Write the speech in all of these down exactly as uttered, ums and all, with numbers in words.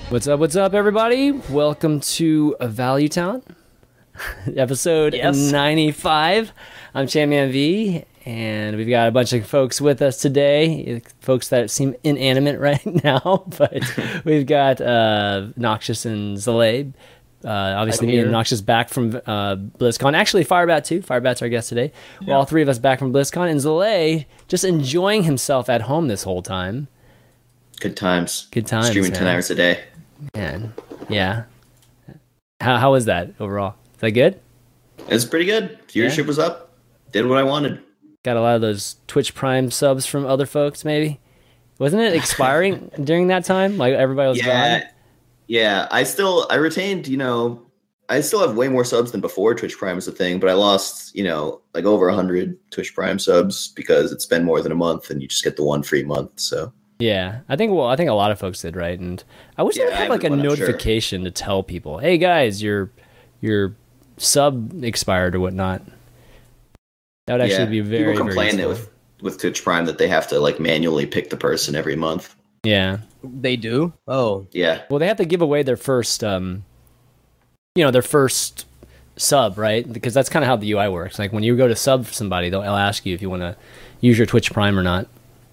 What's up, what's up, everybody? Welcome to Value Town, episode yes. ninety-five. I'm Champion V, and we've got a bunch of folks with us today, folks that seem inanimate right now, but we've got uh, Noxious and Zalae. Uh, obviously, me and Noxious back from uh, BlizzCon. Actually, Firebat too. Firebat's our guest today. Yeah. We're all three of us back from BlizzCon, and Zalae just enjoying himself at home this whole time. Good times. Good times. Streaming man. ten hours a day. Man, yeah. How how was that overall? Is that good? It was pretty good. Viewership yeah. was up. Did what I wanted. Got a lot of those Twitch Prime subs from other folks, maybe. Wasn't it expiring during that time? Like everybody was yeah, gone. Yeah. I still I retained. You know, I still have way more subs than before Twitch Prime was a thing, but I lost you know like over a hundred Twitch Prime subs because it's been more than a month, and you just get the one free month. So. Yeah, I think well, I think a lot of folks did, right? And I wish yeah, they had like a notification sure. to tell people, "Hey guys, your your sub expired or whatnot." That would actually yeah. be very. People complain very that with with Twitch Prime that they have to like manually pick the person every month. Yeah, they do. Oh, yeah. Well, they have to give away their first, um, you know, their first sub, right? Because that's kind of how the U I works. Like when you go to sub for somebody, they'll, they'll ask you if you want to use your Twitch Prime or not.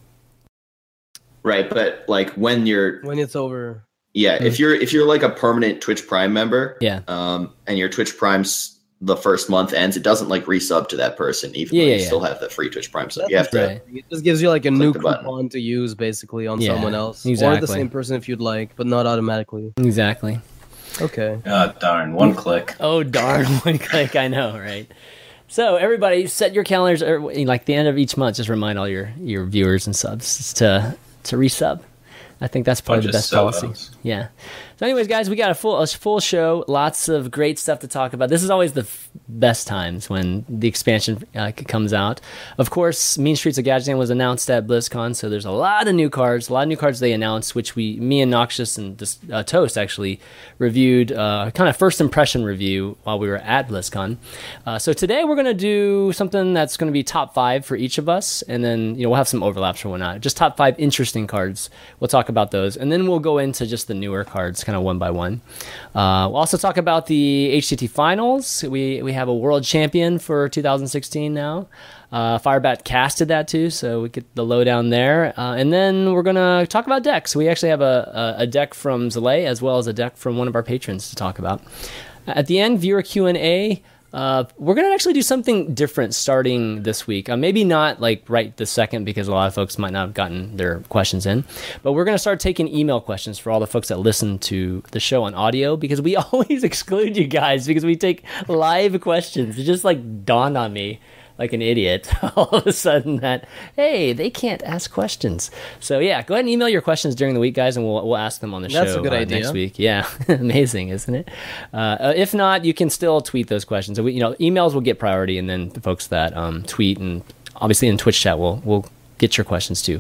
Right, but like when you're when it's over, yeah. Mm-hmm. If you're if you're like a permanent Twitch Prime member, yeah, um, and your Twitch Prime's the first month ends, it doesn't like resub to that person, even yeah, though yeah, you yeah. still have the free Twitch Prime sub. That's you have right. to. It just gives you like a new coupon button. to use basically on yeah, someone else exactly. or the same person if you'd like, but not automatically. Exactly. Okay. Oh darn! One click. Oh darn! One click. I know, right? So everybody, set your calendars. Or, like the end of each month, just remind all your your viewers and subs to to resub. I think that's probably the best policy. Yeah. So anyways, guys, we got a full a full show. Lots of great stuff to talk about. This is always the f- best times when the expansion uh, comes out. Of course, Mean Streets of Gadgetan was announced at BlizzCon, so there's a lot of new cards. A lot of new cards they announced, which we, me and Noxious and uh, Toast actually reviewed, uh, kind of first impression review while we were at BlizzCon. Uh, so today we're going to do something that's going to be top five for each of us, and then you know we'll have some overlaps or whatnot. Just top five interesting cards. We'll talk about those, and then we'll go into just the newer cards, kind of one by one. Uh, we'll also talk about the H C T finals. We we have a world champion for two thousand sixteen now. Uh, Firebat casted that too, so we get the lowdown there. Uh, and then we're gonna talk about decks. We actually have a, a, a deck from Zalae as well as a deck from one of our patrons to talk about. At the end, viewer Q and A. Uh, we're going to actually do something different starting this week. Uh, maybe not like right this second because a lot of folks might not have gotten their questions in. But we're going to start taking email questions for all the folks that listen to the show on audio because we always exclude you guys because we take live questions. It just like dawned on me like an idiot all of a sudden that, hey, they can't ask questions. So yeah, go ahead and email your questions during the week, guys, and we'll we'll ask them on the That's show a good uh, idea. next week. Yeah, amazing, isn't it? Uh, if not, you can still tweet those questions. So we, you know, emails will get priority, and then the folks that um, tweet and obviously in Twitch chat will will get your questions too.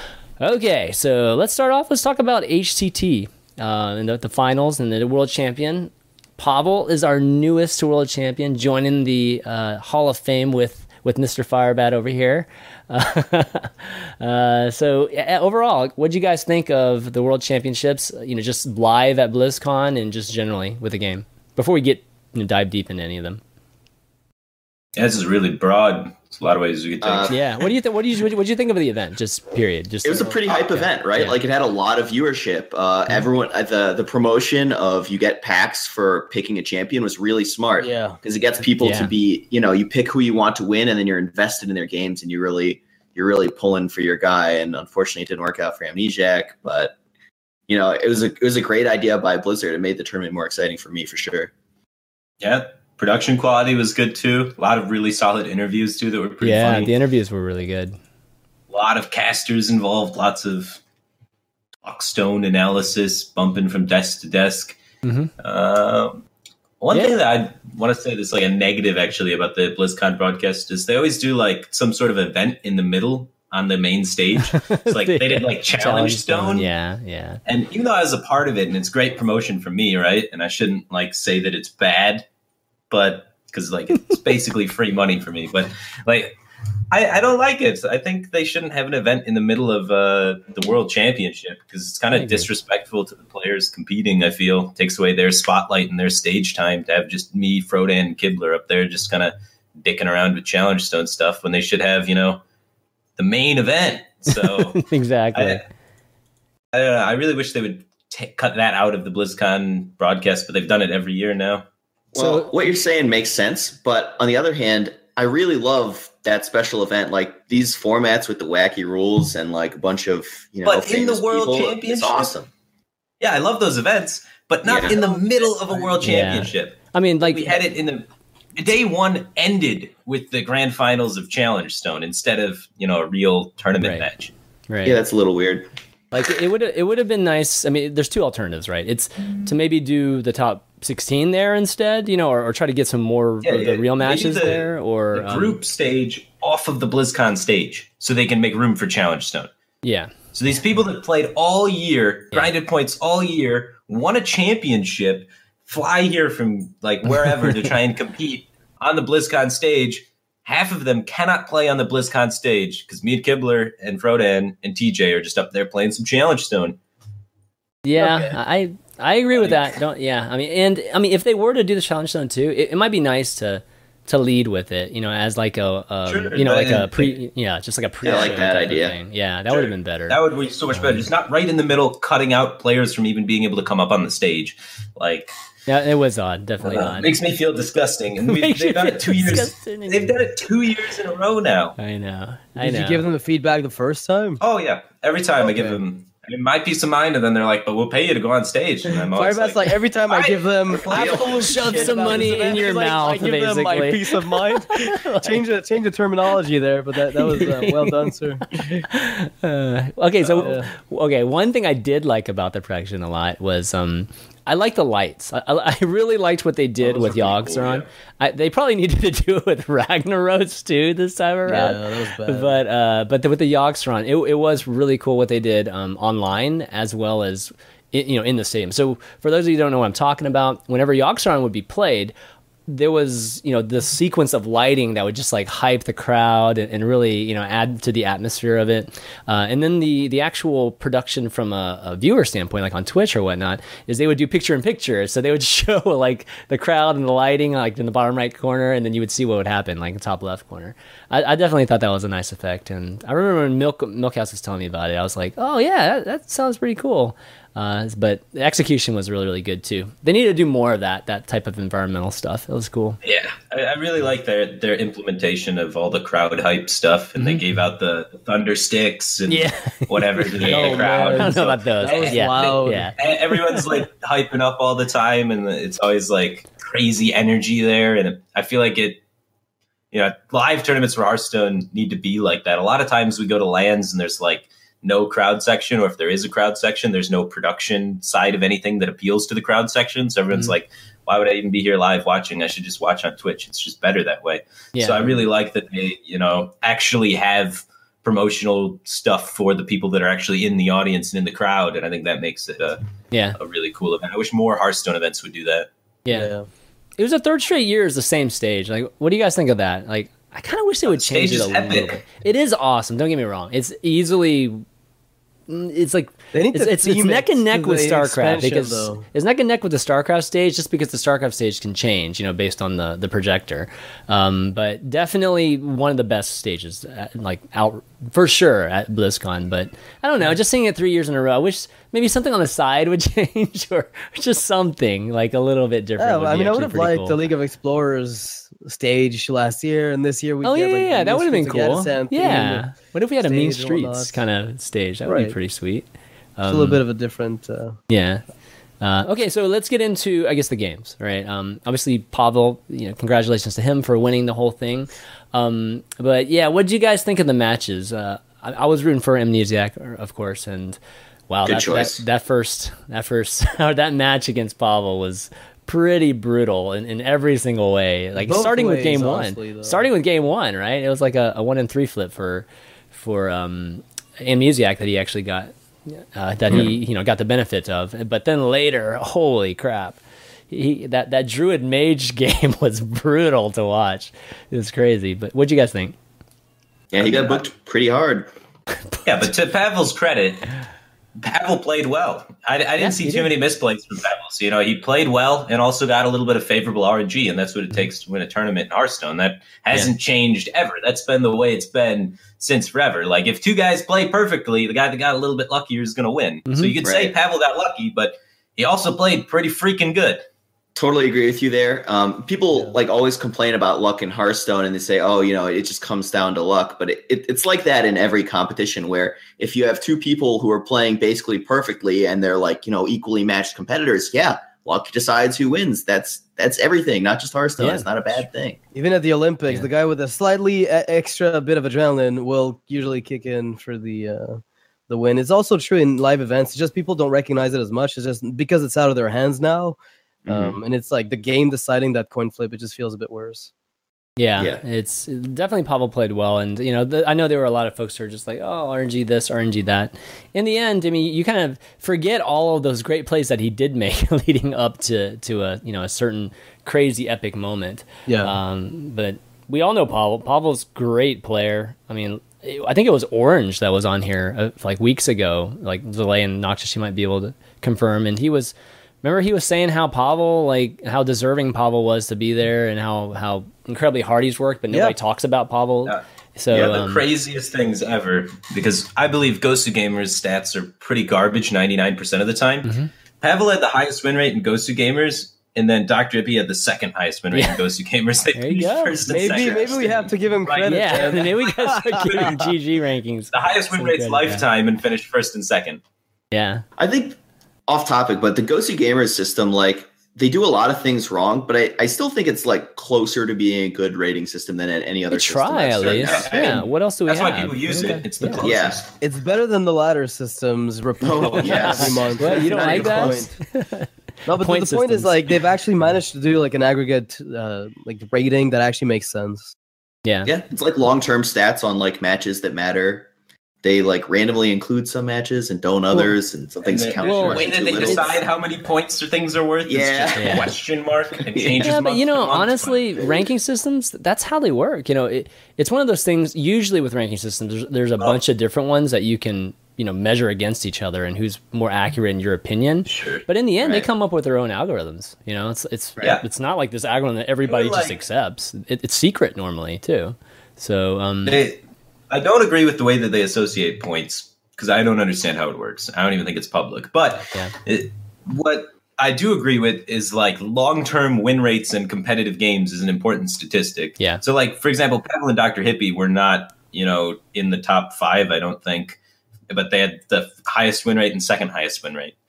Okay, so let's start off. Let's talk about H C T uh, and the, the finals and the world champion. Pavel is our newest world champion, joining the uh, Hall of Fame with, with Mister Firebat over here. Uh, uh, so uh, overall, what do you guys think of the World Championships? You know, just live at BlizzCon and just generally with the game. Before we get you know, dive deep into any of them. Yeah, this is really broad. There's a lot of ways we could take. Uh, yeah. What do you think? What do you what do you think of the event? Just period. Just it was a pretty hype event, right? Yeah. Like it had a lot of viewership. Uh, mm-hmm. Everyone, uh, the the promotion of you get packs for picking a champion was really smart. Yeah, because it gets people yeah. to be, you know, you pick who you want to win, and then you're invested in their games, and you really you're really pulling for your guy. And unfortunately, it didn't work out for Amnesiac, but you know, it was a it was a great idea by Blizzard. It made the tournament more exciting for me for sure. Yeah. Production quality was good too. A lot of really solid interviews too that were pretty yeah, funny. The interviews were really good. A lot of casters involved, lots of talkstone analysis, bumping from desk to desk. Mm-hmm. Uh, one yeah. thing that I want to say that's like a negative actually about the BlizzCon broadcast is they always do like some sort of event in the middle on the main stage. It's like they did like Challenge, Challenge Stone. Stone. Yeah, yeah. And even though I was a part of it and it's great promotion for me, right? And I shouldn't like say that it's bad, but because like it's basically free money for me. But like I, I don't like it. I think they shouldn't have an event in the middle of uh, the World Championship because it's kind of disrespectful to the players competing. I feel takes away their spotlight and their stage time to have just me, Frodan, and Kibler up there just kind of dicking around with Challenge Stone stuff when they should have, you know, the main event. So exactly. I, I don't know. I really wish they would t- cut that out of the BlizzCon broadcast, but they've done it every year now. Well, so, what you're saying makes sense, but on the other hand, I really love that special event, like these formats with the wacky rules and like a bunch of, you know, but in the World people, Championship, it's awesome. Yeah, I love those events, but not yeah. in the middle of a World Championship. Yeah. I mean, like we had it in the day one ended with the grand finals of Challenge Stone instead of, you know, a real tournament right. match. Right. Yeah, that's a little weird. Like it would it would have been nice. I mean, there's two alternatives, right? It's to maybe do the top sixteen there instead, you know, or, or try to get some more yeah, of the yeah. real matches the, there, or the group um, stage off of the BlizzCon stage, so they can make room for Challenge Stone. Yeah. So these people that played all year, yeah. grinded points all year, won a championship, fly here from like wherever to try and compete on the BlizzCon stage. Half of them cannot play on the BlizzCon stage because me and Kibler and Frodan and T J are just up there playing some Challenge Stone. Yeah, okay. I I agree with that. Don't yeah. I mean, and I mean, if they were to do the Challenge Stone too, it, it might be nice to to lead with it. You know, as like a um, sure, you know like a pre yeah, just like a pre. Yeah, I like that idea. Thing. Yeah, that sure. would have been better. That would be so much better. It's not right in the middle, cutting out players from even being able to come up on the stage, like. Yeah, it was odd. Definitely uh, odd. Makes me feel disgusting. And we've, they've done it two years. They've done it two years in a row now. I know. I Did know. you give them the feedback the first time? Oh yeah, every time okay. I give them I mean, my peace of mind, and then they're like, "But we'll pay you to go on stage." And I'm always like, like, every time I give them, absolute shove some money in your like, mouth. I give basically. them my peace of mind. change the change the terminology there, but that that was uh, well done, sir. Uh, okay, so uh, okay, one thing I did like about the production a lot was um. I like the lights. I, I really liked what they did oh, with Yogg-Saron. Cool, yeah. I, they probably needed to do it with Ragnaros too this time around. Yeah, that was bad. But uh, but the, with the Yogg-Saron, it, it was really cool what they did um, online as well as it, you know in the stadium. So for those of you who don't know what I'm talking about, whenever Yogg-Saron would be played, there was, you know, the sequence of lighting that would just like hype the crowd and, and really, you know, add to the atmosphere of it. Uh, and then the the actual production from a, a viewer standpoint, like on Twitch or whatnot, is they would do picture in picture. So they would show like the crowd and the lighting, like in the bottom right corner, and then you would see what would happen, like the top left corner. I, I definitely thought that was a nice effect. And I remember when Milk Milkhouse was telling me about it, I was like, oh yeah, that, that sounds pretty cool. Uh, but the execution was really, really good too. They need to do more of that, that type of environmental stuff. It was cool. Yeah, I, I really like their their implementation of all the crowd hype stuff, and mm-hmm. they gave out the, the thunder sticks and yeah. whatever to the oh, crowd. I don't so, know about those. That was yeah. loud. Yeah. Everyone's like hyping up all the time, and it's always like crazy energy there. And it, I feel like it, you know, live tournaments for Hearthstone need to be like that. A lot of times we go to LANs and there's like no crowd section, or if there is a crowd section, there's no production side of anything that appeals to the crowd section. So everyone's mm-hmm. like, why would I even be here live watching? I should just watch on Twitch. It's just better that way. Yeah. So I really like that they, you know, actually have promotional stuff for the people that are actually in the audience and in the crowd. And I think that makes it a, yeah. a really cool event. I wish more Hearthstone events would do that. Yeah. yeah. It was a third straight year as the same stage. Like, what do you guys think of that? Like, I kind of wish they would change it a epic. little bit. It is awesome. Don't get me wrong. It's easily, it's like they need it's, to it's, it's neck and neck with StarCraft because though. it's neck and neck with the StarCraft stage, just because the StarCraft stage can change, you know, based on the the projector. Um, but definitely one of the best stages, at, like out for sure at BlizzCon. But I don't know, just seeing it three years in a row, I wish maybe something on the side would change, or just something like a little bit different. Yeah, would I mean, I would have liked cool. the League of Explorers stage last year, and this year we oh get, yeah like, yeah that would have been cool. Yeah, what if we had a Mean Streets kind of stage? That would right. be pretty sweet. Um, it's a little bit of a different uh... yeah uh, okay, so let's get into, I guess, the games, right? Um, obviously Pavel, you know, congratulations to him for winning the whole thing. Um, but yeah, what did you guys think of the matches? uh, I, I was rooting for Amnesiac, of course, and wow, that, that, that first that first or that match against Pavel was pretty brutal in, in every single way. Like Both starting ways, with game honestly, one, though. starting with game one, right? It was like a, a one in three flip for for um, Amnesiac that he actually got, uh, that he you know got the benefit of. But then later, holy crap, he that that Druid Mage game was brutal to watch. It was crazy. But what'd you guys think? Yeah, he got booked pretty hard. Yeah, but to Pavel's credit, Pavel played well. I, I didn't Yeah, see he too did. many misplays from Pavel. So, you know, he played well and also got a little bit of favorable R N G, and that's what it takes to win a tournament in Hearthstone. That hasn't yeah. changed ever. That's been the way it's been since forever. Like, if two guys play perfectly, the guy that got a little bit luckier is going to win. Mm-hmm. So you could right. say Pavel got lucky, but he also played pretty freaking good. Totally agree with you there. Um, people yeah. like always complain about luck in Hearthstone, and they say, "Oh, you know, it just comes down to luck." But it, it, it's like that in every competition. Where if you have two people who are playing basically perfectly, and they're like, you know, equally matched competitors, yeah, luck decides who wins. That's that's everything, not just Hearthstone. Yeah. It's not a bad thing. Even at the Olympics, yeah. the guy with a slightly extra bit of adrenaline will usually kick in for the uh, the win. It's also true in live events. It's just people don't recognize it as much. It's just because it's out of their hands now. Um, mm-hmm. And it's like the game deciding that coin flip, it just feels a bit worse. Yeah, yeah. it's definitely Pavel played well. And, you know, the, I know there were a lot of folks who are just like, oh, R N G this, R N G that. In the end, I mean, you kind of forget all of those great plays that he did make leading up to, to a, you know, a certain crazy epic moment. Yeah. Um, but we all know Pavel. Pavel's a great player. I mean, I think it was Orange that was on here uh, like weeks ago, like Delay and Noxious, you might be able to confirm. And he was... Remember he was saying how Pavel, like how deserving Pavel was to be there and how, how incredibly hard he's worked, but nobody yeah. talks about Pavel. Yeah. So yeah, the um, craziest things ever, because I believe Gosu Gamers stats are pretty garbage ninety-nine percent of the time. Mm-hmm. Pavel had the highest win rate in Gosu Gamers, and then Doctor Ippy had the second highest win rate yeah. in Gosu Gamers. They there you go. First and maybe second. Maybe we have to give him credit. Yeah, maybe we got to give him G G rankings. The highest win rate's lifetime and finished first and second. Yeah. I think... Off topic, but the Gosu Gamers system, like, they do a lot of things wrong, but I, I still think it's like closer to being a good rating system than any other we try system. At least. Yeah. yeah. What else do we that's have? That's why people use it. It's the yeah. closest. Yeah. It's better than the ladder systems reported oh, yes. every month. Well, you don't like that? No, but point the, the point is, like, they've actually managed to do like an aggregate uh, like rating that actually makes sense. Yeah. Yeah. It's like long-term stats on like matches that matter. They like randomly include some matches and don't others, well, and some things count. The way that they little. decide how many points or things are worth yeah. is just a yeah. question mark and changes. Yeah, but you know, month, honestly, month. ranking systems, that's how they work. You know, it, it's one of those things, usually with ranking systems, there's, there's a oh. bunch of different ones that you can, you know, measure against each other and who's more accurate in your opinion. Sure. But in the end, right. they come up with their own algorithms. You know, it's it's right. it's not like this algorithm that everybody like, just accepts. It, it's secret normally, too. So, um... They, I don't agree with the way that they associate points, because I don't understand how it works. I don't even think it's public. But yeah. it, what I do agree with is like long-term win rates in competitive games is an important statistic. Yeah. So like, for example, Pavel and Doctor Hippie were not, you know, in the top five, I don't think, but they had the highest win rate and second highest win rate.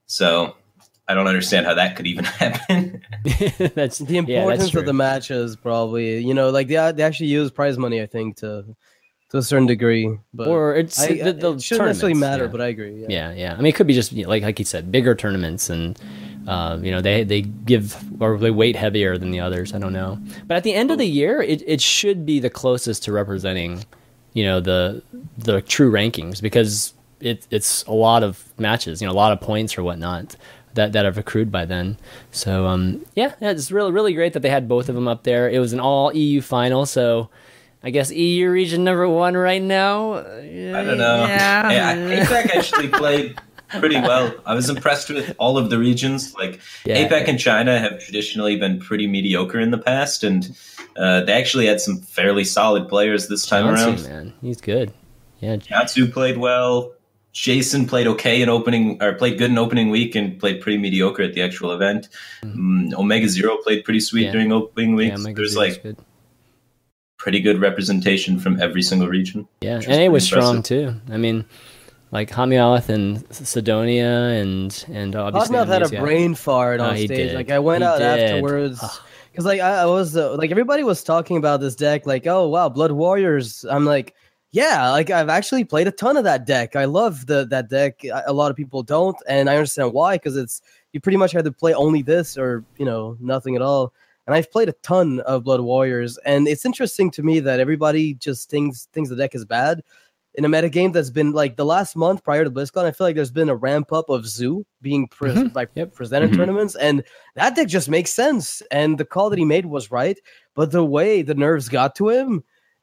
So I don't understand how that could even happen. that's the importance yeah, that's of the matches, probably. You know, like they, they actually use prize money, I think, to... to a certain degree, but or it's I, the, the it shouldn't necessarily matter. Yeah. But I agree. Yeah. yeah, yeah. I mean, it could be just like like you said, bigger tournaments, and uh, you know they they give or they weight heavier than the others. I don't know, but at the end of the year, it it should be the closest to representing, you know, the the true rankings, because it it's a lot of matches, you know, a lot of points or whatnot that that have accrued by then. So um, yeah, yeah, it's really really great that they had both of them up there. It was an all E U final, so. I guess E U region number one right now. I don't know. Yeah. Hey, A PAC actually played pretty well. I was impressed with all of the regions. Like yeah. A PAC and China have traditionally been pretty mediocre in the past, and uh, they actually had some fairly solid players this time Jiangsu, around. Man, he's good. Yeah, Jiangsu played well. Jason played okay in opening, or played good in opening week, and played pretty mediocre at the actual event. Mm-hmm. Um, Omega Zero played pretty sweet yeah. during opening week. Yeah, There's Zero's like. Good. Pretty good representation from every single region. Yeah, and A was strong too. I mean, like Hamiath and Sidonia and and obviously Hamiath had a brain fart on oh, stage. Did. Like I went he out did. afterwards because like I, I was uh, like everybody was talking about this deck. Like, oh wow, Blood Warriors. I'm like, yeah, like I've actually played a ton of that deck. I love the that deck. A lot of people don't, and I understand why, because it's you pretty much had to play only this or you know nothing at all. And I've played a ton of Blood Warriors, and it's interesting to me that everybody just thinks thinks the deck is bad. In a metagame that's been like the last month prior to BlizzCon, I feel like there's been a ramp up of Zoo being pre- mm-hmm. like yep. presented mm-hmm. tournaments, and that deck just makes sense. And the call that he made was right, but the way the nerves got to him,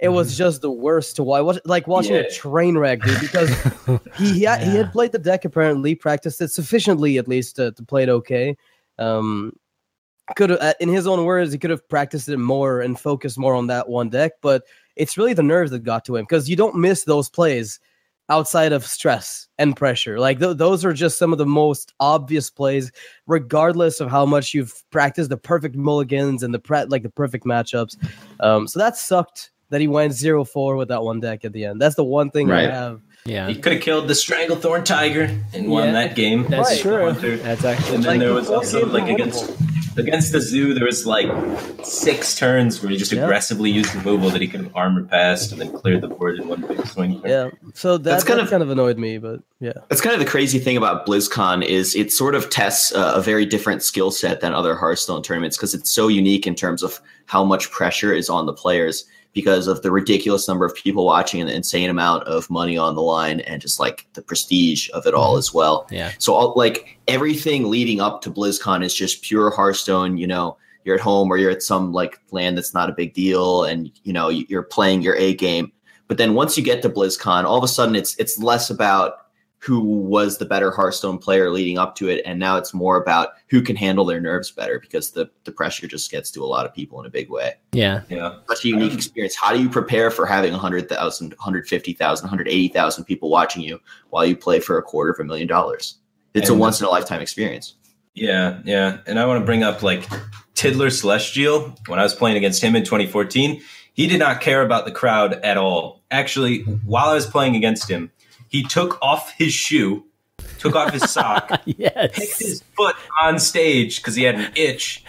it was just the worst to watch. Like watching yeah. a train wreck, dude. Because he he had, yeah. he had played the deck apparently, practiced it sufficiently at least to, to play it okay. Um, could have, in his own words, he could have practiced it more and focused more on that one deck. But it's really the nerves that got to him, because you don't miss those plays outside of stress and pressure. Like th- those are just some of the most obvious plays, regardless of how much you've practiced the perfect mulligans and the pre- like the perfect matchups. Um, so that sucked that he went zero four with that one deck at the end. That's the one thing right. I have. Yeah, he could have killed the Stranglethorn Tiger and won yeah, that game. That's right. true. That's actually. And then like, there was also like against against the zoo, there was like six turns where he just yeah. aggressively used removal that he could have armor passed and then cleared the board in one big swing. Yeah, so that, that's kind that of kind of annoyed me, but yeah, that's kind of the crazy thing about BlizzCon is it sort of tests a, a very different skill set than other Hearthstone tournaments, because it's so unique in terms of how much pressure is on the players, because of the ridiculous number of people watching and the insane amount of money on the line, and just like the prestige of it all as well. Yeah. So all, like everything leading up to BlizzCon is just pure Hearthstone. You know, you're at home or you're at some like land that's not a big deal, and you know you're playing your A game. But then once you get to BlizzCon, all of a sudden it's it's less about who was the better Hearthstone player leading up to it, and now it's more about who can handle their nerves better, because the, the pressure just gets to a lot of people in a big way. Yeah. Yeah. Such a unique experience. How do you prepare for having one hundred thousand, one hundred fifty thousand, one hundred eighty thousand people watching you while you play for a quarter of a million dollars? It's and, a once-in-a-lifetime experience. Yeah, yeah. And I want to bring up, like, Tiddler Celestial. When I was playing against him in twenty fourteen, he did not care about the crowd at all. Actually, while I was playing against him, he took off his shoe, took off his sock, yes. picked his foot on stage because he had an itch,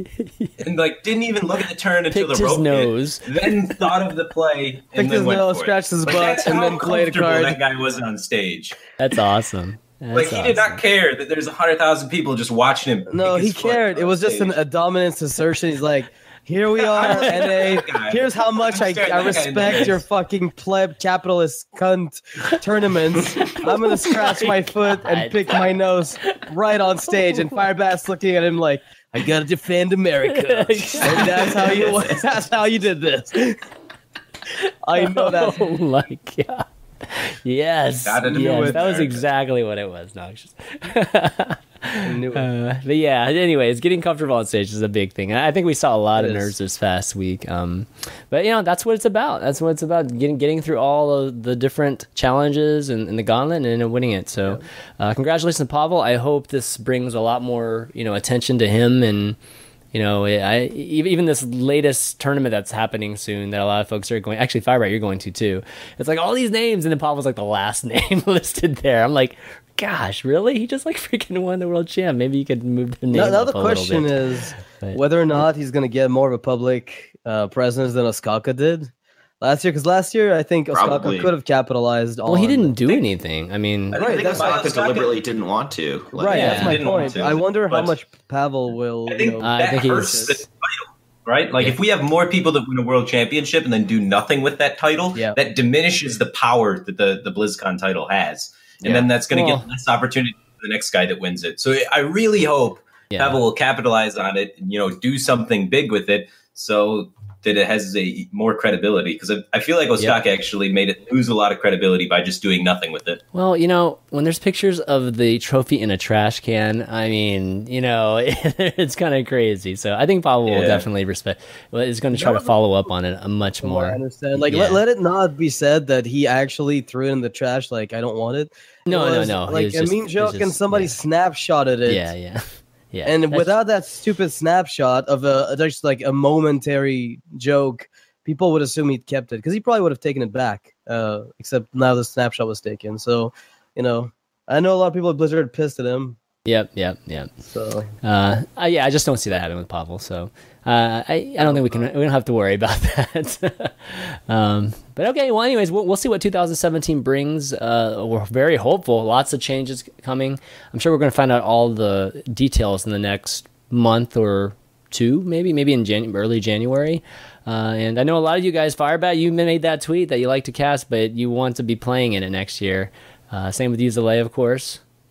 and like didn't even look at the turn until picked the rope his nose. hit, then thought of the play, and picked then his went nose, for scratched it. his Like, butt, and then played a card. That guy was on stage. That's awesome. That's like he awesome. did not care that there's a hundred thousand people just watching him. No, he cared. It was just an, a dominance assertion. He's like, here we are, N A. Here's how much I, I respect your fucking pleb capitalist cunt tournaments. I'm gonna scratch my foot and pick my nose right on stage, and Firebat's looking at him like, I gotta defend America. And that's how you that's how you did this. I know that. Oh my god. Yes, yes, it, that was exactly what it was. Noxious. I knew it. Uh, but yeah, anyways, getting comfortable on stage is a big thing. I think we saw a lot it of is. nerves this past week. Um, but you know, that's what it's about. That's what it's about. Getting getting through all of the different challenges and, and the gauntlet and, and winning it. So, uh, congratulations to Pavel. I hope this brings a lot more, you know, attention to him. And you know, I even this latest tournament that's happening soon that a lot of folks are going. Actually, Firebright, you're going to too. It's like all these names, and then Pavel's like the last name listed there. I'm like, gosh, really? He just like freaking won the world champ. Maybe you could move the name. Now, now up the a question bit. is but, whether or not he's going to get more of a public uh, presence than Osaka did last year. Because last year, I think Osaka Probably. could have capitalized on. Well, he didn't do anything. I mean, I right, think Osaka deliberately didn't want to. Like, right, yeah, that's my point. I wonder how but much Pavel will. I think you know, that I think hurts he's- the title, right? Like Yeah. if we have more people that win a world championship and then do nothing with that title, Yeah. that diminishes the power that the, the BlizzCon title has. And Yeah. then that's going to Well- get less opportunity for the next guy that wins it. So I really hope Yeah. Pavel will capitalize on it and, you know, do something big with it so that it has a more credibility. Because I, I feel like Osaka actually made it lose a lot of credibility by just doing nothing with it. Well, you know, when there's pictures of the trophy in a trash can, I mean, you know, it's kind of crazy. So I think Pavel will Yeah. definitely respect. Well, is going to try to follow up on it a much From more. what I understand. Like, Yeah. let, let it not be said that he actually threw it in the trash. Like, I don't want it. No, It no, was, no. He Like was a just- mean it was joke, just- and somebody yeah. snapshotted it. Yeah, yeah, yeah. And That's- without that stupid snapshot of a just like a momentary joke, people would assume he'd kept it because he probably would have taken it back. Uh, except now the snapshot was taken. So, you know, I know a lot of people at Blizzard are pissed at him. Yep, yep, yep. So, Uh, uh, yeah, I just don't see that happening with Pavel. So uh, I, I don't think we can. We don't have to worry about that. um, but okay. Well, anyways, we'll, we'll see what two thousand seventeen brings. Uh, we're very hopeful. Lots of changes coming. I'm sure we're going to find out all the details in the next month or two, maybe, maybe in Jan- early January. Uh, and I know a lot of you guys, Firebat, you made that tweet that you like to cast, but you want to be playing in it next year. Uh, same with you, Zalay, of course.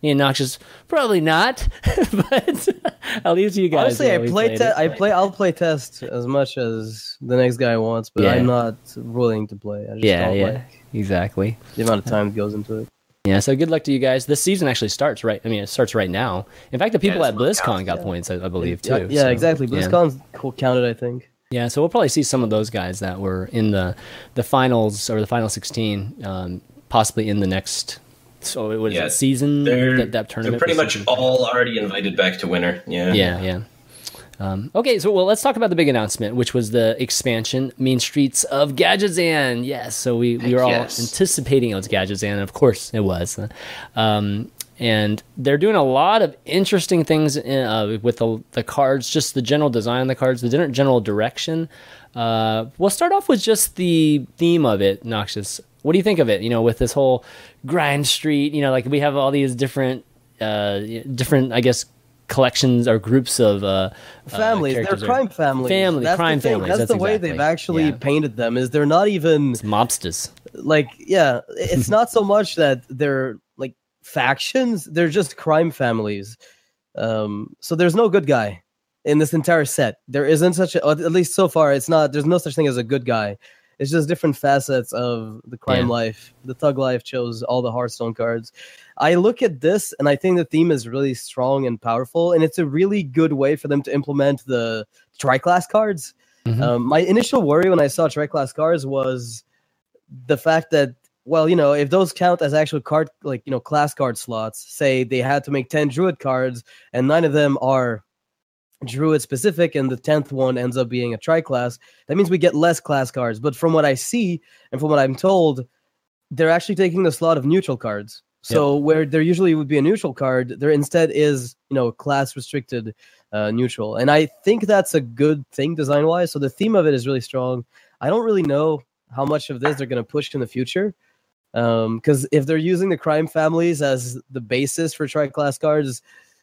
Me and Noxious, probably not. But I'll leave to you guys. Honestly, I play. Te- I play. I'll play test as much as the next guy wants, but yeah. I'm not willing to play. I just yeah, don't yeah, like exactly. The amount of time that goes into it. Yeah, so good luck to you guys. This season actually starts right. I mean, it starts right now. In fact, the people yeah, at BlizzCon got yeah. points, I, I believe, too. Yeah, yeah so, exactly. BlizzCon's yeah. counted, I think. Yeah, so we'll probably see some of those guys that were in the the finals or the final sixteen, um, possibly in the next. So what is yeah, it, season? They're, that, that tournament. They're pretty much all already invited back to Winter. Yeah, yeah, yeah. Um, okay, so well, let's talk about the big announcement, which was the expansion, Mean Streets of Gadgetzan. Yes, so we, we were all yes. anticipating it was Gadgetzan, and of course it was. Um, and they're doing a lot of interesting things in, uh, with the, the cards, just the general design of the cards, the general direction. Uh, we'll start off with just the theme of it, Noxious. What do you think of it? You know, with this whole grind street, you know, like we have all these different, uh, different, I guess, collections or groups of uh, families. Uh, they're crime families. Family, that's crime the families. That's, that's the exactly. way they've actually yeah. painted them. Is they're not even it's mobsters. Like, yeah, it's not so much that they're like factions. They're just crime families. Um, so there's no good guy in this entire set. There isn't such a, at least so far, it's not. There's no such thing as a good guy. It's just different facets of the crime yeah. life. The thug life chose all the Hearthstone cards. I look at this, and I think the theme is really strong and powerful, and it's a really good way for them to implement the Tri-Class cards. Mm-hmm. Um, my initial worry when I saw Tri-Class cards was the fact that, well, you know, if those count as actual card, like, you know, class card slots, say they had to make ten Druid cards, and nine of them are Druid specific, and the tenth one ends up being a tri-class, that means we get less class cards. But from what I see and from what I'm told, they're actually taking the slot of neutral cards. So yep. where there usually would be a neutral card, there instead is, you know, class restricted uh, neutral. And I think that's a good thing design wise. So the theme of it is really strong. I don't really know how much of this they're going to push in the future. Because um, if they're using the crime families as the basis for tri-class cards,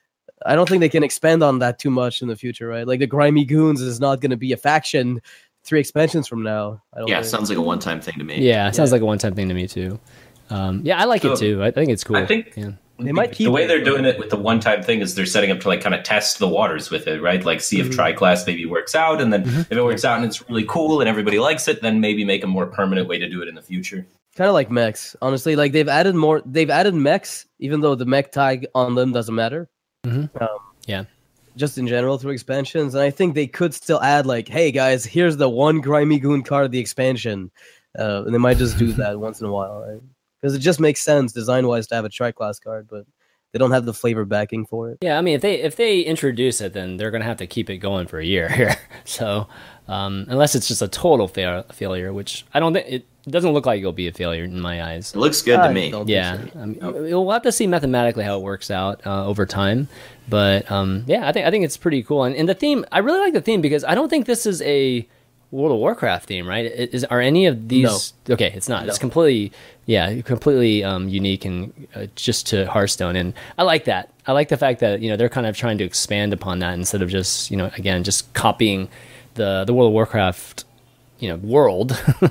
I don't think they can expand on that too much in the future, right? Like the Grimy Goons is not going to be a faction three expansions from now. I don't yeah, think. Sounds like a one-time thing to me. Yeah, it sounds yeah. like a one-time thing to me too. Um, yeah, I like so, it too. I think it's cool. I think yeah. they might keep the way it, they're doing it with the one-time thing is they're setting up to like kind of test the waters with it, right? Like see mm-hmm. if tri-class maybe works out, and then mm-hmm. if it works out and it's really cool and everybody likes it, then maybe make a more permanent way to do it in the future. Kind of like mechs, honestly. Like they've added more. They've added mechs, even though the mech tag on them doesn't matter. Mm-hmm. Um, yeah. Just in general through expansions, and I think they could still add like, "Hey guys, here's the one Grimy Goon card of the expansion," uh, and they might just do that once in a while, right? Because it just makes sense design-wise to have a tri-class card, but they don't have the flavor backing for it. Yeah, I mean, if they if they introduce it, then they're gonna have to keep it going for a year here. So, um, unless it's just a total fa- failure, which I don't think it doesn't look like it'll be a failure in my eyes. It looks good I to me. Yeah, so. I mean, we'll have to see mathematically how it works out uh, over time. But um, yeah, I think I think it's pretty cool, and, and the theme. I really like the theme because I don't think this is a World of Warcraft theme, right? Is are any of these? No. Okay, it's not. No. It's completely, yeah, completely um, unique and uh, just to Hearthstone, and I like that. I like the fact that you know they're kind of trying to expand upon that instead of just you know again just copying the the World of Warcraft you know world,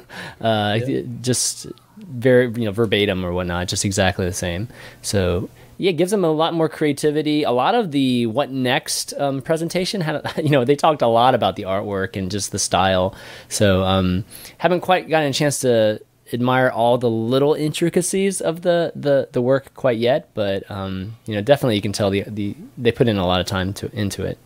uh, yeah. just very you know verbatim or whatnot, just exactly the same. So. Yeah, it gives them a lot more creativity. A lot of the what next um, presentation had, you know, they talked a lot about the artwork and just the style. So um, haven't quite gotten a chance to admire all the little intricacies of the, the, the work quite yet, but um, you know, definitely you can tell the the they put in a lot of time to into it.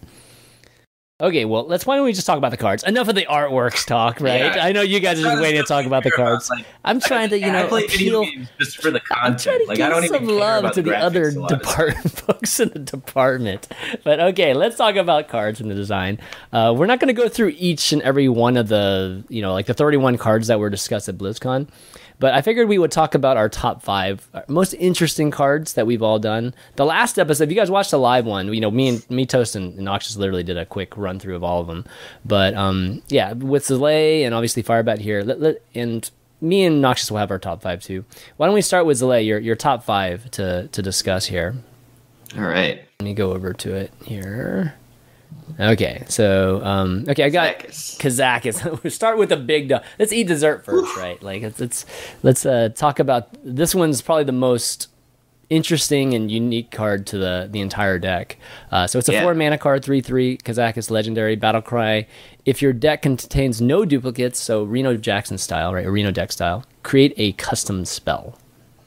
Okay, well, let's why don't we just talk about the cards? Enough of the artworks talk, right? Yeah. I know you guys are just waiting to talk about the cards. About, like, I'm trying to, you know, I play appeal video games just for the content. I'm trying to like, give I don't some even love care to the the other department folks in the department. But okay, let's talk about cards and the design. Uh, we're not going to go through each and every one of the, you know, like the thirty-one cards that were discussed at BlizzCon. But I figured we would talk about our top five most interesting cards that we've all done. The last episode, if you guys watched the live one, you know, me and me, Toast, and Noxious literally did a quick run through of all of them. But um, yeah, with Zalae and obviously Firebat here, let, let, and me and Noxious will have our top five too. Why don't we start with Zalae, your your top five to to discuss here? All right. Let me go over to it here. Okay, so um, okay, I got Kazakus. We start with the big dog. Let's eat dessert first, right? Like let's let's let's uh, talk about this one's probably the most interesting and unique card to the the entire deck. Uh, so it's a Yeah. four mana card, three three, Kazakus Legendary, Battlecry. If your deck contains no duplicates, so Reno Jackson style, right, or Reno deck style, create a custom spell.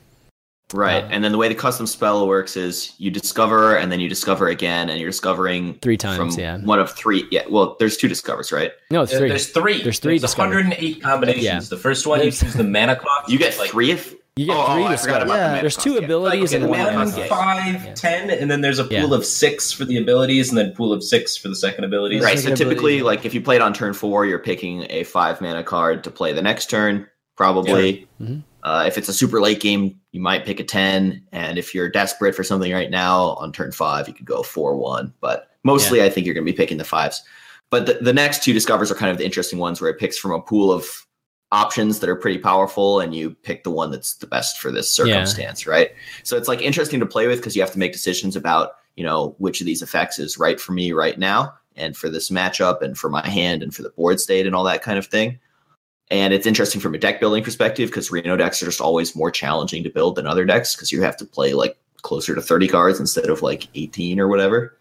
Right. Uh, and then the way the custom spell works is you discover and then you discover again, and you're discovering Three times, from yeah. one of three. Yeah. Well, there's two discovers, right? No, it's There- three. There's three. There's three There's discovered. one hundred eight combinations. Yeah. The first one, you There's- choose the mana cost. You get like, three if You get oh, three oh, I discovered. forgot about the Yeah. mana There's cost, two yeah. abilities like and mana one. one, cost, yeah. five, Yeah. ten, and then there's a Yeah. pool of six for the abilities, and then pool of six for the second abilities. Right. Second So typically, ability. like if you played on turn four, you're picking a five mana card to play the next turn, probably. Yeah. Mhm. Uh, if it's a super late game, you might pick a ten. And if you're desperate for something right now on turn five, you could go four one. But mostly, I think you're going to be picking the fives. But the, the next two discovers are kind of the interesting ones where it picks from a pool of options that are pretty powerful, and you pick the one that's the best for this circumstance, right? So it's like interesting to play with because you have to make decisions about, you know, which of these effects is right for me right now and for this matchup and for my hand and for the board state and all that kind of thing. And it's interesting from a deck building perspective because Reno decks are just always more challenging to build than other decks because you have to play like closer to thirty cards instead of like eighteen or whatever.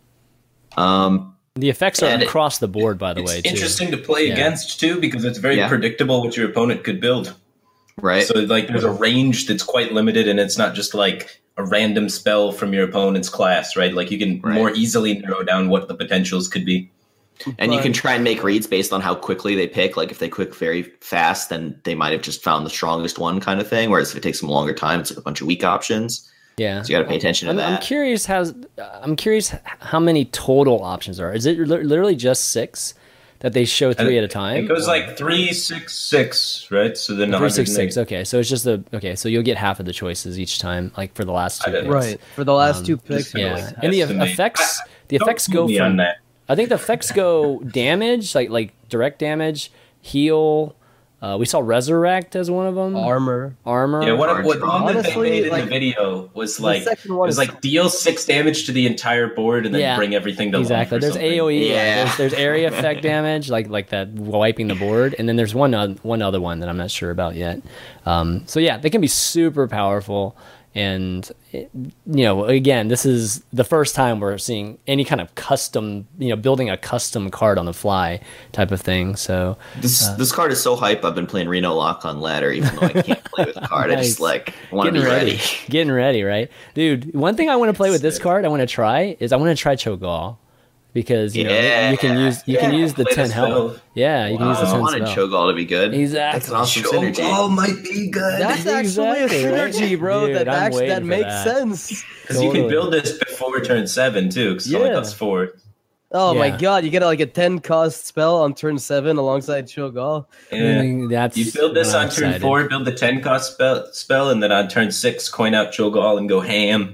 Mhm. Um, The effects are And it- across the board, by the It's way, too. interesting to play Yeah. against too because it's very Yeah. predictable what your opponent could build. right. So like there's a range that's quite limited, and it's not just like a random spell from your opponent's class, right? Like you can Right. more easily narrow down what the potentials could be. And you can But- try and make reads based on how quickly they pick. Like if they click very fast, then they might have just found the strongest one kind of thing. Whereas if it takes them a longer time, it's like a bunch of weak options. Yeah. So you got to pay attention to I'm, I'm that. curious how I'm curious how many total options are. Is it li- literally just six that they show three at a time? It goes like three, six, six, right? So then three, six, one hundred eight. six. Okay, so it's just the okay. So you'll get half of the choices each time, like for the last two. I don't picks. know. Right. For the last Um, two picks. kinda Yeah, like and the estimate. effects. The Don't effects quote go me from. on that. I think the effects go damage, like like direct damage, heal. Uh, we saw resurrect as one of them. Armor. Armor. Yeah, what, what one that they Honestly, made in like, the video was the like second it one was is- like deal six damage to the entire board and then Yeah, bring everything to Exactly. life or There's something. A O E. Yeah. Yeah. There's, there's area effect damage, like like that wiping the board, and then there's one oth- one other one that I'm not sure about yet. Um, so yeah, they can be super powerful, and it, you know, again, this is the first time we're seeing any kind of custom, you know, building a custom card on the fly type of thing. So This this card is so hype. I've been playing Reno Lock on ladder, even though I can't play with the card. I Nice. just like want to be getting ready. ready, getting ready, right, dude? One thing I want to play with this Sick. card, I want to try is I want to try Cho'Gall. Because you know Yeah. you can use you can Yeah, use the play the ten health. spell. Yeah, you can use the I ten wanted spell. Cho'Gall to be good. Exactly. That's an awesome synergy. Cho'Gall might be good. That's actually Exactly, a right? synergy, bro. Dude, that I'm actually waiting that for makes that. sense. Because you can Totally. build this before turn seven too, because it only Yeah. costs four. Oh my Yeah. god, you get like a ten cost spell on turn seven alongside Cho'Gall. Yeah. Mm, That's You build this I'm on turn excited. four, build the ten cost spell, spell, and then on turn six, coin out Cho'Gall and go ham.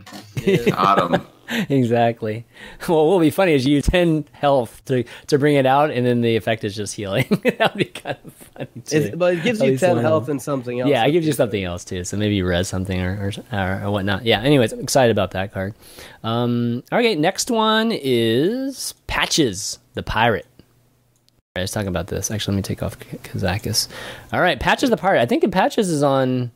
Got him. Exactly. Well, what will be funny is you use ten health to to bring it out, and then the effect is just healing. That would be kind of funny too. It's, but it gives At you least ten one health of and something else. Yeah, it gives you something else too. So maybe you res something or or, or whatnot. Yeah. Anyways, I'm excited about that card. Um, okay, next one is Patches, the pirate. All right, let's talk about this. Actually, let me take off K- Kazakus. All right, Patches the pirate. I think Patches is on.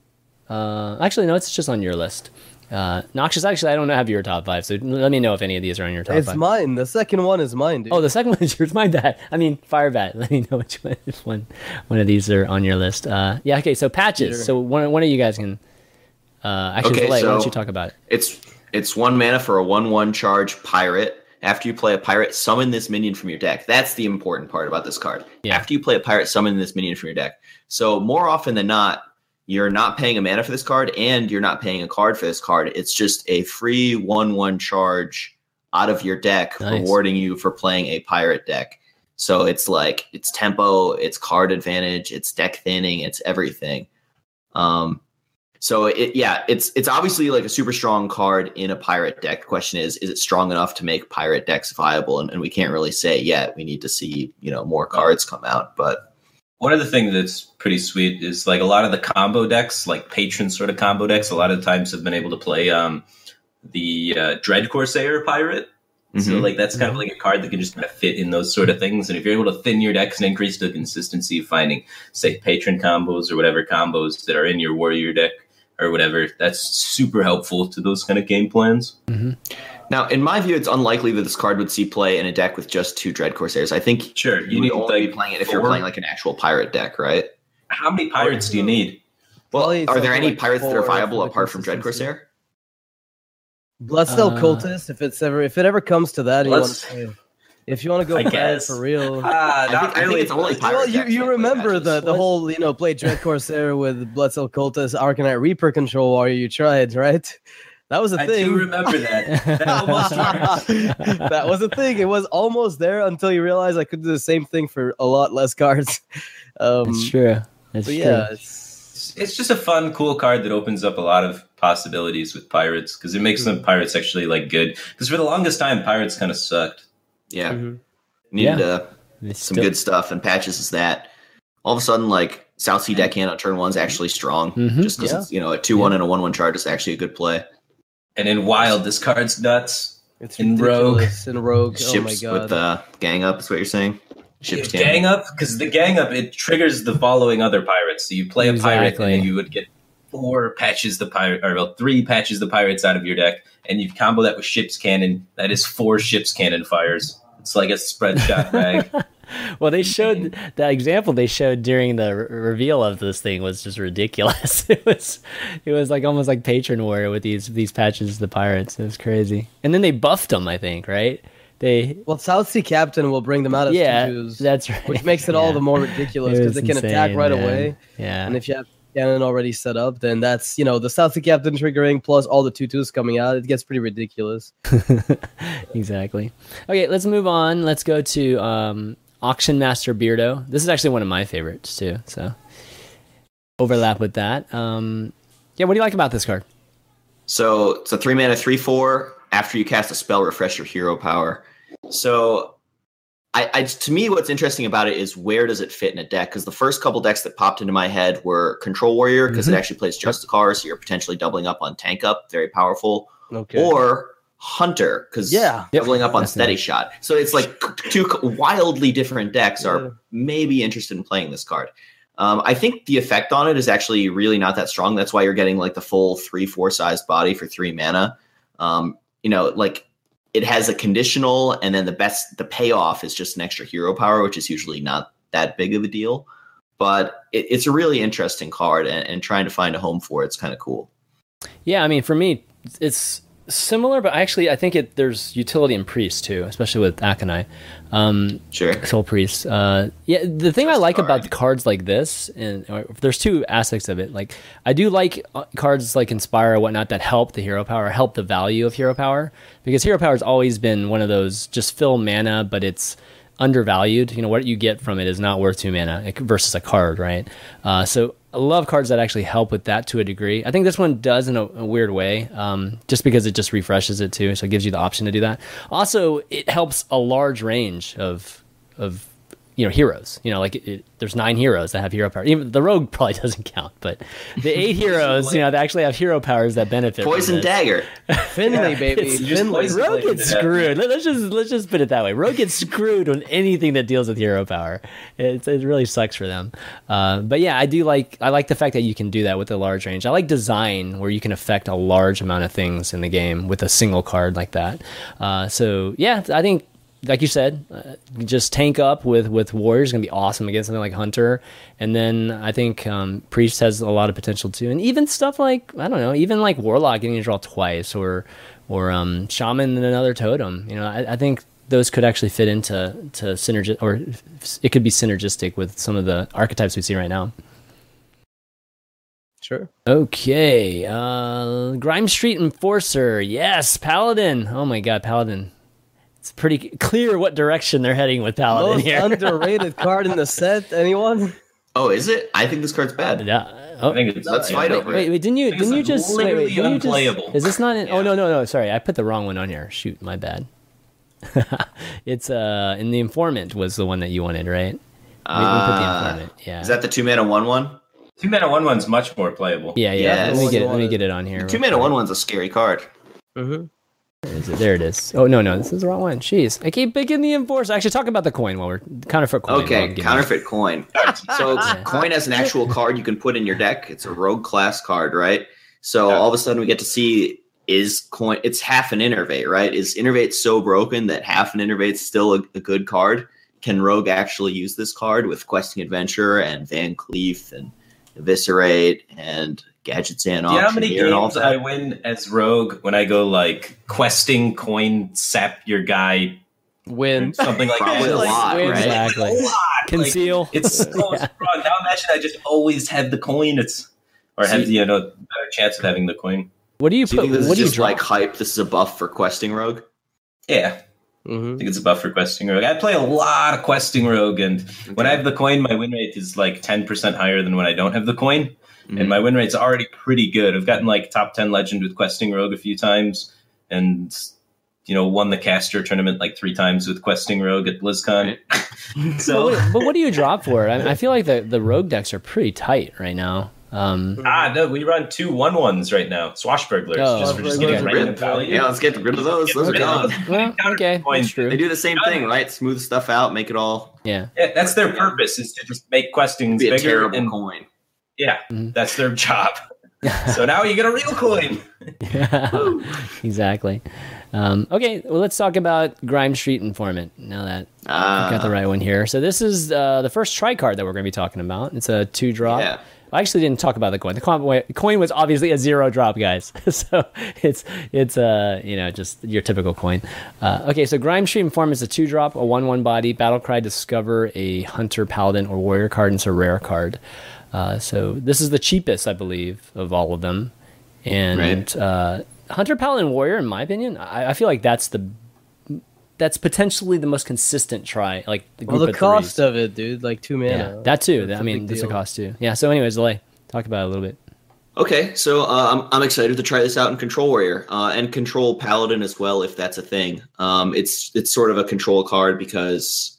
Uh, actually, no, it's just on your list. Uh, Noxious, actually, I don't have your top five, so let me know if any of these are on your top It's five. mine. The second one is mine, dude. Oh, the second one is yours. My bad. I mean, Firebat. Let me know which one, if one, one of these are on your list. Uh, yeah. Okay. So Patches. Sure. So one, one of you guys can. Uh, actually, Okay, Filet, why don't so- you talk about it? It's it's one mana for a one one charge pirate. After you play a pirate, summon this minion from your deck. That's the important part about this card. Yeah. After you play a pirate, summon this minion from your deck. So more often than not, you're not paying a mana for this card, and you're not paying a card for this card. It's just a free one one charge out of your deck, Nice. rewarding you for playing a pirate deck. So it's like it's tempo, it's card advantage, it's deck thinning, it's everything. Um, so it yeah, it's it's obviously like a super strong card in a pirate deck. The question is, is it strong enough to make pirate decks viable? And, and we can't really say yet. We need to see, you know, more cards come out, but. One of the things that's pretty sweet is like a lot of the combo decks, like patron sort of combo decks, a lot of times have been able to play um, the uh, Dread Corsair Pirate. So Mhm. like that's kind of like a card that can just kind of fit in those sort of things. And if you're able to thin your decks and increase the consistency of finding, say, patron combos or whatever combos that are in your warrior deck or whatever. That's super helpful to those kind of game plans. Mm-hmm. Now, in my view, it's unlikely that this card would see play in a deck with just two Dread Corsairs. I think sure you, you would only like be playing it if four. you're playing like an actual pirate deck, right? How many pirates do you need? Well, Probably are there something any like pirates that are four viable for the apart from Dread consistency. Corsair? Bloodsteel Uh, Cultist, if it's ever if it ever comes to that, and you want Let's- to play, if you want to go I pirate guess. for real. Ah, I think, I think it's only pirate Well, you, decks you that play remember patches. the, the whole, you know, play Dread Corsair with Bloodsteel Cultist, Arcanite Reaper Control Warrior you tried, right? That was a I thing. do remember that. That almost worked. That was a thing. It was almost there until you realize I could do the same thing for a lot less cards. Um, That's true. That's but true. yeah, it's, It's just a fun, cool card that opens up a lot of possibilities with pirates because it makes them pirates actually like good. Because for the longest time, pirates kind of sucked. Yeah, Mhm. needed Yeah. uh, It's some still- good stuff, and patches is that. All of a sudden, like South Sea deckhand on turn one is actually strong, Mhm. just because Yeah. it's you know a two one and a one one chart is actually a good play. And in Wild, this card's nuts. it's In Rogue. ridiculous. In Rogue. Oh my Ships god. with uh, gang up is what you're saying. Ships Yeah, gang up because the gang up it triggers the following other pirates. So you play a pirate, and Exactly. then you would get four patches the pirate, or well, three patches the pirates out of your deck, and you combo that with ship's cannon. That is four ship's cannon fires. It's like a spread shot bag. Well, they showed that example they showed during the re- reveal of this thing was just ridiculous. It was, it was like almost like Patron Warrior with these these patches of the pirates. It was crazy. And then they buffed them, I think, right? They, Well, South Sea Captain will bring them out as yeah, two-twos, that's right. which makes it all Yeah. the more ridiculous It because was they can attack insane, right man. away. Yeah. And if you have cannon already set up, then that's, you know, the South Sea Captain triggering plus all the two-twos coming out. It gets pretty ridiculous. Exactly. Okay, let's move on. Let's go to um, Auction Master Beardo. This is actually one of my favorites too. So overlap with that. Um, yeah, what do you like about this card? So it's a three mana three four. After you cast a spell, refresh your hero power. So, I, I to me, what's interesting about it is where does it fit in a deck? Because the first couple decks that popped into my head were Control Warrior, because Mhm. it actually plays Justicar, so you're potentially doubling up on Tank Up, very powerful, Okay. or Hunter, because Yeah. Yep. doubling up on Definitely. Steady Shot. So it's like two wildly different decks Yeah. are maybe interested in playing this card. Um, I think the effect on it is actually really not that strong. That's why you're getting like the full three, four sized body for three mana. Um, you know, like it has a conditional, and then the best, the payoff is just an extra hero power, which is usually not that big of a deal. But it, it's a really interesting card, and, and trying to find a home for it's kind of cool. Yeah, I mean, for me, it's similar, but actually, I think it there's utility in Priest too, especially with Akonai. Um, Sure. Soul Priest. Uh, yeah, the thing I Just like card. about cards like this, and or, there's two aspects of it. Like, I do like uh, cards like Inspire or whatnot that help the hero power, help the value of hero power, because hero power has always been one of those just fill mana, but it's undervalued. You know, what you get from it is not worth two mana like, versus a card, right? Uh, so I love cards that actually help with that to a degree. I think this one does in a, a weird way, um, just because it just refreshes it too, so it gives you the option to do that. Also, it helps a large range of of you know heroes. You know, like it, it, there's nine heroes that have hero power. Even the rogue probably doesn't count, but the eight heroes, you know, that actually have hero powers that benefit. from Poison this. Dagger. Finley, baby. It's- You just Finley. poison- Rogue Like gets that. screwed. Let- Let's just let's just put it that way. Rogue gets screwed on anything that deals with hero power. It it really sucks for them. Uh, but yeah, I do like I like the fact that you can do that with a large range. I like design where you can affect a large amount of things in the game with a single card like that. Uh, so yeah, I think. Like you said, uh, just tank up with with warriors is gonna be awesome against something like Hunter, and then I think um, Priest has a lot of potential too, and even stuff like I don't know, even like Warlock getting to draw twice, or or um, Shaman and another totem. You know, I, I think those could actually fit into to synergy, or it could be synergistic with some of the archetypes we see right now. Sure. Okay, uh, Grime Street Enforcer, yes, Paladin. Oh my God, Paladin. It's pretty clear what direction they're heading with Paladin Most here. underrated card in the set. Anyone? Oh, is it? I think this card's bad. Yeah. Oh, I think it's Let's yeah. fight wait, over wait, it. wait, didn't you? I think Didn't you it's just? Wait, wait, literally didn't you just? unplayable. Is this not? In, Oh Yeah. no, no, no. Sorry, I put the wrong one on here. Shoot, my bad. It's uh, in the Informant was the one that you wanted, right? We, we put the Ah, Informant. Yeah. Is that the two mana one one? Two mana one one's much more playable. Yeah, yeah. Yes. Let me get it. Let me Wanted. get it on here. Two real mana quick. one one's a scary card. Mm-hmm. Where is it? There it is. Oh no, no, this is the wrong one. Jeez, I keep picking the Enforcer. Actually, talk about the coin while we're counterfeit coin. while Okay, I'm getting counterfeit coin. So Yeah. coin as an actual card you can put in your deck. It's a rogue class card, right? So yeah. all of a sudden we get to see is coin. It's half an Innervate, right? Is Innervate so broken that half an Innervate's still a, a good card? Can Rogue actually use this card with Questing Adventure and Van Cleef and Eviscerate and Gadget Zan? Do you know how many games I win as Rogue when I go like questing, coin, sap your guy, win something like Probably that? a lot, Win, right? exactly. A lot. Conceal. Like, it's so Yeah. strong. Now imagine I just always have the coin. It's or have the you know better chance of having the coin. What do you Do you put? think this What is do you just draw? like hype? This is a buff for Questing Rogue? Yeah. Mm-hmm. I think it's a buff for Questing Rogue. I play a lot of Questing Rogue, and okay. when I have the coin, my win rate is like ten percent higher than when I don't have the coin. Mm-hmm. And my win rate's already pretty good. I've gotten like top ten legend with Questing Rogue a few times, and you know won the caster tournament like three times with Questing Rogue at BlizzCon. So, but, what, but what do you drop for it? I, mean, I feel like the, the Rogue decks are pretty tight right now. Um, ah, no, we run two one ones right now. Swashbucklers. Oh, just, we're just okay. getting random value. Yeah, let's get rid of those. Those are gone. well, okay, that's true. They do the same thing, right? Smooth stuff out, make it all. Yeah, yeah that's their purpose is to just make questings be a bigger terrible and coin. Yeah, Mhm. that's their job. So now you get a real coin. Yeah, exactly. Um, okay, well, let's talk about Grime Street Informant. Now that Ah. I've got the right one here. So this is uh, the first tri card that we're going to be talking about. It's a two drop. Yeah. I actually didn't talk about the coin. The coin, coin was obviously a zero drop, guys. So it's it's uh you know just your typical coin. Uh, okay, so Grime Street Informant is a two drop, a one one body. Battlecry, discover a Hunter, Paladin, or Warrior card, and it's a rare card. Uh, so this is the cheapest, I believe, of all of them. And Right. uh, Hunter, Paladin, Warrior, in my opinion, I, I feel like that's the that's potentially the most consistent try. Like the group Well, the of cost threes. of it, dude, like two mana. Yeah, that too. That's I a mean, big that's a deal. cost too. Yeah. So, anyways, Delay, talk about it a little bit. Okay, so uh, I'm I'm excited to try this out in Control Warrior uh, and Control Paladin as well, if that's a thing. Um, it's it's sort of a control card because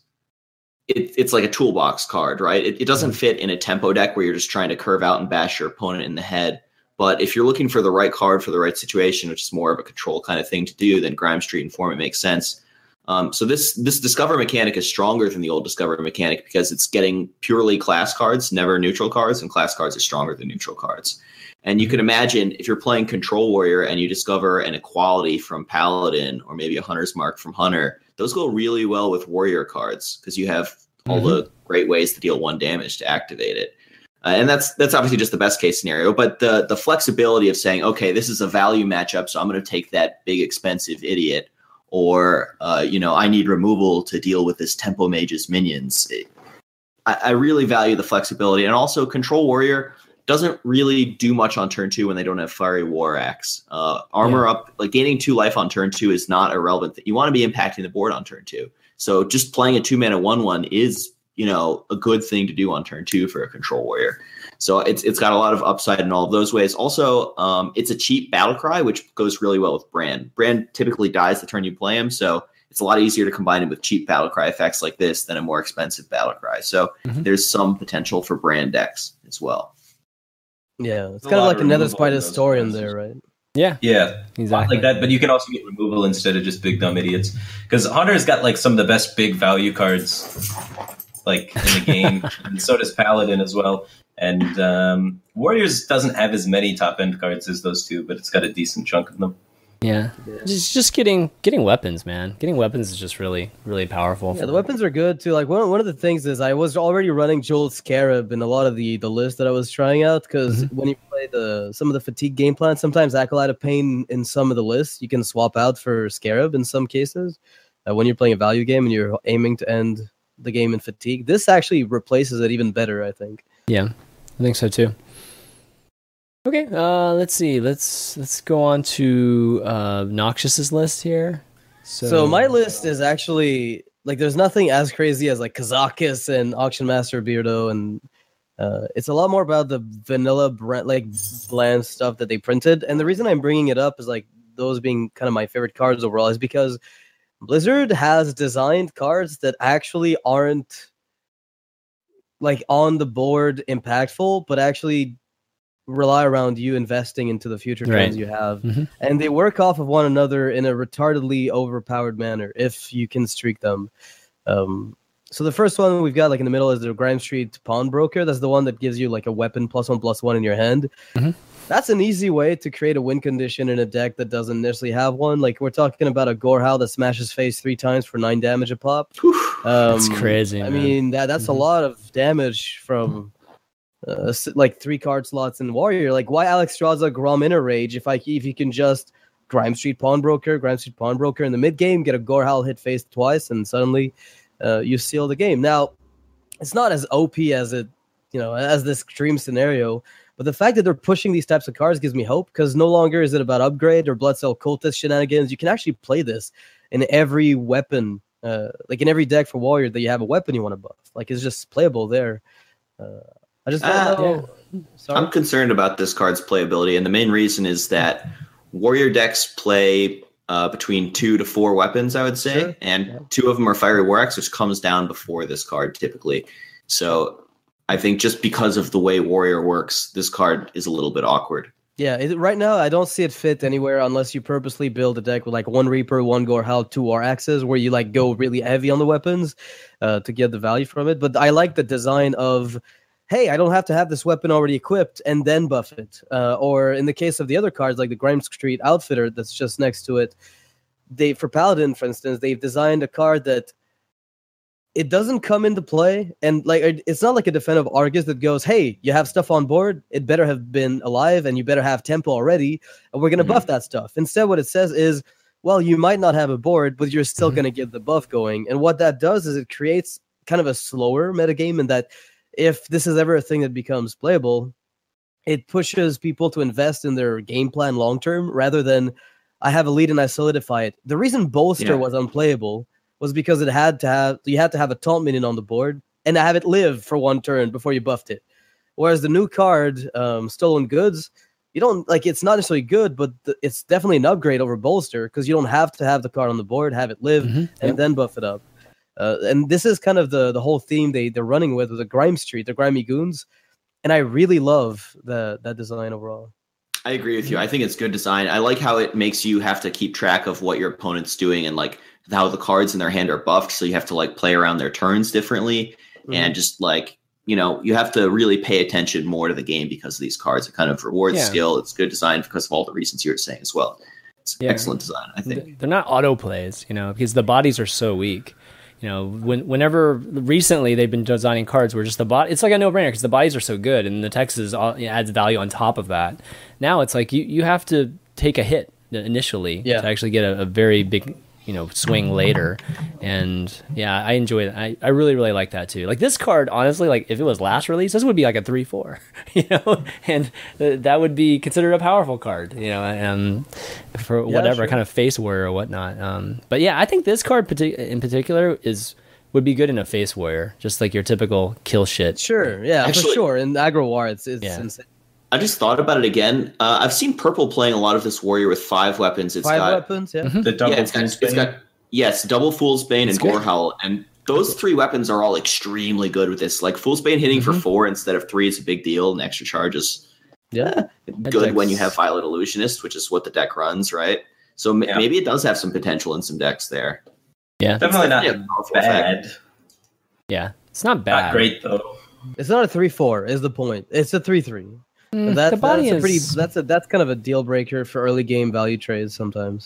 it, it's like a toolbox card, right? It, it doesn't fit in a tempo deck where you're just trying to curve out and bash your opponent in the head. But if you're looking for the right card for the right situation, which is more of a control kind of thing to do, then Grime Street Informant makes sense. Um, so this this Discover mechanic is stronger than the old Discover mechanic because it's getting purely class cards, never neutral cards, and class cards are stronger than neutral cards. And you can imagine if you're playing Control Warrior and you discover an equality from Paladin or maybe a Hunter's Mark from Hunter, those go really well with Warrior cards because you have all Mm-hmm. the great ways to deal one damage to activate it. Uh, and that's that's obviously just the best case scenario. But the the flexibility of saying, okay, this is a value matchup, so I'm going to take that big expensive idiot, or uh, you know, I need removal to deal with this Tempo Mage's minions. It, I, I really value the flexibility, and also Control Warrior doesn't really do much on turn two when they don't have Fiery War Axe. Uh, armor Yeah. up, like gaining two life on turn two is not a relevant thing. You want to be impacting the board on turn two. So just playing a two mana one one is, you know, a good thing to do on turn two for a Control Warrior. So it's it's got a lot of upside in all of those ways. Also, um, it's a cheap battle cry, which goes really well with Brand. Brand typically dies the turn you play him, so it's a lot easier to combine it with cheap battle cry effects like this than a more expensive battle cry. So Mhm. there's some potential for Brand decks as well. Yeah, it's There's a kind of lot like of another removal Spider in those historian classes. there, right? Yeah, Yeah, exactly. like that. But you can also get removal instead of just big dumb idiots. Because Hunter's got like some of the best big value cards, like in the game, and so does Paladin as well. And um, Warriors doesn't have as many top end cards as those two, but it's got a decent chunk of them. Yeah, just just getting getting weapons, man. Getting weapons is just really really powerful. Yeah, the weapons are good too. Like one one of the things is I was already running Joel Scarab in a lot of the the lists that I was trying out because Mm-hmm. when you play the some of the fatigue game plans, sometimes Acolyte of Pain in some of the lists you can swap out for Scarab in some cases. Uh, when you're playing a value game and you're aiming to end the game in fatigue, this actually replaces it even better, I think. Yeah, I think so too. Okay, uh, let's see. Let's let's go on to uh, Noxious's list here. So, So my list is actually like there's nothing as crazy as like Kazakis and Auction Master Beardo, and uh, it's a lot more about the vanilla brand, like bland stuff that they printed. And the reason I'm bringing it up is like those being kind of my favorite cards overall is because Blizzard has designed cards that actually aren't like on the board impactful, but actually rely around you investing into the future trends Right. you have. Mhm. And they work off of one another in a retardedly overpowered manner if you can streak them. Um, so the first one we've got like in the middle is the Grime Street Pawnbroker. That's the one that gives you like a weapon plus one plus one in your hand. Mhm. that's an easy way to create a win condition in a deck that doesn't necessarily have one. Like we're talking about a Gorehowl that smashes face three times for nine damage a pop. Um, that's crazy. I man. mean that that's mm-hmm. a lot of damage from uh, like three card slots in Warrior. Like why Alexstrasza Grom Inner Rage if I if you can just Grime Street Pawnbroker, Grime Street Pawnbroker in the mid game, get a Gorehowl hit face twice, and suddenly uh, you seal the game. Now it's not as O P as it you know as this extreme scenario. But the fact that they're pushing these types of cards gives me hope because no longer is it about upgrade or Blood Cell Cultist shenanigans. You can actually play this in every weapon, uh, like in every deck for Warrior that you have a weapon you want to buff. Like it's just playable there. Uh, I just don't uh, know. Yeah. I'm concerned about this card's playability, and the main reason is that Warrior decks play uh, between two to four weapons, I would say, sure. and yeah. two of them are Fiery War Axe, which comes down before this card typically. So I think just because of the way Warrior works, this card is a little bit awkward. Yeah, it, right now I don't see it fit anywhere unless you purposely build a deck with like one Reaper, one Gorehowl, two War Axes, where you like go really heavy on the weapons uh, to get the value from it. But I like the design of, hey, I don't have to have this weapon already equipped and then buff it. Uh, or in the case of the other cards, like the Grime Street Outfitter that's just next to it, they for Paladin, for instance, they've designed a card that it doesn't come into play, and like it's not like a defensive Argus that goes, hey, you have stuff on board, it better have been alive, and you better have tempo already, and we're going to mm-hmm. buff that stuff. Instead, what it says is, well, you might not have a board, but you're still mm-hmm. going to get the buff going. And what that does is it creates kind of a slower metagame, in that if this is ever a thing that becomes playable, it pushes people to invest in their game plan long term, rather than, I have a lead and I solidify it. The reason Bolster yeah. was unplayable was because it had to have you had to have a taunt minion on the board and have it live for one turn before you buffed it. Whereas the new card, um, Stolen Goods, you don't like it's not necessarily good, but the, it's definitely an upgrade over Bolster because you don't have to have the card on the board, have it live, mm-hmm. and yep. then buff it up. Uh, and this is kind of the the whole theme they they're running with with the Grime Street, the Grimy Goons, and I really love the that design overall. I agree with you. I think it's good design. I like how it makes you have to keep track of what your opponent's doing and like how the cards in their hand are buffed. So you have to like play around their turns differently. Mm-hmm. And just like, you know, you have to really pay attention more to the game because of these cards. It kind of rewards yeah. skill. It's good design because of all the reasons you were saying as well. It's yeah. excellent design, I think. They're not auto plays, you know, because the bodies are so weak. You know, when, whenever recently they've been designing cards where just the bot, it's like a no-brainer because the bodies are so good and the text is all, you know, adds value on top of that. Now it's like you, you have to take a hit initially yeah. to actually get a, a very big, you know, swing later. And yeah, I enjoy it. I, I really, really like that too. Like this card, honestly, like if it was last release, this would be like a three four, you know, and th- that would be considered a powerful card, you know, um, for yeah, whatever sure. kind of face warrior or whatnot. Um, but yeah, I think this card partic- in particular is would be good in a face warrior, just like your typical kill shit. Sure, yeah, Actually, for sure. In aggro war, it's, it's yeah. insane. I just thought about it again. Uh, I've seen Purple playing a lot of this warrior with five weapons. It's five got, weapons, yeah. Mm-hmm. The double yeah, it's got, it's got yes, double Fool's Bane and Gorehowl, and those three weapons are all extremely good with this. Like Fool's Bane hitting mm-hmm. for four instead of three is a big deal, and extra charges. Yeah, good when you have Violet Illusionist, which is what the deck runs, right? So m- yeah. maybe it does have some potential in some decks there. Yeah, definitely not bad. Effect. Yeah, it's not bad. Not great though. It's not a three four. Is the point? It's a three three. Mm, that, the body that's is a pretty. That's a that's kind of a deal breaker for early game value trades sometimes.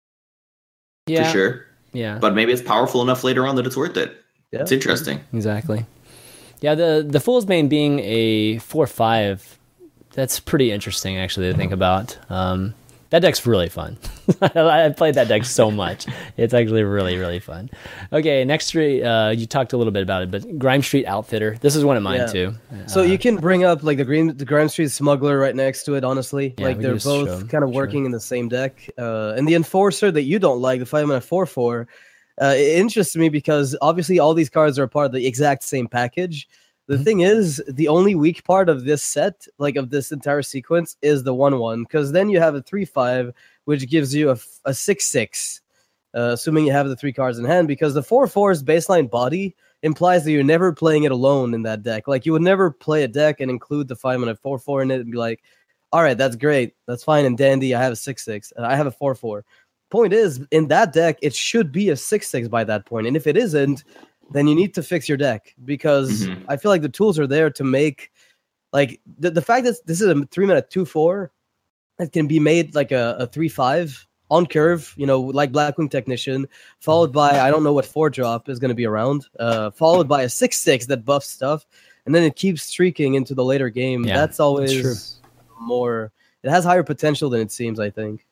Yeah, for sure. Yeah, but maybe it's powerful enough later on that it's worth it. Yeah. It's interesting. Exactly. Yeah, the the Fool's Bane being a four five, that's pretty interesting actually to think about. Um, that deck's really fun. I played that deck so much. It's actually really, really fun. Okay, next street, uh, you talked a little bit about it, but Grime Street Outfitter. This is one of mine yeah. too. So uh, you can bring up like the Green, the Grime Street Smuggler right next to it. Honestly, yeah, like they're both kind of working sure. in the same deck. Uh, and the Enforcer that you don't like, the five mana four four, uh, it interests me because obviously all these cards are part of the exact same package. The mm-hmm. thing is, the only weak part of this set, like of this entire sequence, is the one one, because then you have a three five, which gives you a, a six six, uh, assuming you have the three cards in hand, because the four four's baseline body implies that you're never playing it alone in that deck. Like, you would never play a deck and include the five mana four four in it and be like, all right, that's great, that's fine and dandy, I have a six six, and I have a four four. Point is, in that deck, it should be a six six by that point, and if it isn't, then you need to fix your deck, because mm-hmm. I feel like the tools are there to make like the the fact that this is a three mana two four that can be made like a, a three five on curve, you know, like Blackwing Technician, followed by I don't know what four drop is going to be around, uh, followed by a six six that buffs stuff, and then it keeps streaking into the later game. Yeah, that's always that's more. It has higher potential than it seems, I think.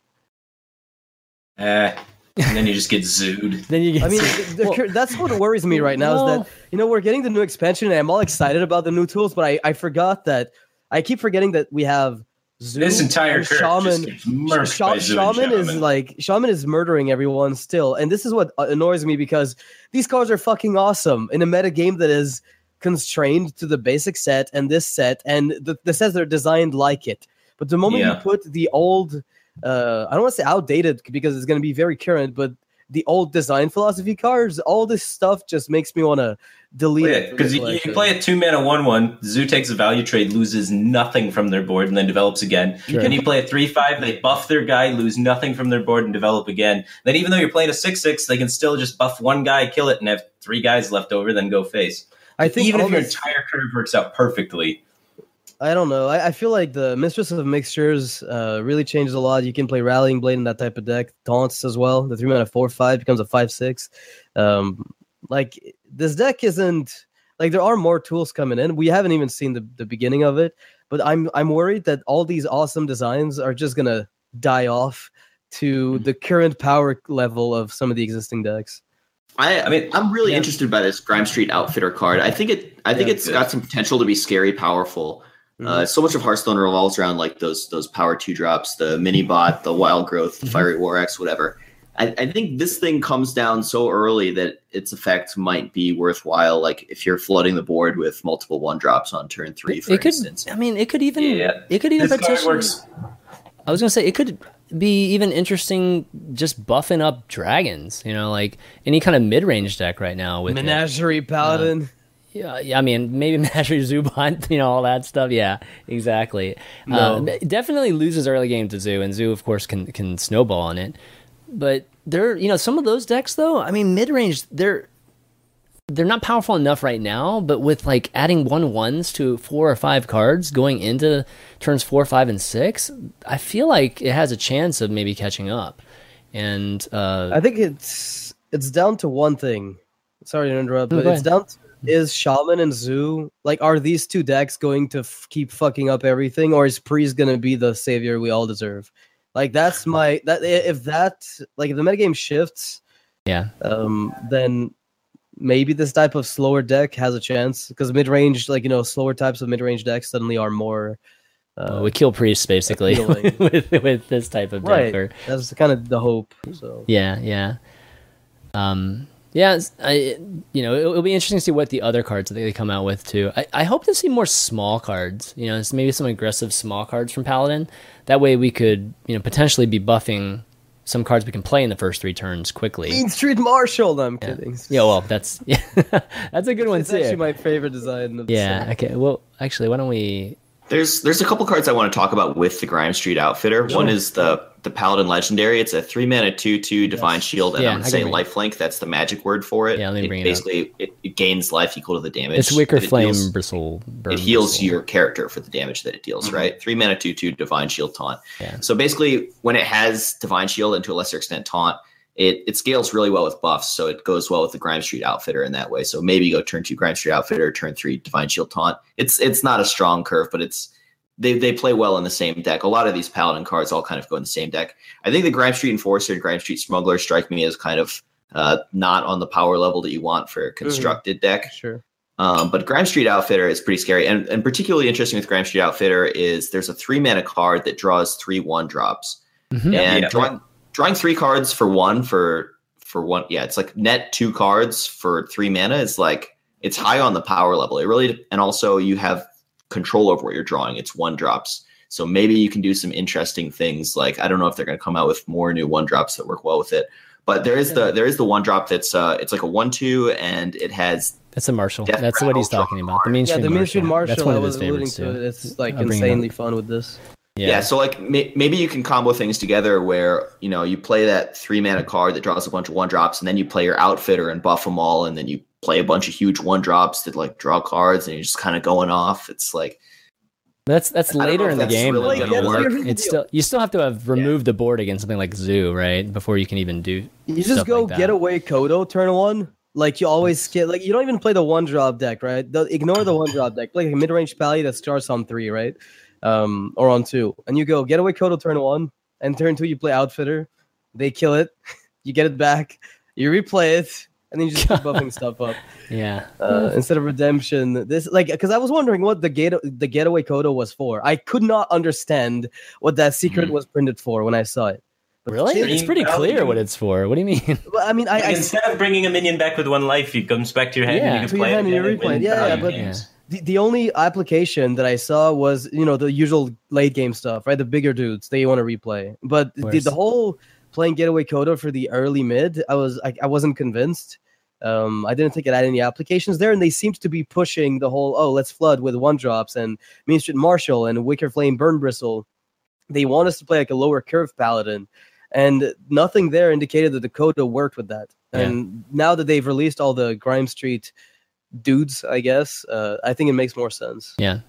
Uh, and then you just get zooed. Then you get. I mean, the, the, well, that's what worries me right now well, is that, you know, we're getting the new expansion and I'm all excited about the new tools, but I, I forgot that I keep forgetting that we have Zoo this entire Shaman. Sh- Shaman is like Shaman is murdering everyone still, and this is what annoys me because these cards are fucking awesome in a meta game that is constrained to the basic set and this set, and the, the sets are designed like it. But the moment yeah. you put the old, uh, I don't want to say outdated because it's going to be very current, but the old design philosophy cards, all this stuff just makes me want to delete well, yeah, it. Because you, you play a two mana one one, Zoo takes a value trade, loses nothing from their board, and then develops again. Sure. Then you play a three five, they buff their guy, lose nothing from their board, and develop again. Then even though you're playing a six six, they can still just buff one guy, kill it, and have three guys left over, then go face. I think even if your this... entire curve works out perfectly. I don't know. I, I feel like the Mistress of Mixtures uh, really changes a lot. You can play Rallying Blade in that type of deck. Taunts as well. The three mana four five becomes a five six. Um, like this deck isn't like there are more tools coming in. We haven't even seen the, the beginning of it, but I'm I'm worried that all these awesome designs are just gonna die off to the current power level of some of the existing decks. I, I mean, I'm really yeah. interested by this Grime Street Outfitter card. I think it I think yeah, it's good. got some potential to be scary powerful. Uh, so much of Hearthstone revolves around like those those power two drops, the mini bot, the wild growth, the fiery war X, whatever. I, I think this thing comes down so early that its effect might be worthwhile. Like if you're flooding the board with multiple one drops on turn three, for it could, instance. I mean, it could even yeah. it could even this potentially. Works. I was gonna say it could be even interesting just buffing up dragons. You know, like any kind of mid range deck right now with Menagerie it. Paladin. Uh, Yeah, yeah, I mean, maybe Menagerie Zubot, you know, all that stuff. Yeah, exactly. No. Uh, definitely loses early game to Zoo, and Zoo, of course, can can snowball on it. But they're, you know, some of those decks, though, I mean, mid range, they're they're not powerful enough right now. But with like adding one ones to four or five cards going into turns four, five, and six, I feel like it has a chance of maybe catching up. And uh, I think it's it's down to one thing. Sorry to interrupt, but it's down to. Is Shaman and Zoo, like, are these two decks going to f- keep fucking up everything, or is Priest going to be the savior we all deserve? Like, that's my, that if that, like, if the metagame shifts, yeah, um, then maybe this type of slower deck has a chance, because mid-range, like, you know, slower types of mid-range decks suddenly are more... Uh, well, we kill Priests, basically, with, with this type of deck. Right, or, that's kind of the hope, so... Yeah, yeah. Um... Yeah, I, you know, it'll, it'll be interesting to see what the other cards that they come out with too. I, I hope to see more small cards. You know, maybe some aggressive small cards from Paladin. That way, we could, you know, potentially be buffing some cards we can play in the first three turns quickly. Mean Street Marshal. No, I'm yeah. kidding. Yeah, well, that's yeah, that's a good one it's too. It's actually my favorite design. Of yeah. the Okay. Well, actually, why don't we? There's there's a couple cards I want to talk about with the Grime Street Outfitter. Sure. One is the the Paladin Legendary. It's a three mana two two Divine yes. Shield, and yeah, I'm gonna say lifelink. That's the magic word for it. Yeah, let me bring it, it basically up. It, it gains life equal to the damage. It's Wicker it Flame deals. Bristle. It heals bristle. your character for the damage that it deals. Mm-hmm. Right, three mana two two Divine Shield taunt. Yeah. So basically, when it has Divine Shield and to a lesser extent taunt, it it scales really well with buffs. So it goes well with the Grime Street Outfitter in that way. So maybe you go turn two Grime Street Outfitter, turn three Divine Shield taunt. It's it's not a strong curve, but it's They they play well in the same deck. A lot of these Paladin cards all kind of go in the same deck. I think the Grime Street Enforcer and Grime Street Smuggler strike me as kind of uh, not on the power level that you want for a constructed mm-hmm. deck. Sure. Um, but Grime Street Outfitter is pretty scary. And, and particularly interesting with Grime Street Outfitter is there's a three mana card that draws three one drops. Mm-hmm. And yeah, drawing, drawing three cards for one for for one. Yeah, it's like net two cards for three mana is like it's high on the power level. It really and also you have control over what you're drawing. It's one drops. So maybe you can do some interesting things. Like, I don't know if they're going to come out with more new one drops that work well with it, but there is the, there is the one drop that's uh it's like a one, two, and it has, that's a Marshall. That's what he's talking about. The mainstream, yeah, the mainstream Marshall. That's one I of was his favorites alluding to too. it. It's like I'll insanely fun with this. Yeah. yeah so like may, maybe you can combo things together where, you know, you play that three mana card that draws a bunch of one drops, and then you play your Outfitter and buff them all. And then you play a bunch of huge one drops that like draw cards, and you're just kind of going off. It's like, That's that's later in the game. Really Like, gonna that's work. your- It's still you still have to have removed the board against something like Zoo, right? Before you can even do. You just stuff go like that. get away Kodo turn one. Like you always skip. Like you don't even play the one drop deck, right? The, ignore the one drop deck. Play like a mid range pally that starts on three, right? Um, or on two, and you go get away Kodo turn one, and turn two you play Outfitter. They kill it. You get it back. You replay it, and then you just keep buffing stuff up. Yeah. Uh, instead of redemption, this like because I was wondering what the gate the getaway Kodo was for. I could not understand what that secret Mhm. was printed for when I saw it. But Really? since- It's pretty clear what it's for. What do you mean? Well, I mean, I, Like, I instead of bringing a minion back with one life, he comes back to your hand Yeah. and you To can your play hand it and you again replay it. win Yeah, yeah, value but- games. the, the only application that I saw was you know the usual late game stuff, right? The bigger dudes they want to replay, but the, course. the whole playing getaway Kodo for the early mid, I was I, I wasn't convinced. Um, I didn't think it had any applications there, and they seemed to be pushing the whole oh let's flood with one drops and Mean Street Marshal and Wicker Flame Burn Bristle. They want us to play like a lower curve paladin, and nothing there indicated that the Kodo worked with that. Yeah. And now that they've released all the Grime Street dudes, I guess, uh, I think it makes more sense. Yeah.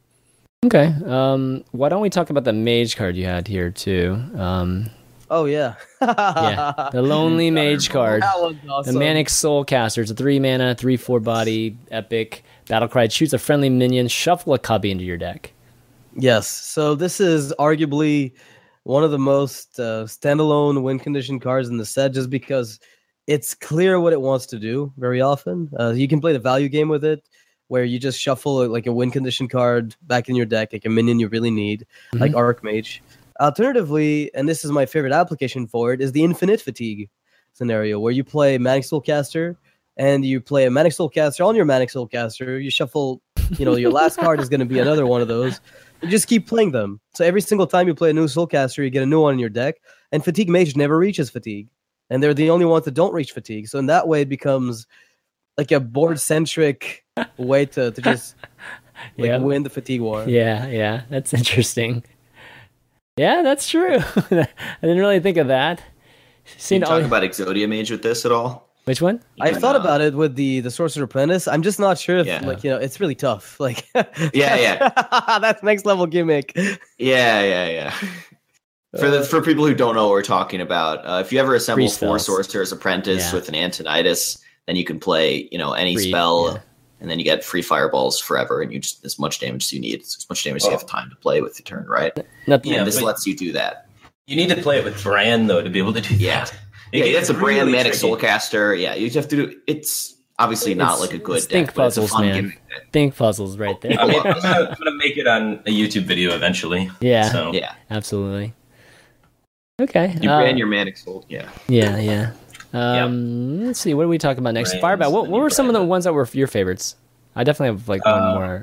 Okay. Um, why don't we talk about the mage card you had here too? Um, Oh yeah, yeah, the lonely mage card. That was The awesome. Manic Soul Caster. It's a three mana, three four body, epic battle cry. Choose a friendly minion, shuffle a copy into your deck. Yes, so this is arguably one of the most uh, standalone win condition cards in the set, just because it's clear what it wants to do. Very often, uh, you can play the value game with it, where you just shuffle like a win condition card back in your deck, like a minion you really need, Mhm. like Archmage. Alternatively, and this is my favorite application for it, is the Infinite Fatigue scenario, where you play Manic Soulcaster and you play a Manic Soulcaster on your Manic Soulcaster. You shuffle, you know, your last card is going to be another one of those. You just keep playing them. So every single time you play a new Soulcaster, you get a new one in your deck. And Fatigue Mage never reaches Fatigue, and they're the only ones that don't reach Fatigue. So in that way, it becomes like a board centric way to to just like Yeah. win the Fatigue war. Yeah, yeah, that's interesting. Yeah, that's true. I didn't really think of that. Can you Seen talk all- about Exodia Mage with this at all? which one? I thought Uh, about it with the the Sorcerer Apprentice. I'm just not sure if Yeah. like you know it's really tough. Like Yeah, yeah. that's next level gimmick. Yeah, yeah, yeah. For the for people who don't know what we're talking about, uh, if you ever assemble Free four spells. Sorcerer's Apprentice Yeah. with an Antonitis, then you can play, you know, any Free, spell, yeah. and then you get free fireballs forever, and you just as much damage as you need, as much damage as you Oh. have time to play with your turn, right? Nothing. Yeah, and this but- lets you do that. You need to play it with Bran though to be able to do Yeah. that. It Yeah, gets that's a brand really Manic tricky. Soulcaster. Yeah, you have to do. It's obviously not It's- like a good it's think deck, but it's a puzzles, fun man. gimmick. Think puzzles right there. I mean, I'm gonna, I'm gonna make it on a YouTube video eventually. Yeah, So Yeah, absolutely. Okay. you uh, brand your Manic Soul. Yeah. Yeah, yeah. Um, Let's see. What do we talk about next? Brands, Firebat. What, then what you were some of the brand it. ones that were your favorites? I definitely have like one Uh, more.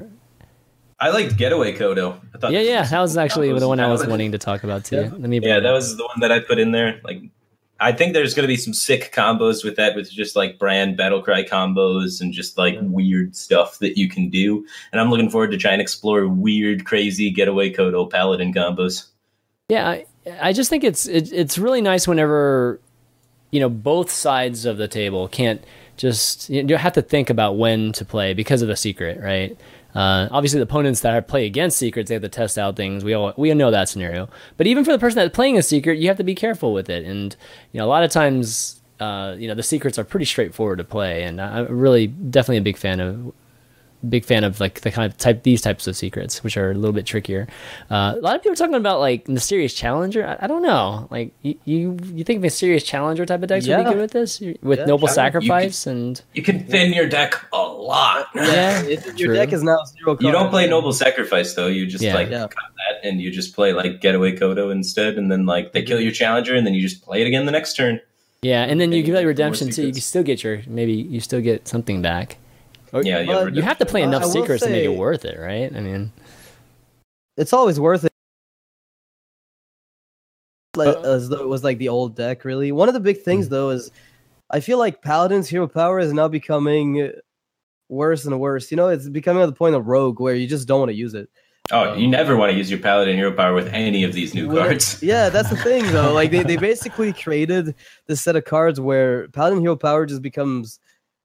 I liked Getaway Kodo. I thought Yeah, this yeah. was That was actually combos the one I and was that wanting to talk about too. Yeah. Let me. Yeah, that was the one that I put in there. Like, I think there's going to be some sick combos with that, with just like brand Battlecry combos and just like weird stuff that you can do. And I'm looking forward to trying to explore weird, crazy Getaway Kodo Paladin combos. Yeah, I, I just think it's it, it's really nice whenever you know both sides of the table can't just you, know, you have to think about when to play because of the secret, right? Uh, obviously, the opponents that play against secrets, they have to test out things. We all we know that scenario. But even for the person that's playing a secret, you have to be careful with it. And you know, a lot of times, uh, you know, the secrets are pretty straightforward to play. And I'm really definitely a big fan of big fan of like the kind of type these types of secrets, which are a little bit trickier. Uh, a lot of people are talking about like Mysterious Challenger. I, I don't know. Like you, you, you think Mysterious Challenger type of decks would Yeah. be good with this with Yeah, Noble Challenger. Sacrifice and You can thin your deck a lot. yeah, If your true. deck is now zero. You don't cards, play then- Noble Sacrifice though. You just Yeah. like Yeah. cut that and you just play like Getaway Kodo instead, and then like they kill your challenger, and then you just play it again the next turn. yeah, and then you Maybe give that make more redemption too. You can secrets. still get your maybe you still get something back. Or, Yeah, But have you have to play Uh, enough I will secrets to make it say- worth it, right? I mean, It's always worth it. Like, Uh, as though it was like the old deck, really. One of the big things, though, is I feel like Paladin's hero power is now becoming worse and worse. You know, it's becoming at the point of Rogue where you just don't want to use it. Oh, you never want to use your Paladin hero power with any of these new Well, cards. Yeah, that's the thing, though. Like they, they basically created this set of cards where Paladin hero power just becomes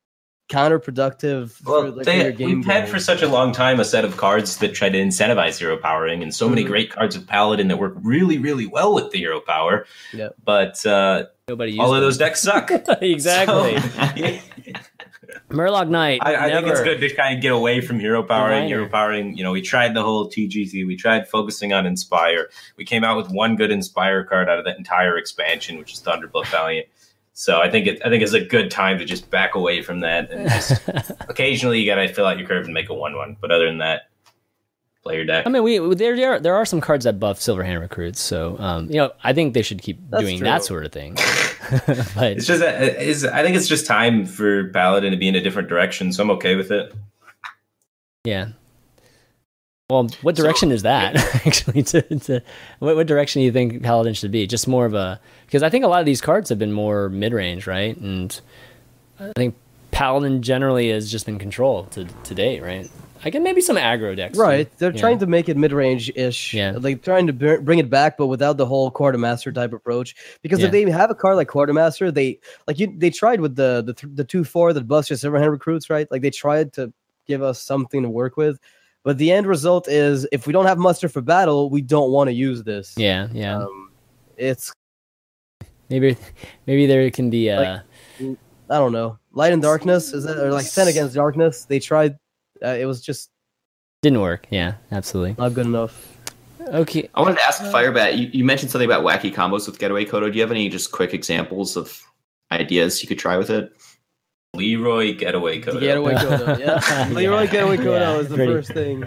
counterproductive. Well, for, like, they, for your game we've had for such a long time a set of cards that try to incentivize hero powering, and so many Mhm. great cards with Paladin that work really, really well with the hero power. Yeah. But uh, Nobody all used of them. those decks suck. Exactly. So, yeah. Murloc Knight. I, I think it's never. good to kind of get away from hero powering. Diviner. Hero powering, you know, we tried the whole T G C. We tried focusing on Inspire. We came out with one good Inspire card out of that entire expansion, which is Thunderblood Valiant. So I think it, I think it's a good time to just back away from that and just occasionally you gotta fill out your curve and make a one-one. But other than that, play your deck. I mean, we there there are, there are some cards that buff Silverhand recruits, so um, you know, I think they should keep That's doing true. that sort of thing. But It's just that is I think it's just time for Paladin to be in a different direction, so I'm okay with it. yeah. Well, what direction So- is that actually? To, to what, what direction do you think Paladin should be? Just more of a because I think a lot of these cards have been more mid range, right? And I think Paladin generally has just been control to to date, right? I get maybe some aggro decks, too. Right, they're Yeah. trying to make it mid-range ish. Yeah. like trying to br- bring it back, but without the whole quartermaster type approach. Because Yeah. if they have a card like quartermaster, they like you. They tried with the the th- the two four that busts your Silverhand recruits, right? Like they tried to give us something to work with, but the end result is if we don't have muster for battle, we don't want to use this. Yeah, yeah. Um, it's maybe maybe there can be a. Like, I don't know, light and darkness is it or like Stand Against Darkness? They tried. Uh, it was just Didn't work. Yeah, absolutely. not good enough. Okay. I wanted to ask Firebat. You, you mentioned something about wacky combos with Getaway Kodo. Do you have any just quick examples of ideas you could try with it? Leroy Getaway Kodo. Getaway Kodo, yeah. Leroy Getaway Kodo Yeah, is the pretty. first thing.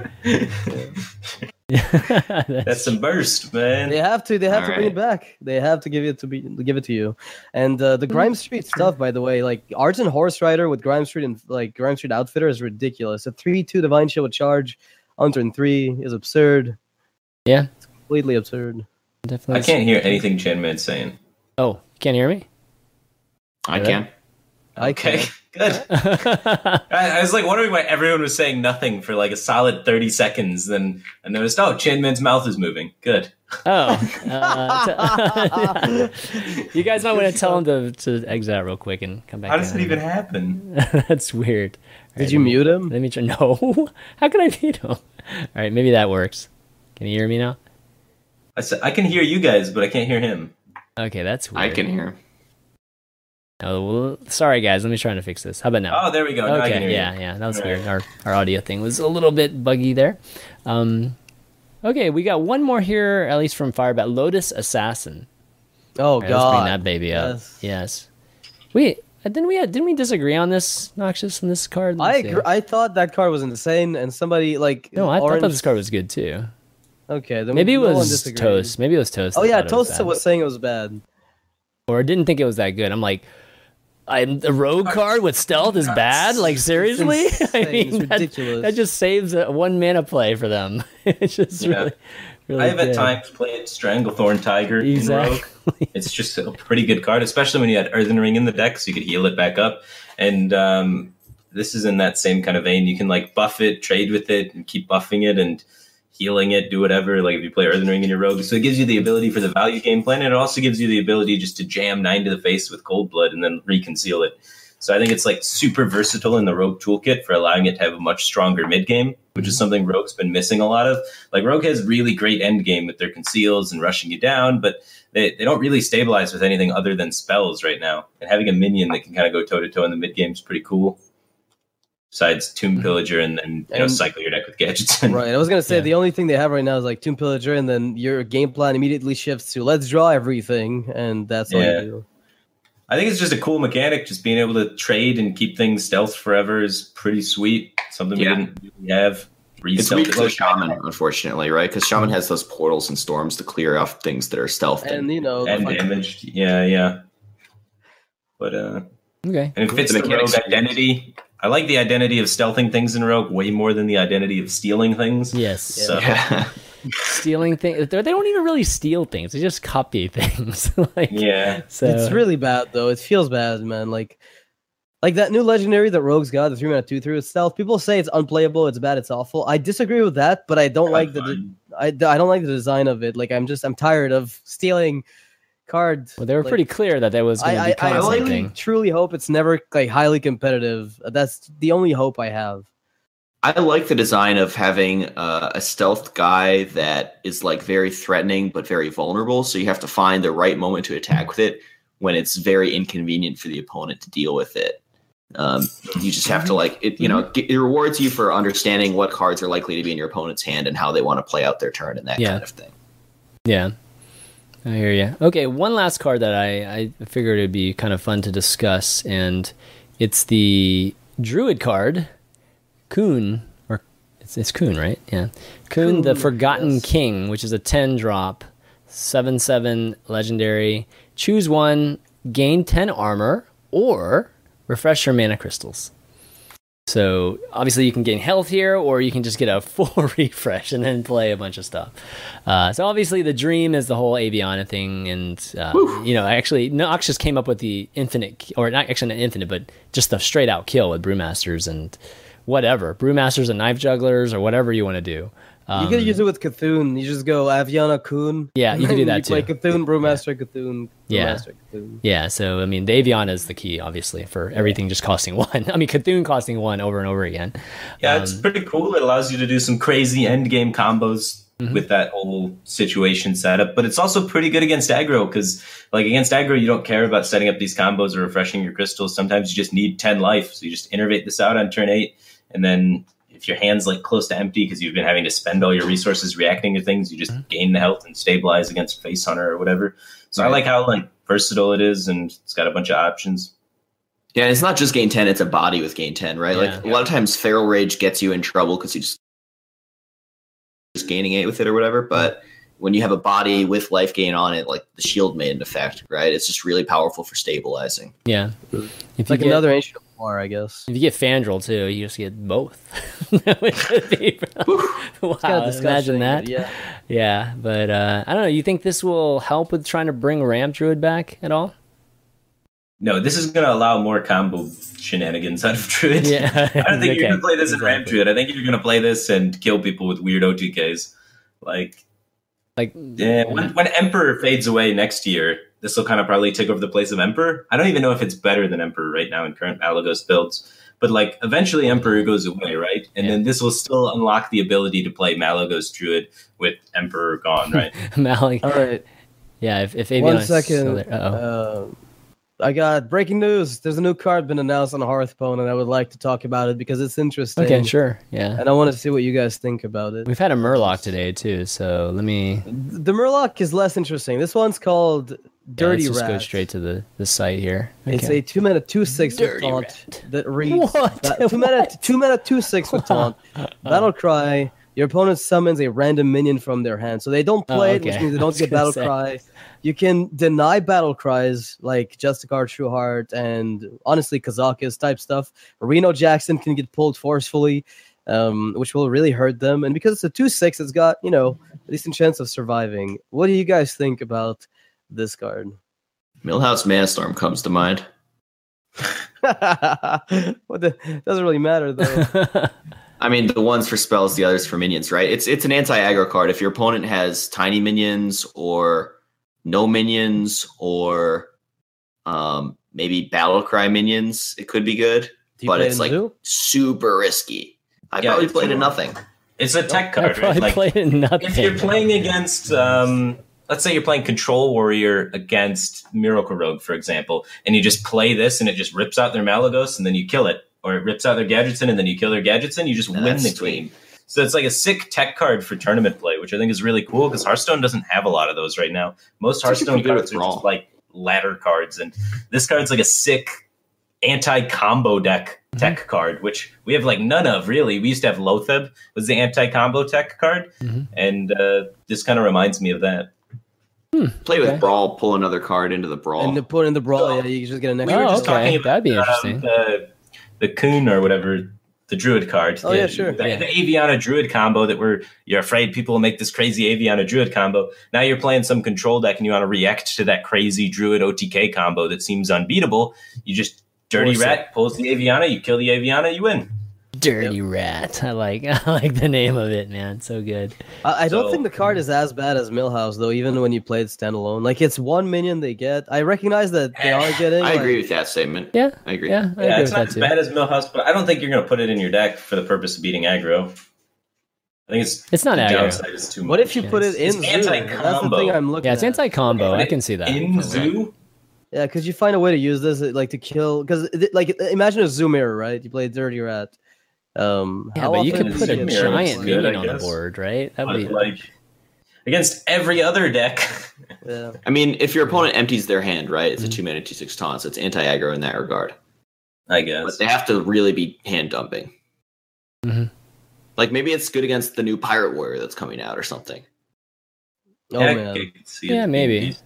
That's some burst, man. They have to. They have All to bring it right. back. They have to give it to be give it to you. And uh, the Grime Street stuff, by the way, like Argent Horse Rider with Grime Street and like Grime Street Outfitter is ridiculous. A three two Divine Shield with charge, one hundred three is absurd. Yeah, It's completely absurd. definitely. I can't hear anything Chenman's saying. Oh, can't hear me? I Really? can. I Okay, can't. good. I, I was like wondering why everyone was saying nothing for like a solid thirty seconds. Then I noticed, oh, Chenman's mouth is moving. Good. Oh. Uh, t- you guys might want to tell him to, to exit out real quick and come back. How does in. it even happen? That's weird. All Did right, you let me- mute him? Let me try. No. How can I mute him? All right, maybe that works. Can you hear me now? I said I can hear you guys, but I can't hear him. Okay, that's weird. I can hear. Oh, well, sorry guys. Let me try to fix this. How about now? Oh, there we go. Now I can Okay, hear yeah, you. yeah, that was All right. weird. Our our audio thing was a little bit buggy there. Um, okay, we got one more here, at least from Firebat. Lotus Assassin. Oh All right, let's God! bring that baby up. Yes. Yes. Wait, uh, didn't we didn't we disagree on this, Noxious, on this card? I Let's see. agree. I thought that card was insane, and somebody like No, I, I orange. thought this card was good too. Okay, then Maybe it no one was disagreed. Toast. Maybe it was Toast. Oh that yeah, thought it was Toast bad. was saying it was bad. Or didn't think it was that good. I'm like, I'm the rogue card with stealth is bad. Like seriously, It's I insane. mean It's that, ridiculous. that just saves a one mana play for them. It's just Yeah. really, really. I have at good. times played Stranglethorn Tiger in Exactly. Rogue. It's just a pretty good card, especially when you had Earthen Ring in the deck, so you could heal it back up. And um, this is in that same kind of vein. You can like buff it, trade with it, and keep buffing it and healing it, do whatever. Like if you play Earthen Ring in your Rogue, so it gives you the ability for the value game plan, and it also gives you the ability just to jam nine to the face with Cold Blood and then reconceal it. So I think it's like super versatile in the Rogue toolkit for allowing it to have a much stronger mid game, which is something Rogue's been missing a lot of. Like Rogue has really great end game with their conceals and rushing you down, but they, they don't really stabilize with anything other than spells right now. And having a minion that can kind of go toe to toe in the mid game is pretty cool. Besides Tomb Pillager and then you know And- cycle your deck with gadgets. And, Right. I was gonna say Yeah. the only thing they have right now is like Tomb Pillager, and then your game plan immediately shifts to let's draw everything, and that's all Yeah. you do. I think it's just a cool mechanic. Just being able to trade and keep things stealth forever is pretty sweet. Something Yeah. we didn't really have. It's Re-stealth weak it for the like- shaman, unfortunately, right? Because shaman has those portals and storms to clear off things that are stealthed. And you know, the and fucking- damaged. Yeah, yeah. But uh Okay. and it fits The the, mechanics Rogue are good. identity. I like the identity of stealthing things in Rogue way more than the identity of stealing things. Yes. So Yeah. Stealing things. They don't even really steal things. They just copy things. Like, yeah. so it's really bad though. It feels bad, man. Like, like that new legendary that Rogue's got, the three mana two through stealth. People say it's unplayable, it's bad, it's awful. I disagree with that, but I don't like the. Fine. I, I don't like the design of it. Like I'm just I'm tired of stealing card. Well, they were like, pretty clear that that was going to I, become I, I something. only truly hope it's never like highly competitive. That's the only hope I have. I like the design of having uh, a stealth guy that is like very threatening but very vulnerable. So you have to find the right moment to attack with it when it's very inconvenient for the opponent to deal with it. Um, you just have to like it. You know, it rewards you for understanding what cards are likely to be in your opponent's hand and how they want to play out their turn and that Yeah. kind of thing. Yeah, I hear you. Okay, one last card that I, I figured it'd be kind of fun to discuss, and it's the Druid card, Kuhn, or it's, it's Kuhn, right? Yeah, Kuhn, Kuhn, the Forgotten yes. King, which is a ten drop, seven seven legendary. Choose one, gain ten armor, or refresh your mana crystals. So obviously you can gain health here, or you can just get a full refresh and then play a bunch of stuff. Uh, so obviously the dream is the whole Aviana thing, and uh, you know, actually Nox just came up with the infinite, or not actually not infinite, but just the straight out kill with Brewmasters and whatever Brewmasters and Knife Jugglers or whatever you want to do. Um, You can use it with Cthulhu. You just go Aviana Kuhn. Yeah, you can do that you play too. Cthulhu, Brewmaster, Cthulhu, Yeah. Brewmaster, Cthulhu. Yeah, so I mean, the Aviana is the key, obviously, for everything just costing one. I mean, Cthulhu costing one over and over again. Yeah, Um, it's pretty cool. It allows you to do some crazy end game combos Mhm. with that whole situation setup. But it's also pretty good against aggro because, like, against aggro, you don't care about setting up these combos or refreshing your crystals. Sometimes you just need ten life, so you just innervate this out on turn eight, and then if your hand's like close to empty because you've been having to spend all your resources reacting to things, you just Mm-hmm. gain the health and stabilize against Face Hunter or whatever. So I like how like versatile it is, and it's got a bunch of options. Yeah, and it's not just gain ten; it's a body with gain ten, right? Yeah. Like a lot of times, Feral Rage gets you in trouble because you just just gaining eight with it or whatever. But when you have a body with life gain on it, like the shield made an effect, right? It's just really powerful for stabilizing. Yeah. If It's you like get, another Ancient of War, I guess. If you get Fandral too, you just get both. Which would be, wow, It's kinda disgusting, imagine that. but yeah. Yeah, but uh, I don't know. You think this will help with trying to bring Ramp Druid back at all? No, this is going to allow more combo shenanigans out of Druid. Yeah. I don't think Okay. you're going to play this in Ramp Exactly. Druid. I think you're going to play this and kill people with weird O T Ks. Like, Like, yeah, when, when Emperor fades away next year, this will kind of probably take over the place of Emperor. I don't even know if it's better than Emperor right now in current Malagos builds. But, like, eventually Emperor goes away, right? And Yeah. then this will still unlock the ability to play Malagos Druid with Emperor gone, right? Malik. All right. Yeah, if, if One Avion is still second. there. Uh-oh. Uh, I got breaking news. There's a new card been announced on Hearthstone, and I would like to talk about it because it's interesting. Okay, sure. Yeah. And I want to see what you guys think about it. We've had a Murloc today, too, so let me... The Murloc is less interesting. This one's called Yeah, Dirty let's just Rat. go straight to the, the site here. It's Okay. a two mana two six with Dirty taunt Rat. that reads What? that- two mana What? two mana two six with taunt. Battle Cry. Your opponent summons a random minion from their hand, so they don't Oh, play it, okay. which means they I don't was get gonna Battle say. Cry. You can deny Battle Cries like Justicar, True Heart, and honestly Kazakus type stuff. Reno Jackson can get pulled forcefully, um, which will really hurt them. And because it's a two six, it's got you know a decent chance of surviving. What do you guys think about this card? Millhouse Manastorm comes to mind. what the, doesn't really matter though. I mean, the one's for spells, the other's for minions, right? It's it's an anti-aggro card. If your opponent has tiny minions or no minions or um, maybe Battle Cry minions, it could be good. Do you But play it's in like Zoo? super risky. I Yeah, probably it's played in true. nothing. It's a tech I card, right? probably Like, played it nothing. if you're playing against, um, let's say you're playing Control Warrior against Miracle Rogue, for example, and you just play this and it just rips out their Malagos and then you kill it, or it rips out their Gadgetzin and then you kill their Gadgetzin, you just Yeah, win that's the sweet. game. So it's like a sick tech card for tournament play, which I think is really cool because Hearthstone doesn't have a lot of those right now. Most It's actually Hearthstone pretty good cards with are Brawl. just like ladder cards, and this card's like a sick anti-combo deck tech card, which we have like none of really. We used to have Lotheb was the anti-combo tech card, Mhm. and uh, this kind of reminds me of that. Play Okay. with Brawl, pull another card into the Brawl. And to put in the brawl, yeah, you just get an We extra. were Oh, just okay. talking about That'd be um, interesting. the, the Coon or whatever, the Druid card. Oh, the, yeah, sure. The, Yeah. the Aviana Druid combo that we're you're afraid people will make this crazy Aviana Druid combo. Now you're playing some control deck and you want to react to that crazy Druid O T K combo that seems unbeatable. You just Dirty Force Rat pulls the Aviana, you kill the Aviana, you win. Dirty yep. Rat. I like I like the name of it, man. So good. I, I So- don't think the card is as bad as Millhouse though. Even when you play it standalone, like it's one minion they get. I recognize that they are getting. I like, agree with that statement. Yeah, I agree. Yeah, I Yeah, agree it's with not that as too. bad as Millhouse, but I don't think you're going to put it in your deck for the purpose of beating aggro. I think it's It's not the aggro. downside is too much. What if you put it It's in zoo? anti-combo. That's the thing I'm looking Yeah, it's at. anti-combo. Put I it can see that. in zoo? Yeah, could you find a way to use this, like to kill? Because like, imagine a zoo mirror, right? You play Dirty Rat. Um, Yeah, how but you often could do put a get Mirror mirrors? giant is good, minion I on the guess. board, right? That But would be like against every other deck. Yeah. I mean, if your opponent empties their hand, right, it's Mhm. a two mana, two six taunt, so it's anti-aggro in that regard. I But guess. they have to really be hand dumping. Mhm. Like maybe it's good against the new Pirate Warrior that's coming out or something. Oh Yeah, I man, could see Yeah, it maybe. being-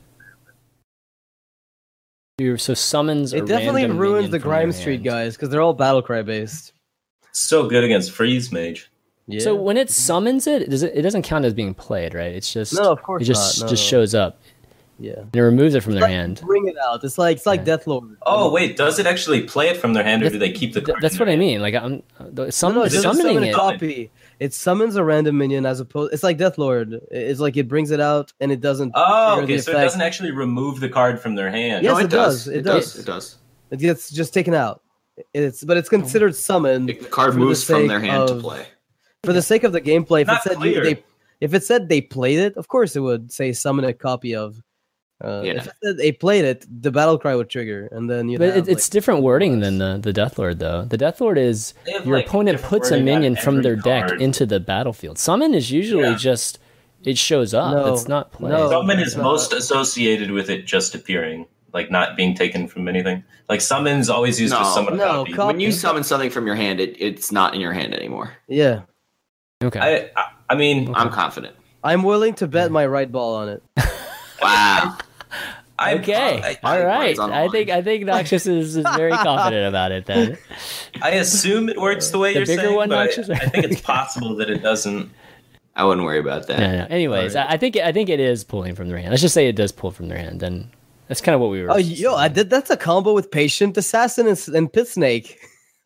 You're- so summons. it a definitely random ruins minion the from your Grime Street hand. guys because they're all Battlecry based. So good against Freeze Mage. Yeah. So when it summons it, does it, it doesn't count as being played, right? It's just No, of course it just not. No, just no. shows up yeah, and it removes it from their Like, hand. bring it out. It's like it's like Yeah. Deathlord. Oh wait, does it actually play it from their hand, or That's- do they keep the? Th- card that's in what their I hand? mean. Like I'm the- some, no, no, it doesn't summoning summon it. a copy. It summons a random minion as opposed. It's like Deathlord. It's like it brings it out and it doesn't. Oh, trigger the okay. So it effect. doesn't actually remove the card from their hand. Yes, no, it does. It It does. does. It does. It gets just taken out. It's but it's considered summoned The card For the moves from their sake hand to of- play. for the sake of the gameplay. If Not it said you, clear. they, if it said they played it, of course it would say summon a copy of. Uh, Yeah. If it said they played it, the battle cry would trigger, and then you. But it, it's different wording than the the Death Lord though. The Death Lord is They have, your like, opponent different puts a wording on minion from every their deck card. into the battlefield. Summon is usually Yeah. just it shows up. No, It's not played. no. Summon it's is not. most associated with it just appearing, like not being taken from anything. Like summons always used No. to summon a No, copy. cop- When you summon something from your hand, it, it's not in your hand anymore. Yeah, Okay. I, I, I mean, I'm confident. I'm willing to bet my right ball on it. Wow. I, Okay. I, All right. It's on the I line. think I think Noxious is, is very confident about it then. I assume it works the way The you're bigger saying, one, but I, Noxious? I think it's possible that it doesn't. I wouldn't worry about that. No, no. Anyways, I, I think I think it is pulling from their hand. Let's just say it does pull from their hand. Then that's kind of what we were. Oh, yo, I did. That's a combo with Patient Assassin and, and Pit Snake.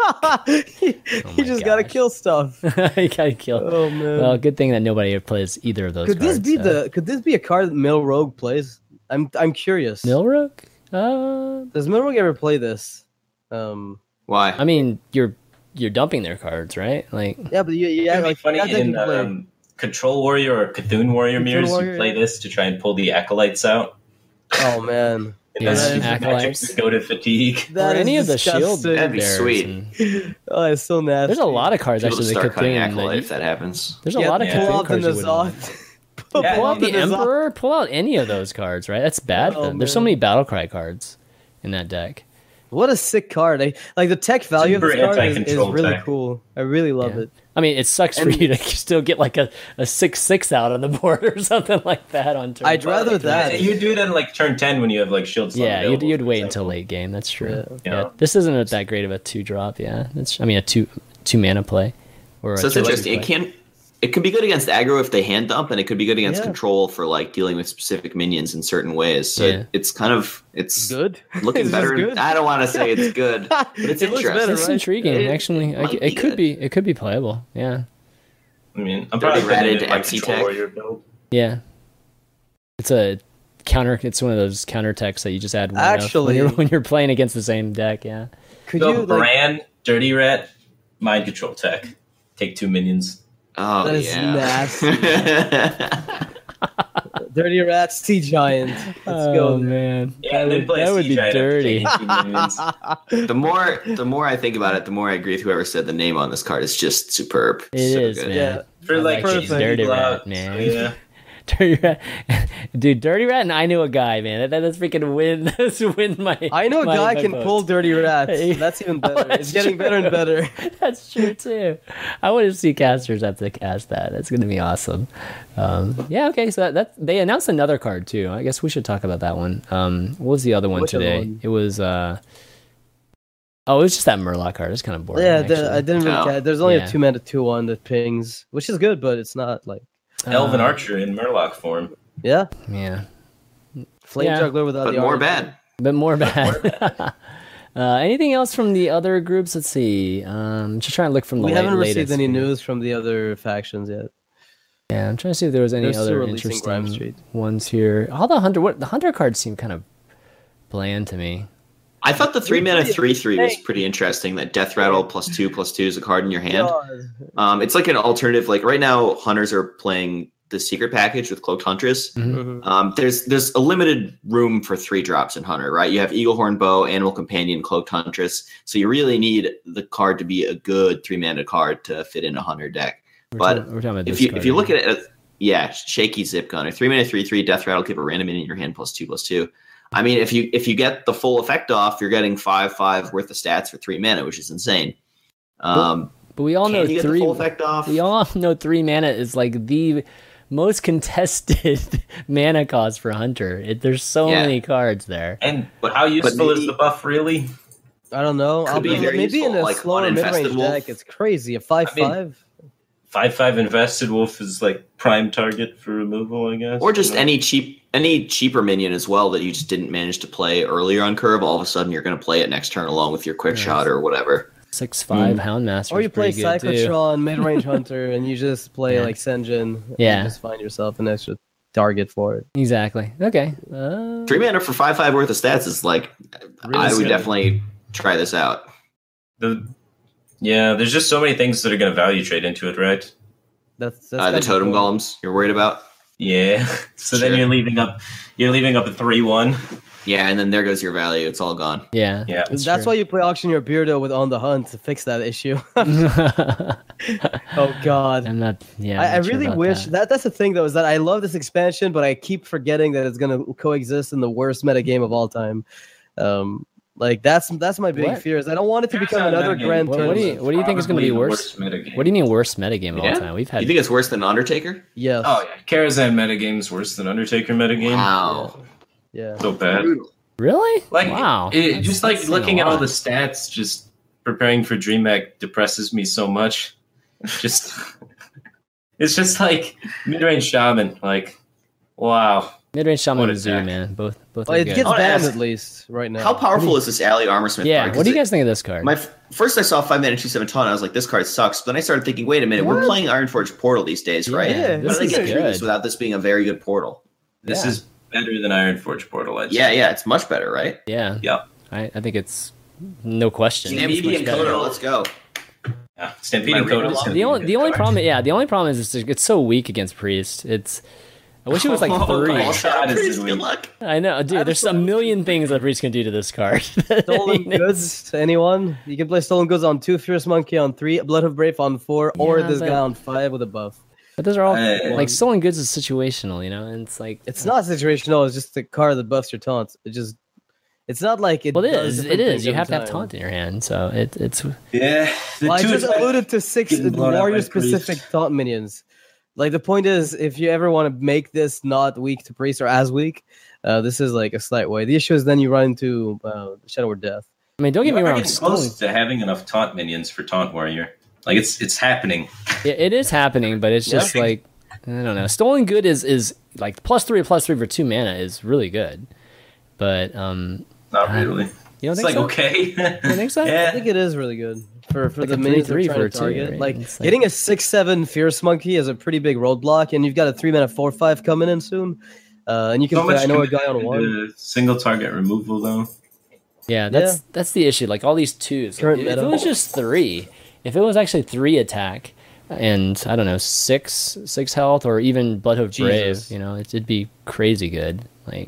he Oh he my just gotta gosh. kill stuff. you gotta kill. Oh man. Well, good thing that nobody plays either of those. could this cards, be so. the? Could this be a card that Mill Rogue plays? I'm I'm curious. Milrook? Uh, Does Mill Rogue ever play this? Um. Why? I mean, you're you're dumping their cards, right? Like, Yeah, but you, yeah, It'd be like funny yeah, they in can play. um, Control Warrior or Cthulhu Warrior Cthulhu mirrors. Warrior, You play yeah. this to try and pull the acolytes out. Oh man, And Yeah, then acolytes. magic to go to fatigue. that or is any of the shield disgusting. That'd be bearers sweet. and- Oh, it's so nasty. There's a lot of cards People actually just that start could cutting in Acolyte the, if that happens. There's a Yeah, lot of yeah. Pull Cthulhu out the cards. you wouldn't want. Nazoth. Yeah, Pull out the Nazoth. Emperor. Pull out any of those cards, right? That's bad. for Oh, them. There's so man. many Battlecry cards in that deck. What a sick card! I, like the tech value Super of this card is, is anti-control really tech. cool. I really love Yeah. it. I mean, it sucks for And- you to still get like a, a six six out on the board or something like that on turn. I'd five. rather that. You do it on like turn ten when you have like shields. Yeah, you'd, you'd wait until late game. That's true. Yeah. Yeah. Yeah. This isn't a, that great of a two drop. Yeah, that's. I mean, a two two mana play. Or So a it's two interesting. It play. can it could be good against aggro if they hand dump, and it could be good against Yeah. control for like dealing with specific minions in certain ways. So Yeah. it, it's kind of it's Good. looking It's just better. good. I don't want to say it's good, but it's It looks interesting. better, It's right? intriguing. It- Actually, it I- might it, be could good. be. It could be playable. Yeah. I mean, I'm Dirty probably Rat putting it into in my M C Control tech. Warrior build. Yeah. It's a counter. It's one of those counter techs that you just add one of Actually- when you're, when you're playing against the same deck. Yeah. Could So you like, Bran, Dirty Rat, Mind Control tech. Take two minions. Oh That is yeah. Dirty Rat Sea Giant? Let's oh go. man, Yeah, that then would, play a that would Sea be Giant after dirty. taking two minions. the more the more I think about it, the more I agree with whoever said the name on this card. It's just superb. It So is, good. man. Yeah. For like Perfect. cheesy Dirty people Rat, out, man. so yeah. Dirty Rat, dude, Dirty Rat, and I knew a guy, man. That, that's freaking win. That's win my. I know a my- guy my can votes. pull Dirty Rat. Hey. That's even Oh, better. that's it's getting true. better and better. That's true too. I want to see casters have to cast that. That's going to be awesome. Um, yeah. Okay. So that, that they announced another card too. I guess we should talk about that one. Um, what was the other one Which other today? one? It was. Uh, oh, it was just that Murloc card. It's kind of boring. Yeah, actually. the, I didn't really Oh. care. There's only Yeah. a two mana two one that pings, which is good, but it's not like Elven Uh, Archer in Murloc form. yeah, Yeah. Flame Yeah. Juggler without But the more armor. bad. But more bad. Uh, anything else from the other groups? Let's see. Um, just trying to look from the we late, haven't received any here. news from the other factions yet. Yeah, I'm trying to see if there was any They're other interesting ones here. All the hunter, what the hunter cards seem kind of bland to me. I thought the three mana three three was pretty interesting. That Death Rattle plus two plus two is a card in your hand. Um, it's like an alternative. Like right now, hunters are playing the secret package with Cloaked Huntress. Mm-hmm. Um, there's there's a limited room for three drops in Hunter, right? You have Eaglehorn Bow, Animal Companion, Cloaked Huntress. So you really need the card to be a good three mana card to fit in a Hunter deck. We're but talking, we're talking about if this you card, if you look right? at it, yeah, Shaky Zip Gunner, three mana three three Death Rattle, keep a random in your hand plus two plus two. I mean, if you if you get the full effect off, you're getting five five worth of stats for three mana, which is insane. Um, but, but we all can know you get three. the full effect off? We all know three mana is like the most contested mana cost for Hunter. It, there's so Yeah. many cards there. And but how useful maybe- is the buff really? I don't know. Could I'll be be, very maybe useful, in a like slower Uninfested mid-range Wolf. deck, it's crazy. A five I mean, five. Five five invested wolf is like prime target for removal, I guess. Or just you know? any cheap, any cheaper minion as well that you just didn't manage to play earlier on curve. All of a sudden, you're going to play it next turn along with your quick Yes. shot or whatever. Six five Mm. Houndmaster. Or you play good too. Cyclotron, mid-range hunter, and you just play Yeah. like Senjin. And Yeah. you just find yourself an extra target for it. Exactly. Okay. Uh, Three mana for five five worth of stats is like, Really I would silly. definitely try this out. The, yeah, there's just so many things that are going to value trade into it, right? That's, that's Uh, the kinda totem cool. golems you're worried about. Yeah. So then Sure. you're leaving up, you're leaving up a three one. Yeah, and then there goes your value. It's all gone. yeah. Yeah. That's That's true. why you play Auction Your Beardo with On the Hunt to fix that issue. Oh God. I'm not. Yeah. I, I'm I not sure really about wish that. that. That's the thing though, is that I love this expansion, but I keep forgetting that it's gonna coexist in the worst meta game of all time. Um, like that's that's my big What? fear. Is I don't want it to become another grand What- what do you- tournament. what do you think is gonna be Probably the worse? worst metagame. What do you mean worst metagame of Yeah? all time? We've had. You think it's worse than Undertaker? Yes. Oh yeah, Karazhan metagame's worse than Undertaker metagame. Wow. Yeah. So bad. Really? Like wow. it, That's- just like that's saying a looking at all lot. the stats, just preparing for DreamHack depresses me so much. Just it's just like mid-range shaman. Like wow. Mid-range Shaman What and a Zoo, deck. man. Both both Well, are it good. gets I wanna banned ask- at least right now. How powerful is this Alley Armor Smith yeah. card? What do you 'Cause guys think of this card? My first, I saw five mana two seven taunt. I was like, this card sucks. But then I started thinking, wait a minute, we're What? playing Ironforge Portal these days, right? Yeah, How this do they is get through good. this without this being a very good portal? This Yeah. is better than Ironforge Portal. I'd Yeah, say. yeah, it's much better, right? yeah. Yeah. I, I think it's no question. Stampede It's and much better. Kodo, let's go. Yeah. Stampede Am I and Kodo reading is wrong? gonna The be only a good the only card. problem, yeah, the only problem is it's, just, it's so weak against Priest. It's I wish it was like Oh, three. my All shot God, priest, is it good weak. luck. I know, dude. There's a million things that Priest can do to this card. Stolen goods to anyone. You can play stolen goods on two, Fierce Monkey on three, Blood of Brave on four, or Yeah, this but- guy on five with a buff. But those are all Uh, like stolen goods is situational, you know. And it's like It's not situational. It's just the card that buffs your taunts. It just. It's not like it. well, it does is. different It is. things You every have to have time. taunt in your hand, so it, it's Yeah. The Well, I two just effects- alluded to six getting blown up by warrior-specific Priest. taunt minions. Like the point is, if you ever want to make this not weak to Priest or as weak, uh, this is like a slight way. The issue is then you run into uh, Shadow Word Death. I mean, don't get You me are wrong. getting Stolen, close to having enough taunt minions for Taunt Warrior. Like it's it's happening. it, it is happening, but it's just Yeah. like I don't know. Stolen good is is like plus three, plus three for two mana is really good, but um, Not Uh, really. you don't It's think like so? okay. You think so? I Yeah. think it is really good for, for Like the a minions three, they're three trying for to a two, target. right? Like It's like- getting a six seven Fierce Monkey is a pretty big roadblock, and you've got a three mana four five coming in soon. Uh, and you can So play. much I know a guy commitment on one. into single target removal though. Yeah, that's Yeah. that's the issue. Like all these twos. Current if, if meta. it was just three, if it was actually three attack and I don't know six six health or even Bloodhoof Brave, Jesus. you know, it, it'd be crazy good. Like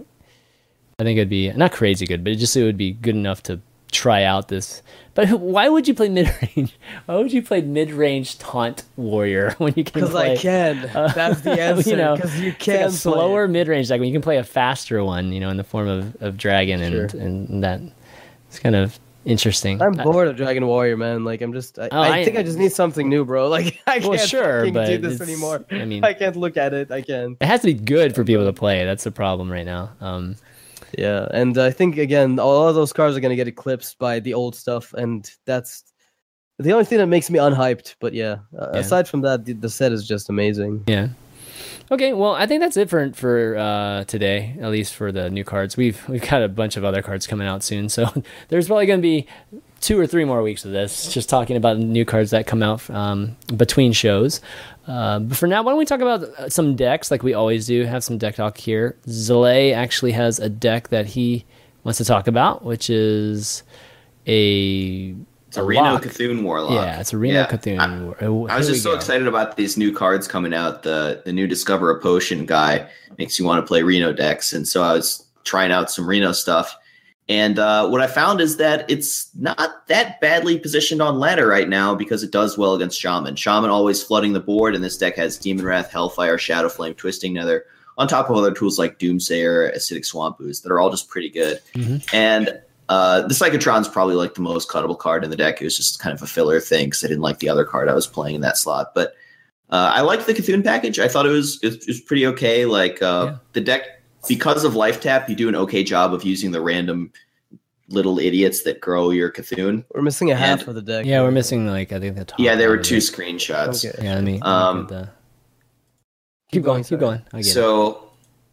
I think it'd be not crazy good, but it just it would be good enough to try out this. But who- why would you play mid range? Why would you play mid range taunt warrior when you can Because play? I can. uh, That's the answer. you know, Because you it's like can a play slower it. mid range deck when you can play a faster one, you know, in the form of, of dragon and Sure. and that it's kind of interesting. I'm I- bored of Dragon Warrior, man. Like I'm just. I, Oh, I, I- think I just need something new, bro. Like I can't Well, sure, fucking but do this it's- anymore. I mean- I can't look at it. I can't. It has to be good for people to play. That's the problem right now. Um, Yeah, and I think again, all of those cards are gonna get eclipsed by the old stuff, and that's the only thing that makes me unhyped. But yeah, uh, Yeah. aside from that, the, the set is just amazing. yeah. Okay, well, I think that's it for for uh, today, at least for the new cards. We've we've got a bunch of other cards coming out soon, so there's probably going to be two or three more weeks of this, just talking about new cards that come out um, between shows. Uh, but for now, why don't we talk about some decks like we always do, have some deck talk here. Zalay actually has a deck that he wants to talk about, which is a... It's a, a Reno Cthulhu Warlock. Yeah, it's a Reno yeah. Cthulhu. I, I was just so go. excited about these new cards coming out. The the new Discover a Potion guy makes you want to play Reno decks. And so I was trying out some Reno stuff. And uh, what I found is that it's not that badly positioned on ladder right now because it does well against Shaman. Shaman always flooding the board, and this deck has Demon Wrath, Hellfire, Shadow Flame, Twisting Nether, on top of other tools like Doomsayer, Acidic Swamp Ooze that are all just pretty good. Mm-hmm. And Uh, the Psychotron's probably like the most cuttable card in the deck. It was just kind of a filler thing because I didn't like the other card I was playing in that slot. But uh, I liked the Cthulhu package. I thought it was it was pretty okay. Like uh, yeah. the deck, because of Life Tap, you do an okay job of using the random little idiots that grow your Cthulhu. We're missing a half and, of the deck. Yeah, we're missing like I think the top. Yeah, there were two screenshots. Okay. Yeah, let me. Um, the... Keep going. Keep going. I get so, it.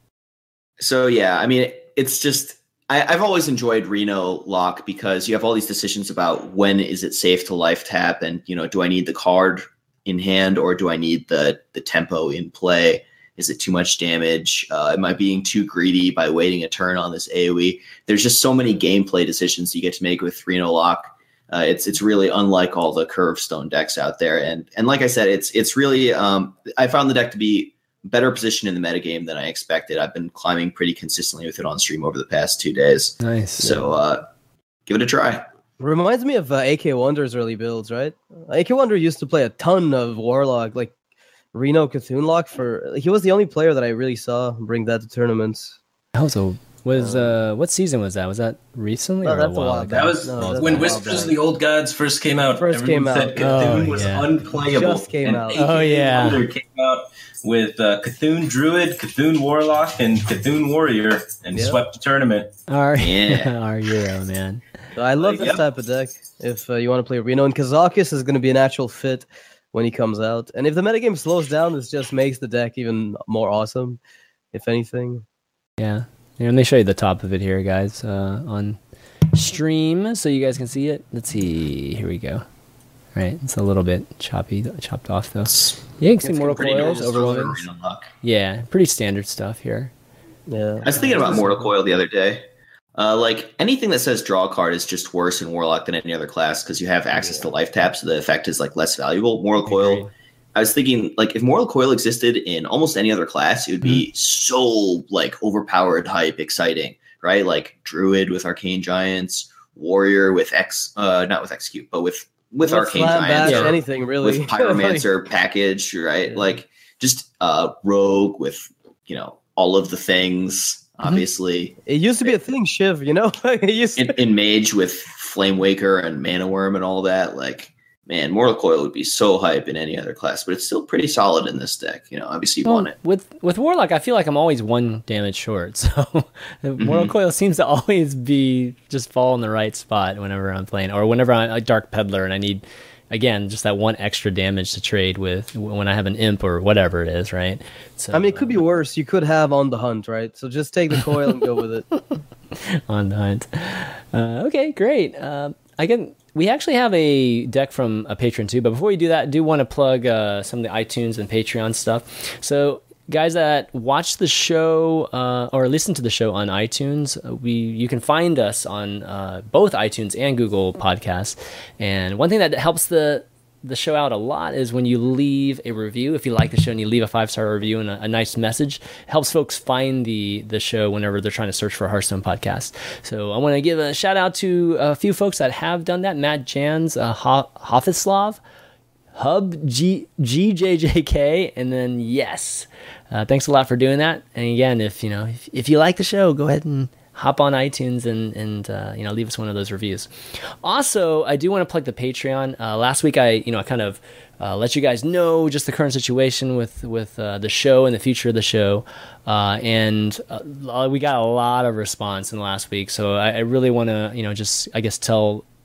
so yeah, I mean, it's just. I've always enjoyed Reno Lock because you have all these decisions about when is it safe to life tap, and you know, do I need the card in hand or do I need the the tempo in play? Is it too much damage? Uh, am I being too greedy by waiting a turn on this AoE? There's just so many gameplay decisions you get to make with Reno Lock. Uh, it's it's really unlike all the Curve Stone decks out there, and and like I said, it's it's really um, I found the deck to be better position in the metagame than I expected. I've been climbing pretty consistently with it on stream over the past two days. Nice. So uh, give it a try. Reminds me of uh, A K Wonder's early builds, right? A K Wonder used to play a ton of Warlock, like Reno Cthulhu Lock. For he was the only player that I really saw bring that to tournaments. That was a was uh what season was that? Was that recently? No, or that's a while, a while ago? That was no, when Whispers of the Old Gods first came out. First came out. Said Cthulhu oh, was yeah. unplayable. Just came and out. A K Oh yeah. Wonder came out with uh, Cthulhu Druid, Cthulhu Warlock, and Cthulhu Warrior, and yep. swept the tournament. Our Yeah. our hero, man. So I love Like, this yep. type of deck. If uh, you want to play Reno, and Kazakis is going to be a natural fit when he comes out. And if the metagame slows down, this just makes the deck even more awesome, if anything. Yeah. Here, let me show you the top of it here, guys, uh, on stream so you guys can see it. Let's see. Here we go. Right, it's a little bit choppy, chopped off though. Yeah, you can see Mortal Coils, Overwhelming. Yeah, pretty standard stuff here. Yeah, I was thinking about Mortal Coil the other day. Uh, like anything that says draw a card is just worse in Warlock than any other class because you have access yeah. to life tap, so the effect is like less valuable. Mortal Coil. Agreed. I was thinking, like, if Mortal Coil existed in almost any other class, it would be mm-hmm. so like overpowered, hype, exciting, right? Like Druid with Arcane Giants, Warrior with X, uh, not with Execute, but with with Well, Arcane Slam Giants, Bash, or anything really. with Pyromancer package, right? Yeah. Like just uh, Rogue with you know all of the things. Obviously, It used to be a thing, Shiv. You know, it used to- in, in Mage with Flame Waker and Mana Worm and all that. Like, man, Mortal Coil would be so hype in any other class, but it's still pretty solid in this deck. You know, obviously you Well, want it. with with Warlock, I feel like I'm always one damage short. So Mm-hmm. Mortal Coil seems to always be just fall in the right spot whenever I'm playing, or whenever I'm a Dark Peddler and I need, again, just that one extra damage to trade with when I have an Imp or whatever it is, right? So I mean, it could be worse. You could have On the Hunt, right? So just take the coil and go with it. On the hunt. Uh, okay, great. Um, I can. We actually have a deck from a patron too, but before we do that, I do want to plug uh, some of the iTunes and Patreon stuff. So, guys that watch the show uh, or listen to the show on iTunes, we you can find us on uh, both iTunes and Google Podcasts. And one thing that helps the the show out a lot is when you leave a review. If you like the show and you leave a five-star review and a, a nice message, it helps folks find the the show whenever they're trying to search for a Hearthstone podcast. So I want to give a shout out to a few folks that have done that. Matt Jans, uh, Ho- Hofislav, Hub G G J J K, and then Yes. Uh, thanks a lot for doing that. And again, if you know if, if you like the show, go ahead and hop on iTunes and and uh, you know leave us one of those reviews. Also, I do want to plug the Patreon. Uh, last week, I you know I kind of uh, let you guys know just the current situation with with uh, the show and the future of the show, uh, and uh, we got a lot of response in the last week. So I, I really want to you know just I guess tell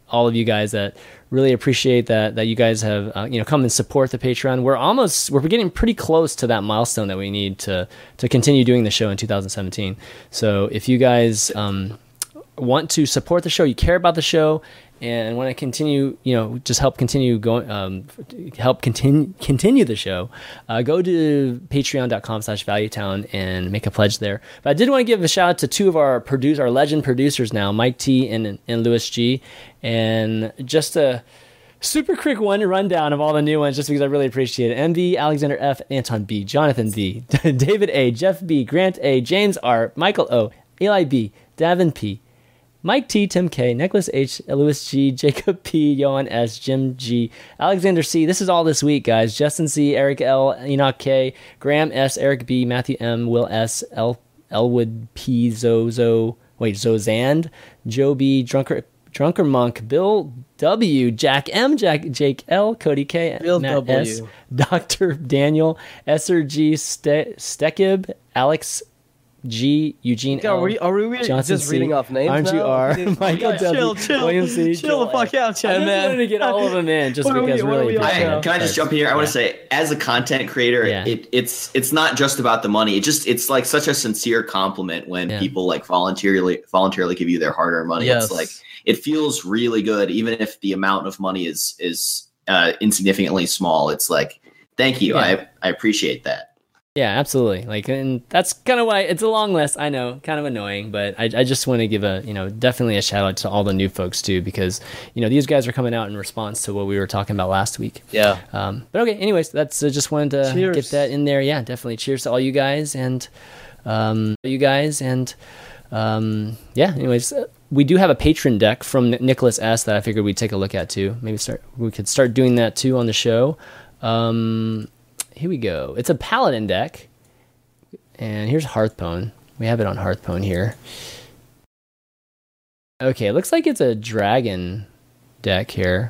all of you guys that really appreciate that that you guys have uh, you know come and support the Patreon. We're almost we're getting pretty close to that milestone that we need to to continue doing the show in two thousand seventeen. So if you guys um, want to support the show, you care about the show, and want to continue, you know, just help continue going, um, help continue continue the show, uh, go to patreon.com slash valuetown and make a pledge there. But I did want to give a shout out to two of our produce, our legend producers now, Mike T and and Lewis G, and just a super quick one rundown of all the new ones, just because I really appreciate it. M V, Alexander F, Anton B, Jonathan B, David A, Jeff B, Grant A, James R, Michael O, Eli B, Davin P, Mike T, Tim K, Nicholas H, Lewis G, Jacob P, Johan S, Jim G, Alexander C. This is all this week, guys. Justin C, Eric L, Enoch K, Graham S, Eric B, Matthew M, Will S, El, Elwood P, Zozo, wait, Zozand, Joe B, Drunker, Drunker Monk, Bill W, Jack M, Jack, Jake L, Cody K, Bill Matt W. S, Doctor Daniel, Esser G, Ste- Stekib, Alex G, Eugene Are L, we, are we Johnson just C, reading off names Aren't you now? R, Yeah, Michael yeah, W, chill, chill, William C, chill the Joel fuck A. out, I Chad, just man. wanted to get all of them in, just What are we- because what are really we on appreciate now? it. Can I just jump in here? I want to say, as a content creator, Yeah. it, it's it's not just about the money. It just it's like such a sincere compliment when Yeah. people like voluntarily voluntarily give you their hard earned money. Yes. It's like it feels really good, even if the amount of money is is uh, insignificantly small. It's like, thank you, Yeah. I I appreciate that. Yeah, absolutely. Like, and that's kind of why it's a long list. I know, kind of annoying, but I, I just want to give a, you know, definitely a shout out to all the new folks too, because, you know, these guys are coming out in response to what we were talking about last week. Yeah. Um, but okay, anyways, that's uh, just wanted to Cheers. get that in there. Yeah, definitely. Cheers to all you guys and, um, you guys and, um, yeah. Anyways, uh, we do have a patron deck from N- Nicholas S that I figured we'd take a look at too. Maybe start we could start doing that too on the show. Um, here we go. It's a Paladin deck, and here's Hearthbone. We have it on Hearthbone here. Okay, it looks like it's a dragon deck here.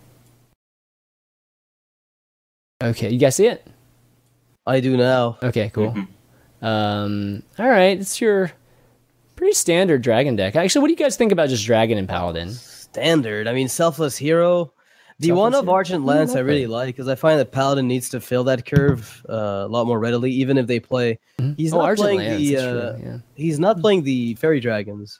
Okay, you guys see it? I do now. Okay, cool. Mhm. Um, all right, it's your pretty standard dragon deck. Actually, what do you guys think about just dragon and paladin? Standard. I mean, Selfless Hero. The Selfless one of Hero? Argent I Lance I love really that. like, because I find that Paladin needs to fill that curve uh, a lot more readily, even if they play. He's Oh, not Argent playing Lance, the. that's Uh, true, yeah. He's not playing the Fairy Dragons.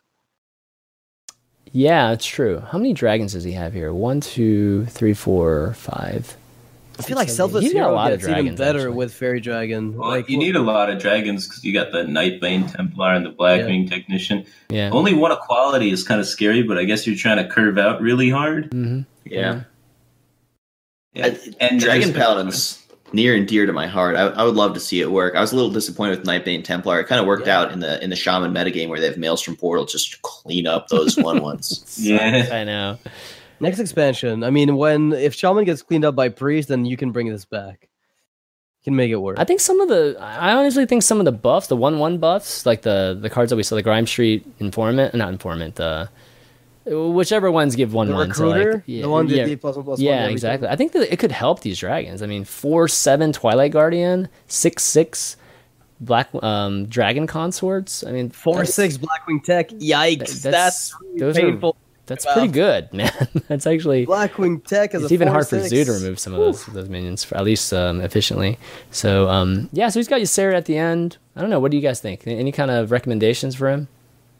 Yeah, it's true. How many dragons does he have here? One, two, three, four, five. I feel like Six, seven, Selfless he's got a Hero lot of gets even dragons, better actually. with Fairy Dragon. Well, like you need a lot of dragons because you got the Nightbane Templar and the Blackwing Technician. Yeah. Only one equality is kind of scary, but I guess you're trying to curve out really hard. Mm-hmm. Yeah. Yeah. I- And Dragon there's- Paladin's near and dear to my heart. I, I would love to see it work. I was a little disappointed with Nightbane Templar. It kind of worked Yeah. out in the in the Shaman metagame where they have Maelstrom Portal just to clean up those one ones. Yeah. I know. Next expansion. I mean, when if Shaman gets cleaned up by Priest, then you can bring this back. You can make it work. I think some of the, I honestly think some of the buffs, the one one buffs, like the the cards that we saw, the Grime Street Informant, not Informant, uh, whichever ones give one the one. so, recruiter, like, yeah, the one that yeah, did plus one plus one. yeah, every exactly. time. I think that it could help these dragons. I mean, four seven Twilight Guardian, six six Black um, Dragon Consorts. I mean, Four that's- six Blackwing Tech. Yikes! that- that's that's those are painful. that's Wow. pretty good, man. That's actually. Blackwing Tech is It's a even four, hard for six. Zoo to remove some of those those minions, for, at least um, efficiently. So um, yeah, so he's got Ysera at the end. I don't know. What do you guys think? Any kind of recommendations for him?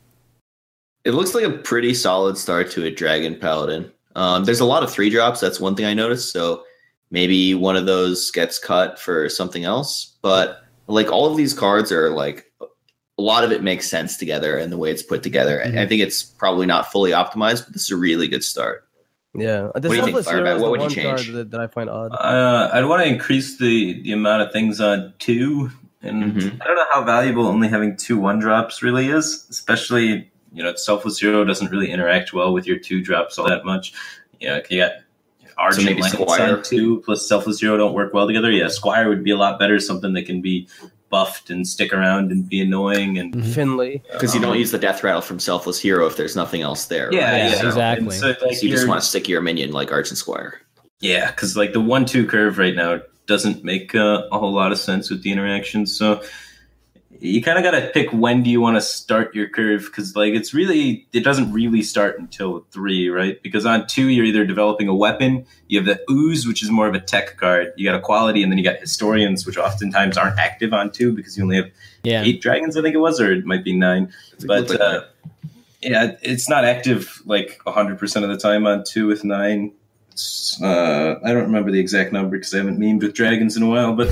It looks like a pretty solid start to a Dragon Paladin. Um, there's a lot of three drops. That's one thing I noticed. So maybe one of those gets cut for something else. But like all of these cards are like a lot of it makes sense together and the way it's put together. Mhm. I I think it's probably not fully optimized, but this is a really good start. Yeah, the do you think, Selfless Firebat? Hero is What the would you one card change? that, that I find odd. Uh, I'd want to increase the, the amount of things on two. And Mhm. I don't know how valuable only having two one drops really is, especially, you know, Selfless Hero doesn't really interact well with your two drops all that much. You know, you got Argent maybe Lance Squire? on two plus Selfless Hero don't work well together. Yeah, Squire would be a lot better, something that can be buffed and stick around and be annoying. And Mhm. Finley. Because you um, don't use the Death Rattle from Selfless Hero if there's nothing else there. Yeah, right? Yeah, yeah, exactly. And so, like, So you just you're- want to stick your minion like Argent Squire. Yeah, because like the one-two curve right now doesn't make uh, a whole lot of sense with the interactions. So you kind of got to pick when do you want to start your curve, because like it's really it doesn't really start until three, right? Because on two you're either developing a weapon, you have the ooze, which is more of a tech card, you got a quality, and then you got historians, which oftentimes aren't active on two because you only have yeah. eight dragons, I think it was, or it might be nine. But uh, yeah, it's not active like one hundred percent of the time on two with nine. Uh, I don't remember the exact number because I haven't memed with dragons in a while, but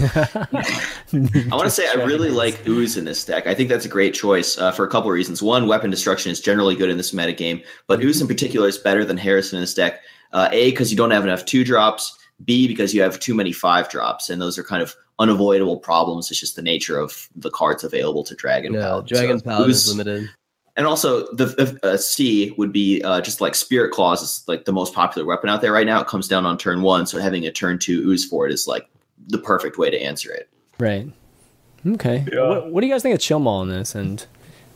I want to say I really like Ooze in this deck. I think that's a great choice uh, for a couple of reasons. One, weapon destruction is generally good in this meta game, but Ooze in particular is better than Harrison in this deck. Uh, A, because you don't have enough two drops. B, because you have too many five drops, and those are kind of unavoidable problems. It's just the nature of the cards available to Dragon yeah, Paladin. Dragon so Paladin Ooze, is limited. And also, the uh, C would be uh, just like Spirit Claws is like the most popular weapon out there right now. It comes down on turn one, so having a turn two ooze for it is like the perfect way to answer it. Right. Okay. Yeah. What, what do you guys think of Chill Maul in this? And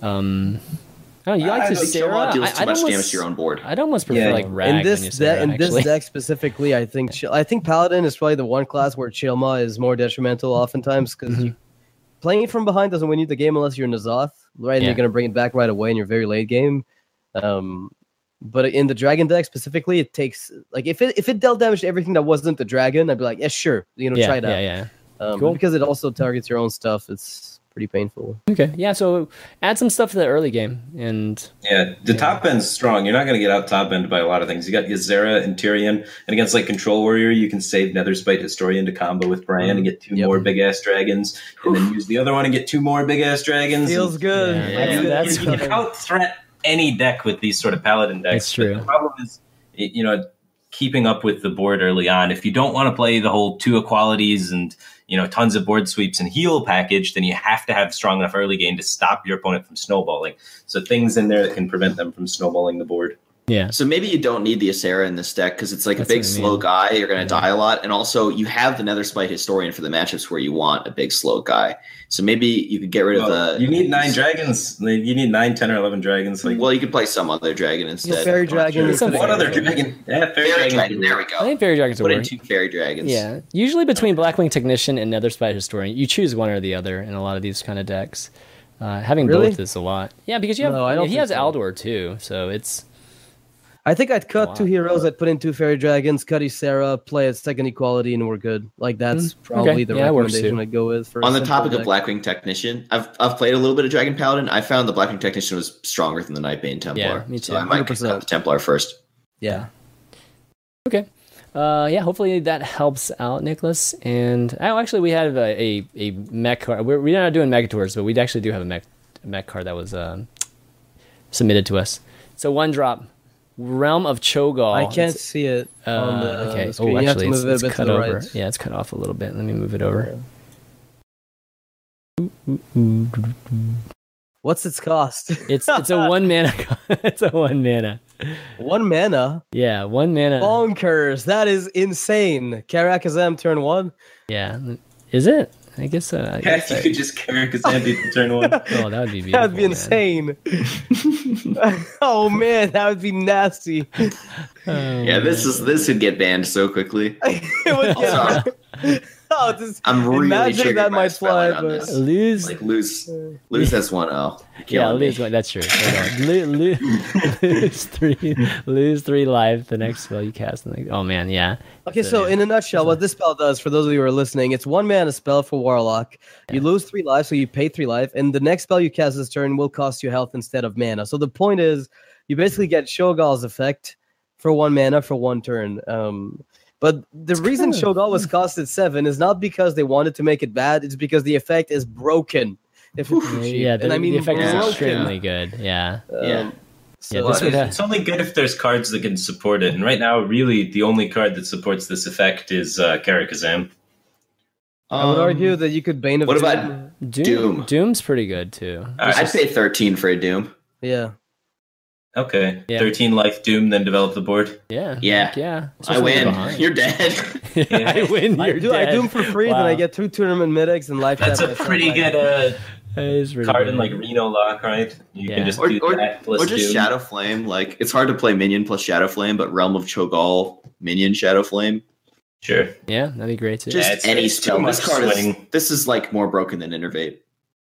um, I don't know, you like to Chill Maul deals too I, much almost, damage to your own board. I'd almost prefer yeah. like Rag in this than de- in actually. this deck specifically. I think I think Paladin is probably the one class where Chill Maul is more detrimental oftentimes because mm-hmm. you. Playing from behind doesn't win you the game unless you're N'Zoth, right? And yeah. you're going to bring it back right away in your very late game. Um, but in the dragon deck specifically, it takes like if it if it dealt damage to everything that wasn't the dragon, I'd be like, yeah, sure, you know, yeah, try it out. Yeah, yeah. Um, cool. Because it also targets your own stuff. It's pretty painful. Okay, yeah. So add some stuff to the early game, and yeah, the yeah. top end's strong. You're not going to get out top end by a lot of things. You got Ysera and Tyrion, and against like Control Warrior, you can save Netherspite Historian to combo with Brian mm-hmm. and get two yep. more big ass dragons, and then use the other one and get two more big ass dragons. Feels and, good. Yeah, yeah, yeah, you, that's you, you can out threat any deck with these sort of Paladin decks. That's true. But the problem is, you know, keeping up with the board early on. If you don't want to play the whole two equalities and you know tons of board sweeps and heal package, then you have to have strong enough early game to stop your opponent from snowballing. So things in there that can prevent them from snowballing the board. Yeah. So maybe you don't need the Ysera in this deck because it's like That's a big, slow mean. guy. You're going to yeah. die a lot. And also, you have the Netherspite Historian for the matchups where you want a big, slow guy. So maybe you could get rid well, of the... You need nine dragons. You need nine, ten, or eleven dragons. Like, well, you could play some other dragon instead. Fairy Dragon. Sure. One other dragon. Yeah, Fairy, fairy Dragon. dragon. There we go. I think Fairy Dragons Put will in work. two Fairy Dragons. Yeah. Usually between Blackwing Technician and Netherspite Historian, you choose one or the other in a lot of these kind of decks. Uh, having really? both is a lot. Yeah, because you have... No, I don't he has so. Aldor, too, so it's... I think I'd cut two heroes, I'd put in two Fairy Dragons, cut Ysera, play at second equality, and we're good. Like, that's mm, probably okay. the yeah, recommendation I'd go with. For On the topic deck. of Blackwing Technician, I've I've played a little bit of Dragon Paladin. I found the Blackwing Technician was stronger than the Nightbane Templar. Yeah, me too. So I might cut the Templar first. Yeah. Okay. Uh, yeah, hopefully that helps out, Nicholas. And oh, actually, we have a, a, a mech card. We're, we're not doing Mega Tours, but we actually do have a mech, a mech card that was uh, submitted to us. So one drop. Realm of Cho'Gall. I can't it's, see it. Uh, on the, okay. Uh, screen. Oh, you actually, have to move it's, it a it's bit cut to the over. right. Yeah, it's cut off a little bit. Let me move it over. What's its cost? It's it's a one mana. It's a one mana. One mana. Yeah, one mana. Bonkers. That is insane. Karakazam turn one. Yeah, is it? I guess so. I yeah, guess you I... could just Karakazam people turn one. Oh, that would be beautiful. That'd be insane. Oh man, that would be nasty. Oh, yeah, this is this would get banned so quickly. It would get Oh, just I'm really imagine that might fly, but lose like lose lose has one L. Yeah, lose one. That's true. lose, lose three, lose three life. The next spell you cast. And like, oh man, yeah. Okay, so, so in a nutshell, what this spell does for those of you who are listening, it's one mana spell for Warlock. Yeah. You lose three life, so you pay three life, and the next spell you cast this turn will cost you health instead of mana. So the point is, you basically get Cho'Gall's effect for one mana for one turn. Um, But the it's reason kind of, Cho'Gall was costed seven is not because they wanted to make it bad. It's because the effect is broken. If it's cheap. Yeah, the, and I mean, the effect broken. is extremely good. Yeah, um, yeah. So yeah well, this it's, have... it's only good if there's cards that can support it. And right now, really, the only card that supports this effect is uh, Karakazam. I would um, argue that you could Bane of What Doom. about Doom? Doom? Doom's pretty good too. Right. I'd pay thirteen for a Doom. Yeah. Okay, yeah. thirteen life Doom, then develop the board. Yeah, yeah, yeah. I win. You're dead. yeah. I win. You're I do. dead. I do them for free. Wow. Then I get two tournament medics and life. That's a pretty good uh, really card good. in like Reno Lock, right? You yeah. can just or, do or, that plus or just Doom. Shadow Flame. Like it's hard to play minion plus Shadow Flame, but Realm of Cho'Gall minion Shadow Flame. Sure. Yeah, that'd be great too. Just yeah, it's, any it's spell. This card swing. is this is like more broken than Innervate.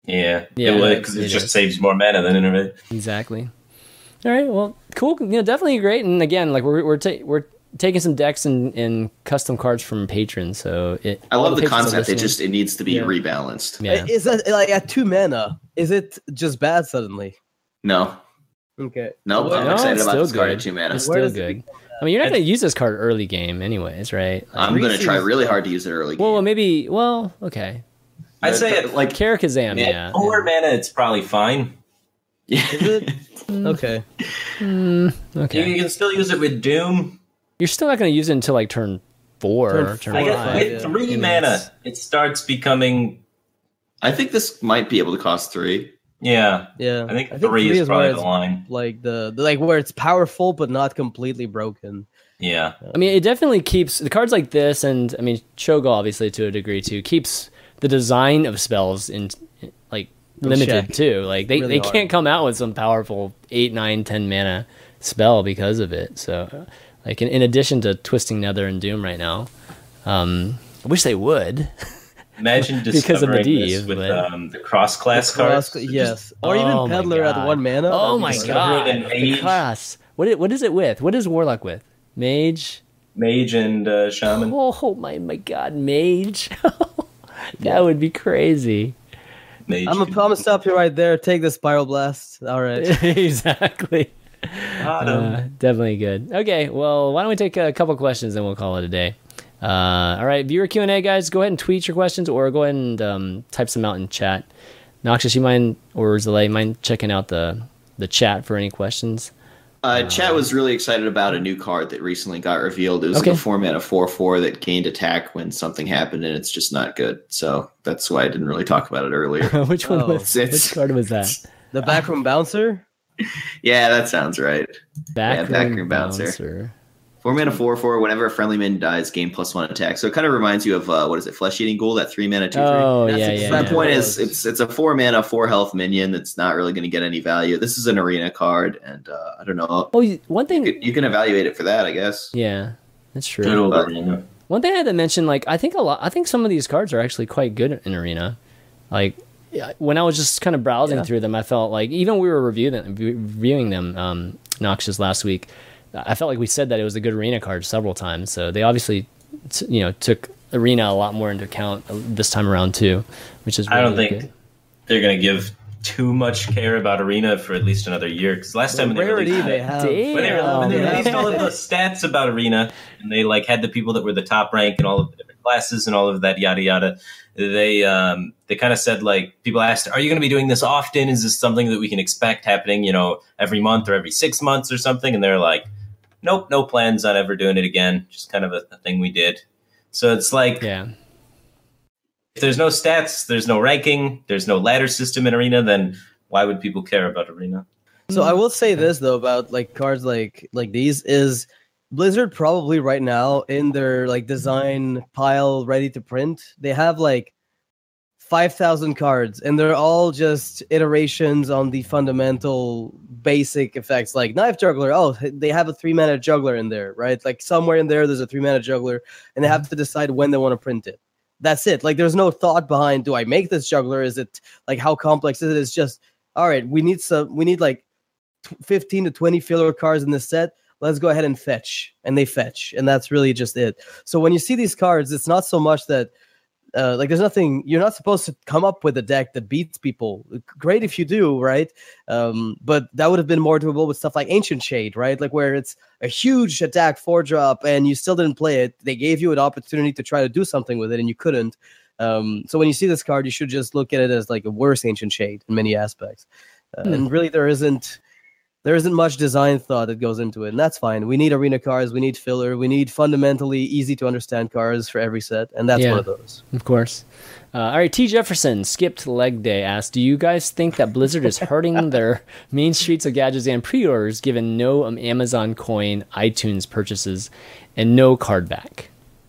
Yeah, Yeah, it would, because it, it just is. saves more mana than internet. Exactly. All right. Well, cool. You know, definitely great. And again, like we're we're ta- we're taking some decks and, and custom cards from patrons. So it. I all love the patrons are concept. It listening. just it needs to be Yeah. rebalanced. Yeah. Is that like at two mana? Is it just bad suddenly? No, Okay. nope. Where- I'm No, excited it's about still this card at good. two mana. It's Where still does it good. I mean, you're not going to use this card early game, anyways, right? Like, I'm Three gonna try seems- really hard to use it early. well, game. maybe. Well, okay. I'd say But, at like Karakazam, yeah, yeah. four mana, it's probably fine. yeah. Is it? Okay. Okay. You can still use it with Doom. You're still not going to use it until like turn four. Turn or turn four, I guess five. five, with yeah. three mean, mana, it's- it starts becoming. I think this might be able to cost three. Yeah, Yeah. I think three is where probably it's the line. like the, the like where it's powerful but not completely broken. Yeah, I mean, it definitely keeps the cards like this, and I mean, Cho'Gall obviously to a degree too keeps the design of spells in like In limited check. too. Like they, Really they hard. can't come out with some powerful eight, nine, ten mana spell because of it. So, like in, in addition to Twisting Nether and Doom right now, um, I wish they would. imagine Because of the discovering this Div, with but- um, the cross class The cross- cards. yes. Or even Oh my Peddler at God. one mana. Oh That'd be my sick. god, and the Mage. class. What it, what is it with? What is Warlock with? Mage. Mage and uh, Shaman. Oh my my god, Mage. That would be crazy. Mage. I'm gonna I'm gonna stop you right there. Take the Spiral Blast. All right. Exactly. Got 'em. Uh, definitely good. Okay, well, why don't we take a couple questions and we'll call it a day. Uh, all right, viewer Q and A, guys. Go ahead and tweet your questions or go ahead and um, type some out in chat. Noxious, you mind, or Zalay, mind checking out the the chat for any questions? Uh, Chat was really excited about a new card that recently got revealed. It was Okay. like a four mana four four that gained attack when something happened, and it's just not good. So that's why I didn't really talk about it earlier. Which one Oh, was? it's- Which card was that? The Backroom Bouncer. Yeah, that sounds right. Backroom Backroom Bouncer. Bouncer. Four mana four four. Whenever a friendly minion dies, gain plus one attack. So it kind of reminds you of uh, what is it? Flesh Eating Ghoul, that three mana two three. Oh That's yeah, yeah. exactly yeah. My point yeah. is, it's it's a four mana four health minion that's not really going to get any value. This is an arena card, and uh, I don't know. Oh, you- one You thing. can, you can evaluate it for that, I guess. Yeah, that's true. Good old But- arena. One thing I had to mention, like I think a lot, I think some of these cards are actually quite good in Arena. Like yeah, when I was just kind of browsing Yeah. through them, I felt like even we were reviewing them, reviewing them, um, Noxious last week. I felt like we said that it was a good Arena card several times. So they obviously, t- you know, took Arena a lot more into account this time around too, which is really I don't think good. they're going to give too much care about arena for at least another year. Because last time when they Rarity released they it, have. Damn. when they, when they Yeah. released all of the stats about arena, and they like had the people that were the top rank and all of the different classes and all of that yada yada, they um they kind of said like people asked, "Are you going to be doing this often? Is this something that we can expect happening, you know, every month or every six months or something?" And they're like, "Nope, no plans on ever doing it again. Just kind of a, a thing we did." So it's like, Yeah, if there's no stats, there's no ranking, there's no ladder system in arena, then why would people care about arena? So I will say this though about like cards like like these is Blizzard probably right now in their like design pile ready to print, they have like five thousand cards and they're all just iterations on the fundamental basic effects like Knife Juggler. Oh, they have a three mana juggler in there, right? Like somewhere in there there's a three mana juggler and they have to decide when they want to print it. That's it. Like there's no thought behind, do I make this juggler? Is it like how complex is it? It's just all right, we need some we need like fifteen to twenty filler cards in this set. Let's go ahead and fetch. And they fetch. And that's really just it. So when you see these cards, it's not so much that, uh, like, there's nothing, you're not supposed to come up with a deck that beats people. Great if you do, right? Um, but that would have been more doable with stuff like Ancient Shade, right? Like, where it's a huge attack four drop and you still didn't play it. They gave you an opportunity to try to do something with it and you couldn't. Um, so when you see this card, you should just look at it as like a worse Ancient Shade in many aspects. Uh, Hmm. And really, there isn't there isn't much design thought that goes into it, and that's fine. We need arena cards, we need filler, we need fundamentally easy to understand cards for every set, and that's Yeah. one of those. of course. Uh, all right, T. Jefferson, skipped leg day, asked, do you guys think that Blizzard is hurting their main streets of Gadgets and pre-orders given no um, Amazon coin iTunes purchases and no card back?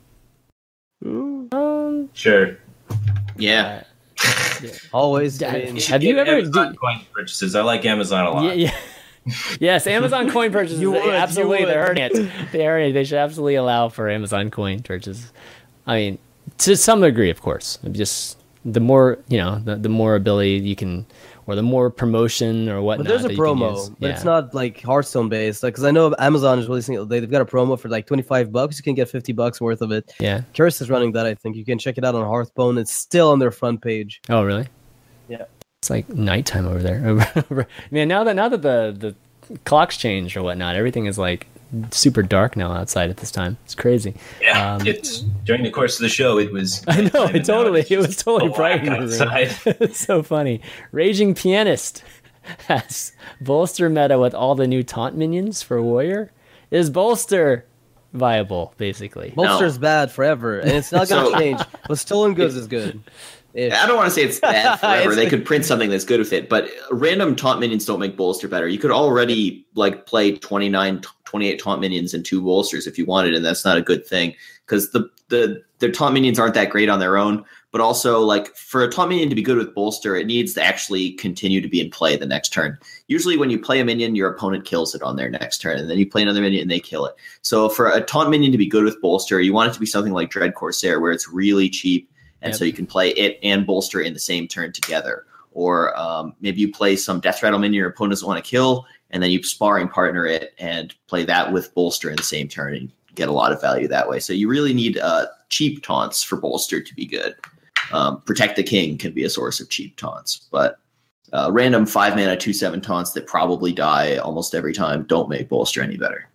Um, Sure. Yeah. Always. I Yeah. mean, Have you ever- Amazon do- coin purchases? I like Amazon a lot. yeah, yeah. Yes, Amazon coin purchases. You would, you absolutely, they're would. hurting it. They're hurting it. They should absolutely allow for Amazon coin purchases. I mean, to some degree, of course. Just the more you know, the, the more ability you can, or the more promotion or whatnot. But there's a promo, but yeah. it's not like Hearthstone based. Like, because I know Amazon is releasing, they've got a promo for like twenty-five bucks. You can get fifty bucks worth of it. Yeah, Curse is running that. I think you can check it out on Hearthstone. It's still on their front page. Oh, really? Yeah. It's like nighttime over there. Man, now that now that the the clocks changed or whatnot, everything is like super dark now outside at this time. It's crazy. Yeah, um, it's during the course of the show. It was. I know it totally. It was totally bright outside. It's so funny. Raging Pianist has bolster meta with all the new taunt minions for Warrior. Is bolster viable? Basically, bolster's no. bad forever, and it's not going to so, change. But stolen goods is good. Ish. I don't want to say it's bad forever. it's they could print something that's good with it, but random taunt minions don't make bolster better. You could already like play twenty-nine, twenty-eight taunt minions and two bolsters if you wanted, and that's not a good thing because the the their taunt minions aren't that great on their own. But also, like for a taunt minion to be good with bolster, it needs to actually continue to be in play the next turn. Usually, when you play a minion, your opponent kills it on their next turn, and then you play another minion and they kill it. So for a taunt minion to be good with bolster, you want it to be something like Dread Corsair, where it's really cheap. And yep. so you can play it and bolster in the same turn together. Or um, maybe you play some Death Rattle minion your opponent doesn't want to kill, and then you sparring partner it and play that with bolster in the same turn and get a lot of value that way. So you really need uh, cheap taunts for bolster to be good. Um, Protect the King can be a source of cheap taunts, but uh, random five mana two seven taunts that probably die almost every time don't make bolster any better.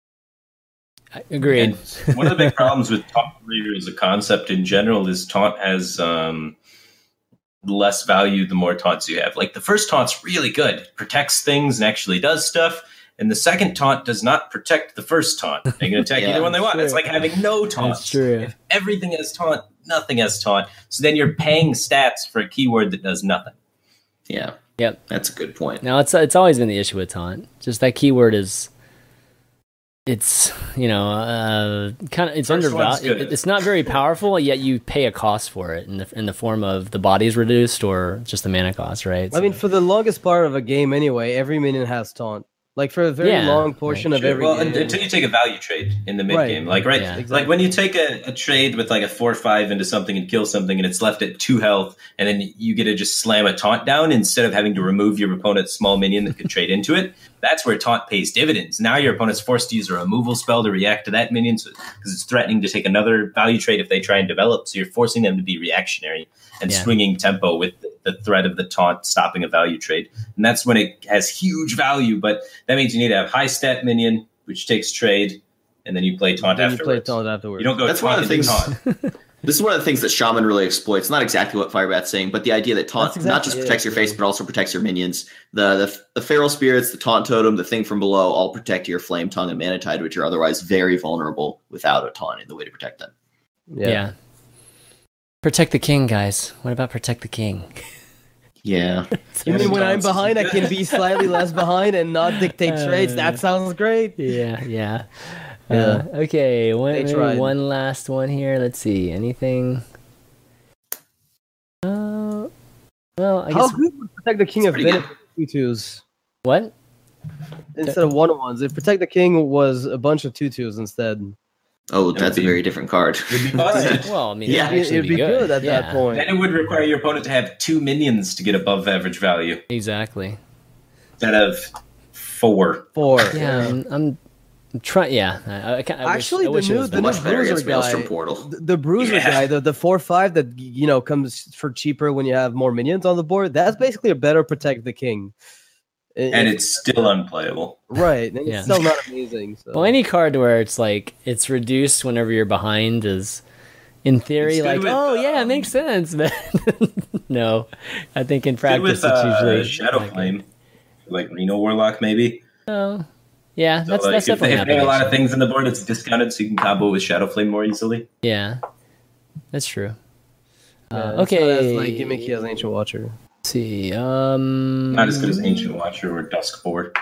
I agree. And one of the big problems with Taunt Reader as a concept in general is taunt has um, less value the more taunts you have. Like the first taunt's really good, it protects things and actually does stuff. And the second taunt does not protect the first taunt. They can attack yeah, either one they want. True. It's like having no taunts. That's true. If everything has taunt, nothing has taunt. So then you're paying stats for a keyword that does nothing. Yeah. Yep. That's a good point. Now it's it's always been the issue with taunt. Just that keyword is. It's you know uh, kind of it's undervalued. It, it's not very powerful, yet you pay a cost for it in the in the form of the body's reduced or just the mana cost, right? I so. mean, for the longest part of a game, anyway, every minion has taunt. Like for a very yeah, long portion right, of every well, game. Until you take a value trade in the mid right. game, like right, yeah, exactly. like when you take a, a trade with like a four five into something and kill something, and it's left at two health, and then you get to just slam a taunt down instead of having to remove your opponent's small minion that could trade into it. That's where taunt pays dividends. Now your opponent's forced to use a removal spell to react to that minion because so, it's threatening to take another value trade if they try and develop. So you're forcing them to be reactionary and yeah. swinging tempo with the threat of the taunt stopping a value trade. And that's when it has huge value, but that means you need to have high stat minion, which takes trade, and then you play taunt then afterwards. You play taunt afterwards. You don't go that's taunt one of the things, taunt. This is one of the things that Shaman really exploits. Not exactly what Firebat's saying, but the idea that taunt exactly not just protects your face, but also protects your minions. The, the the feral spirits, the taunt totem, the thing from below, all protect your flame tongue and mana tide, which are otherwise very vulnerable without a taunt in the way to protect them. Yeah. yeah. Protect the king, guys. What about protect the king? Yeah. You mean when I'm behind, I can be slightly less behind and not dictate trades? That sounds great. Yeah, yeah. Yeah. Uh, okay, one, one last one here. Let's see. Anything? Uh, well, I How guess. good would Protect the King of Venom two twos? What? Instead of one ones. If Protect the King was a bunch of two twos instead. Oh, that's be, a very different card. It'd be fun. Well, I mean, yeah, it'd, it'd be, be good. good at yeah. that point. Then it would require your opponent to have two minions to get above average value. Exactly. Instead of four. Four. Yeah, I'm, I'm trying. Yeah, I, I, I actually, wish, the I new the new bruiser guy, Portal. The, the bruiser yeah. guy, the the four five that you know comes for cheaper when you have more minions on the board. That's basically a better Protect the King. It, and it's still unplayable. Right. And yeah. it's still not amazing. So. Well, any card where it's like it's reduced whenever you're behind is, in theory, like, with, oh, yeah, um, it makes sense. But no, I think in practice with, uh, it's usually. Shadow like Flame. Like Reno Warlock, maybe. Oh, yeah. So that's, like, that's if definitely they have a lot of things in the board, it's discounted so you can combo with Shadow Flame more easily. Yeah. That's true. Yeah, uh, okay. As, like, gimmicky as Ancient Watcher. Let's see, um, not as good as Ancient Watcher or Duskboard.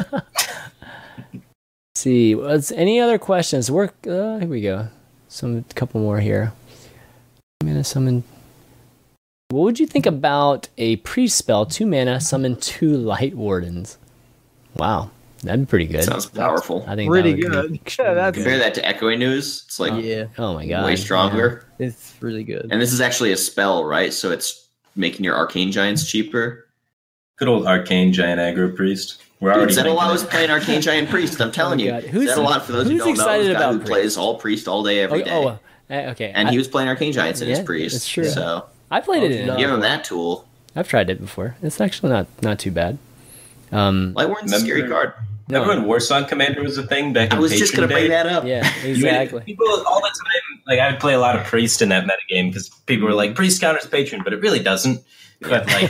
see, what's any other questions? Work. Uh, here we go. Some couple more here. I'm gonna summon. What would you think about a priest spell, two mana, summon two Light Wardens? Wow, That'd be pretty good. Sounds powerful. I think Pretty that would good. be Yeah, that's- Compare that to Echoing News. It's like Yeah, Oh my god, way stronger. it's really good. And this is actually a spell, right? So it's making your Arcane Giants cheaper. Good old Arcane Giant Aggro Priest. We're Dude, already Zetala thinking was it. playing Arcane Giant Priest. I'm telling Oh you. my God. Who's- Zetala, for those who who's don't know, excited is a guy about who Priest? plays all Priest all day, every Oh, day. oh, uh, okay. And I, he was playing Arcane Giants in Yeah, his Priest. that's true. So I played it Oh, in. no. give him that tool. I've tried it before. It's actually not not too bad. Um, Lightworn's a scary Remember- card. Remember when Warsong Commander was a thing back in I was just Patron going to bring Day? that up. yeah, You- exactly. People all the time, like I would play a lot of Priest in that metagame because people were like, Priest counters Patron, but it really doesn't. But like,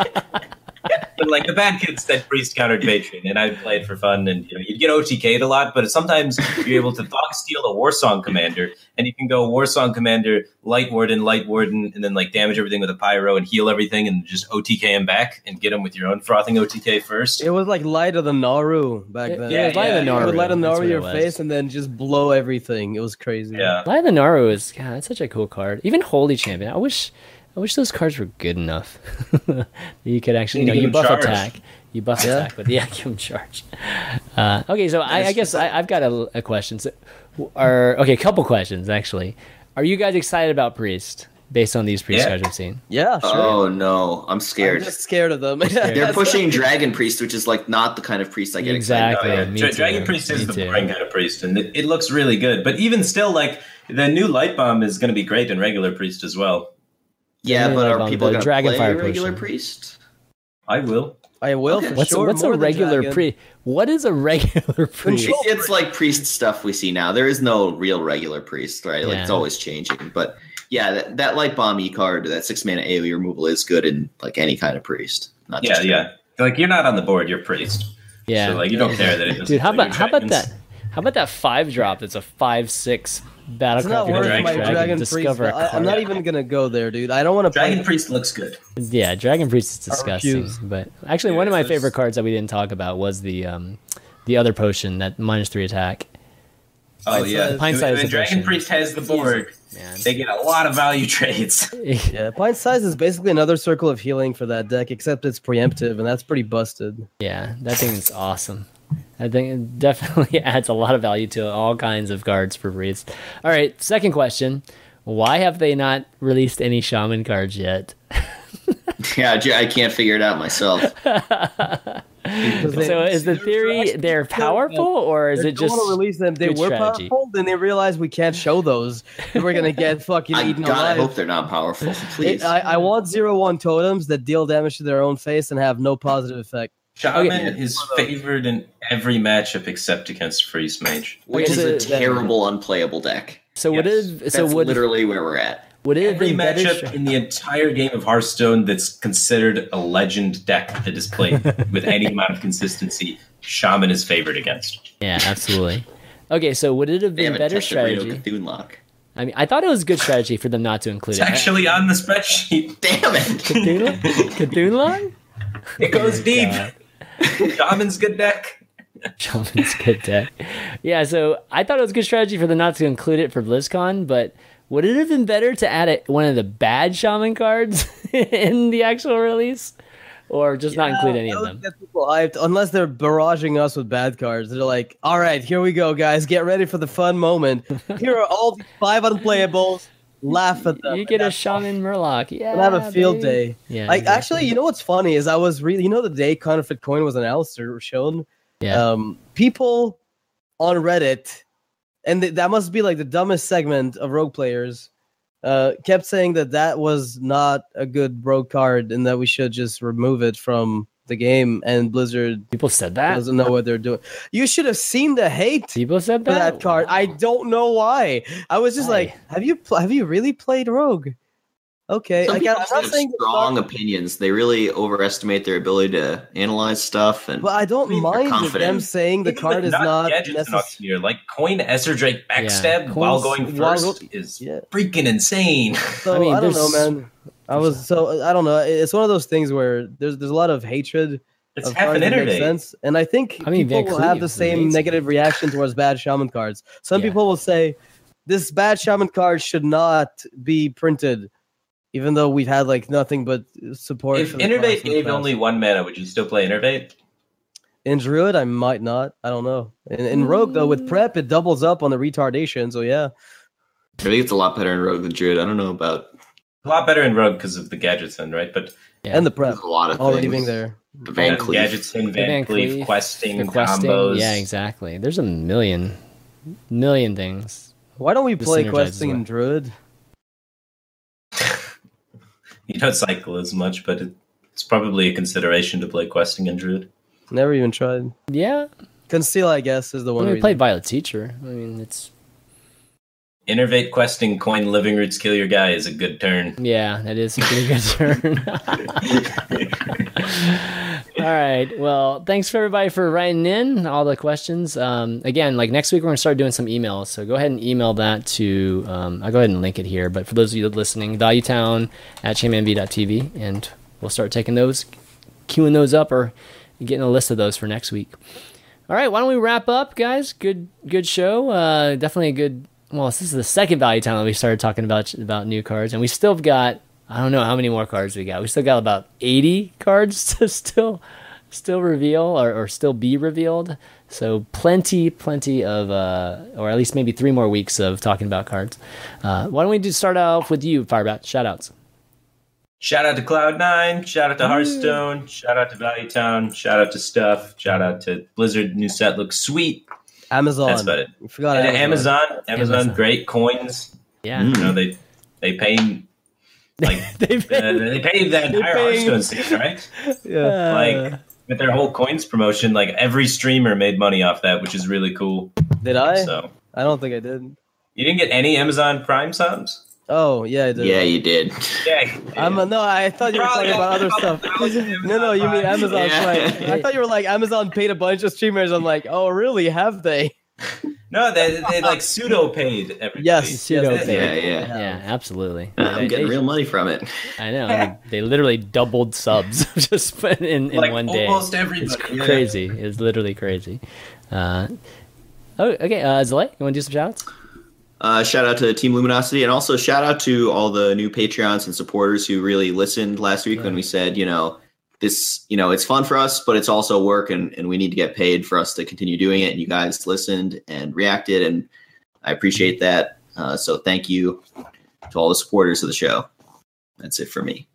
but like the bad kids said Priest countered Patron, and I'd play it for fun, and you know, you'd get O T K'd a lot, but sometimes you're able to Thought steal a Warsong Commander, and you can go Warsong Commander, Light Warden, Light Warden, and then like damage everything with a Pyro and heal everything, and just O T K him back and get him with your own frothing O T K first. It was like light of the Naru back It- then. yeah, it was Light of the You Naru. would light a That's Naru what your it was. face and then just blow everything. It was crazy. Yeah. Light of the Naru is God, that's such a cool card. Even Holy Champion. I wish I wish those cards were good enough. You could actually, you know, Give you him buff charge. attack. You buff Yeah. attack, but yeah, give him charge. Uh, okay, so I, I guess I, I've got a, a question. So, are okay, a couple questions actually. Are you guys excited about Priest based on these Priest Yeah. cards we've seen? Yeah, sure. Oh, no. I'm I'm scared. just scared of them. scared. They're That's- pushing Dragon Priest, which is like not the kind of priest I get Exactly. excited Oh, about. yeah. me Dra- too. Dragon Priest is Me the too. boring kind of priest, and it, it looks really good. But even still, like the new Light Bomb is going to be great in regular priest as well. Yeah, Really but like are on people the going to Dragon play Fire regular potion. priest? I will. I will Okay. for What's sure. a, what's a more than regular Dragon. priest? What is a regular priest? Control- It's like priest stuff we see now. There is no real regular priest, right? Like Yeah. it's always changing. But yeah, that, that light bomb E card, that six mana AoE removal is good in like any kind of priest. Not Yeah, just yeah. Like you're not on the board, you're priest. Yeah, So like you don't care that it doesn't. dude. How play about your how about dragons. that? How about that five drop? That's a five six battlecraft. It's not Dragon worth Dragon my Dragon Dragon Priest. Discover a I, I'm card. not even gonna go there, dude. I don't want to play. Dragon Priest looks good. Yeah, Dragon Priest is I disgusting. refuse. But actually, Yeah, one of my it's- favorite cards that we didn't talk about was the um, the other potion that minus three attack. Oh Pint yeah, size. Pint size when Dragon edition. Priest has the board, Man, they get a lot of value trades. Yeah, Pint Size is basically another circle of healing for that deck, except it's preemptive, and that's pretty busted. yeah, that thing is awesome. I think it definitely adds a lot of value to all kinds of cards for Priest. All right, second question: why have they not released any Shaman cards yet? yeah, J- I can't figure it out myself. Because they- So is the theory they're powerful, or is They it don't just want to release them. They good were strategy? powerful, then they realized we can't show those. And we're gonna get fucking I, eaten God, I alive. hope they're not powerful. Please. It- I, I want zero one totems that deal damage to their own face and have no positive effect. Shaman Okay. is favored in every matchup except against Priest Mage. Which Okay, is so- a terrible, unplayable deck. so? Would Yes. it? That's So would literally where we're at. would it have Every been better? matchup stra- in the entire game of Hearthstone that's considered a legend deck that is played with any amount of consistency, Shaman is favored against. Yeah, absolutely. Okay, so would it have They been haven't better touched a Reno strategy? Cthulhu lock. I mean, I thought it was good strategy for them not to include It's it. actually on the spreadsheet. Damn it! Cthulhu? Cthulhu? It goes deep. God. Shaman's good deck. Shaman's good deck. Yeah, so I thought it was good strategy for them not to include it for BlizzCon, but would it have been better to add it, one of the bad Shaman cards in the actual release? Or just not include any of Those them? Get people hyped unless they're barraging us with bad cards. They're like, "All right, here we go, guys. Get ready for the fun moment. Here are all the five unplayables. Laugh at them. You get a and Shaman Murloc. Yeah. have a field baby. day." Yeah. Like, exactly. actually, you know what's funny is I was really, you know, the day Counterfeit Coin was announced or shown. Yeah. Um, people on Reddit, and th- that must be like the dumbest segment of Rogue players, uh, kept saying that that was not a good Rogue card and that we should just remove it from the game. And Blizzard People said that? doesn't know what they're doing. You should have seen the hate for People said that? that card. I don't know why. I was just Why? like, have you pl- have you really played Rogue? Okay, Some like, people I'm just not have saying the strong card- opinions. They really overestimate their ability to analyze stuff. And but I don't They're mind confident. them saying the Even card with is not gadgets and necessary. Auctioneer, like coin Esser Drake backstab Yeah. while Coins- going while first go- is Yeah. freaking insane. So I I, mean, don't know, there's- man. I was so I don't know. It's one of those things where there's there's a lot of hatred It's of half cards an that make interday. sense, and I think I mean, people Van will have Cleave the is same amazing. negative reaction towards bad shaman cards. Some Yeah. people will say this bad shaman card should not be printed, even though we've had like nothing but support. If for the Innervate class in the gave past. only one mana, would you still play Innervate? In Druid, I might not. I don't know. In, in Rogue, though, with Prep, it doubles up on the retardation. So, yeah. I think it's a lot better in Rogue than Druid. I don't know about... A lot better in Rogue because of the Gadgets end, right? But yeah. And the Prep. A lot of all things. Leaving there. The Van Cleef. Gadgets in, Van, Van Cleef, Cleef, questing, the questing, combos. Yeah, exactly. There's a million, million things. Why don't we play questing in Druid? You don't cycle as much, but it, it's probably a consideration to play questing in Druid. Never even tried. Yeah. Conceal, I guess, is the one. I mean, we reason. played Violet Teacher. I mean, it's... Innervate questing, coin living roots, kill your guy is a good turn. Yeah, that is a pretty good turn. All right. Well, thanks for everybody for writing in all the questions. Um, again, like next week, we're going to start doing some emails. So go ahead and email that to, um, I'll go ahead and link it here. But for those of you listening, valuetown at chainman v dot t v. And we'll start taking those, queuing those up or getting a list of those for next week. All right. Why don't we wrap up, guys? Good, good show. Uh, definitely a good... Well, this is the second Value Town that we started talking about about new cards, and we still got, I don't know how many more cards we got. We still got about eighty cards to still still reveal or, or still be revealed. So plenty, plenty of, uh, or at least maybe three more weeks of talking about cards. Uh, why don't we just start off with you, Firebat? Shout-outs. Shout out to Cloud nine, shout out to Hearthstone, shout out to Value Town, shout out to Stuff, shout out to Blizzard. New set looks sweet. Amazon. That's about it. We forgot and Amazon. Amazon. Amazon, Amazon, great coins. Yeah. You know, they they pay like they pay, uh, they pay the entire Hearthstone scene, right? Yeah. Like with their whole coins promotion, like every streamer made money off that, which is really cool. Did I? So I don't think I did. You didn't get any Amazon Prime subs? Oh yeah, I did. Yeah, you did. Yeah. You did. I'm a, no, I thought you were talking about other stuff. No, no, you mean Amazon Yeah. Prime. I thought you were like Amazon paid a bunch of streamers. I'm like, oh really? Have they? No, they they like pseudo paid everybody. Yes, Pseudo yes, paid. Yeah, yeah. Yeah, absolutely. I'm They- getting they- real money from it. I know. I mean, they literally doubled subs just in, in Like one day. almost It's everybody. Yeah. crazy. It's literally crazy. Uh, oh, okay. Uh, Zalay, you want to do some shout-outs? Uh, shout out to Team Luminosity, and also shout out to all the new Patreons and supporters who really listened last week Right. when we said, you know, this, you know, it's fun for us, but it's also work, and, and we need to get paid for us to continue doing it. And you guys listened and reacted, and I appreciate that. Uh, so thank you to all the supporters of the show. That's it for me.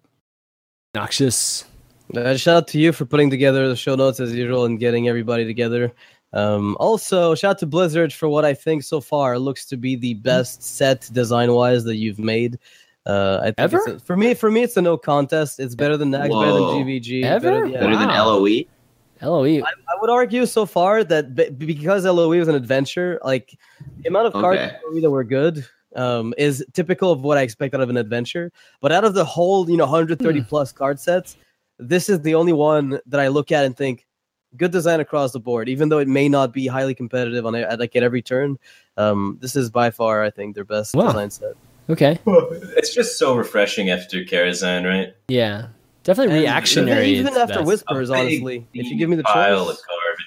Noxious. Uh, shout out to you for putting together the show notes as usual and getting everybody together. Um, also, shout out to Blizzard for what I think so far looks to be the best set design-wise that you've made. Uh, I think Ever? it's a, for me, for me, it's a no contest. It's better than Nags, better than Whoa. G V G, Ever? better, yeah. Better than Wow. L O E. L O E. I, I would argue so far that b- because L O E was an adventure, like the amount of cards Okay. in L O E that were good um, is typical of what I expect out of an adventure. But out of the whole, you know, one hundred thirty plus card sets, this is the only one that I look at and think good design across the board. Even though it may not be highly competitive on a, like at every turn, um, this is by far, I think, their best Wow. design set. Okay. It's just so refreshing after Karazhan, right? Yeah. Definitely And reactionary. Even, even it's after best. Whispers, A big, honestly, if you deep give me the pile choice.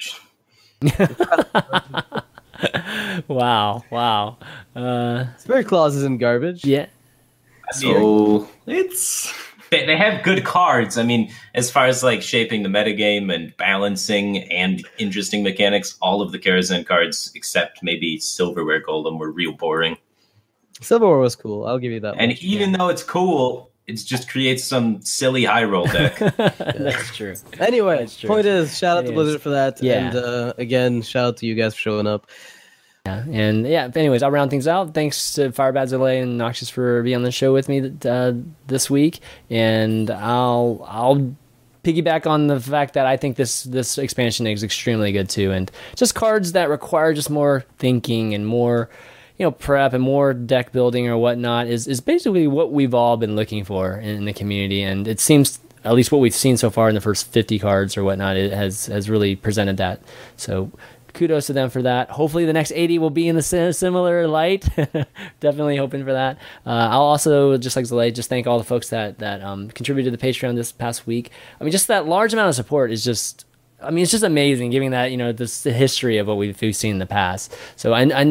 of garbage. Wow. Wow. Uh, Spirit Claws isn't garbage. yeah. I mean, So it's they, they have good cards. I mean, as far as like shaping the metagame and balancing and interesting mechanics, all of the Karazhan cards, except maybe Silverware Golem, were real boring. Silverware was cool. I'll give you that And one. even though it's cool, it just creates some silly high roll deck. That's true. Anyway, That's true. point is, shout out It to Blizzard is. for that. Yeah. And uh, again, shout out to you guys for showing up. Yeah, and yeah. Anyways, I'll round things out. Thanks to Firebad Zalay and Noxious for being on the show with me uh, this week, and I'll I'll piggyback on the fact that I think this this expansion is extremely good too, and just cards that require just more thinking and more, you know, prep and more deck building or whatnot is is basically what we've all been looking for in the community, and it seems, at least what we've seen so far in the first fifty cards or whatnot, it has has really presented that. So kudos to them for that. Hopefully the next eighty will be in the si- similar light. Definitely hoping for that. Uh, I'll also, just like Zalay, just thank all the folks that that um, contributed to the Patreon this past week. I mean, just that large amount of support is just, I mean, it's just amazing, given that, you know, this the history of what we've, we've seen in the past. So I, I,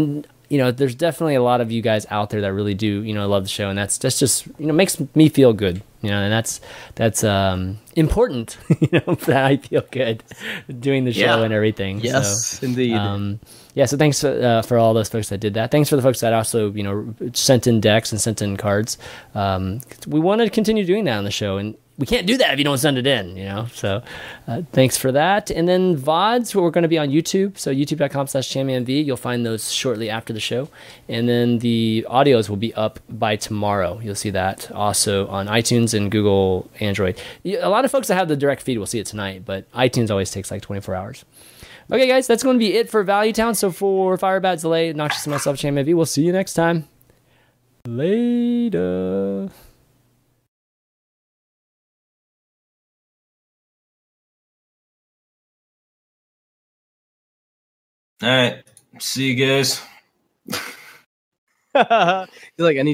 you know, there's definitely a lot of you guys out there that really do, you know, love the show, and that's that's just, you know, makes me feel good, you know, and that's that's um, important, you know, that I feel good doing the show Yeah. and everything. Yes, so, indeed. Um, yeah, so thanks uh, for all those folks that did that. Thanks for the folks that also, you know, sent in decks and sent in cards. Um, we want to continue doing that on the show, and we can't do that if you don't send it in, you know. So uh, thanks for that. And then V O Ds, we're going to be on YouTube. So youtube.com slash ChanmanV. You'll find those shortly after the show. And then the audios will be up by tomorrow. You'll see that also on iTunes and Google Android. A lot of folks that have the direct feed will see it tonight, but iTunes always takes like twenty-four hours. Okay, guys, that's going to be it for Value Town. So for Firebat, Delay, Noxious, and myself, ChanmanV, we'll see you next time. Later. All right. See you guys. He's like, I need.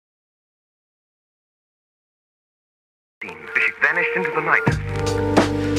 She vanished into the night.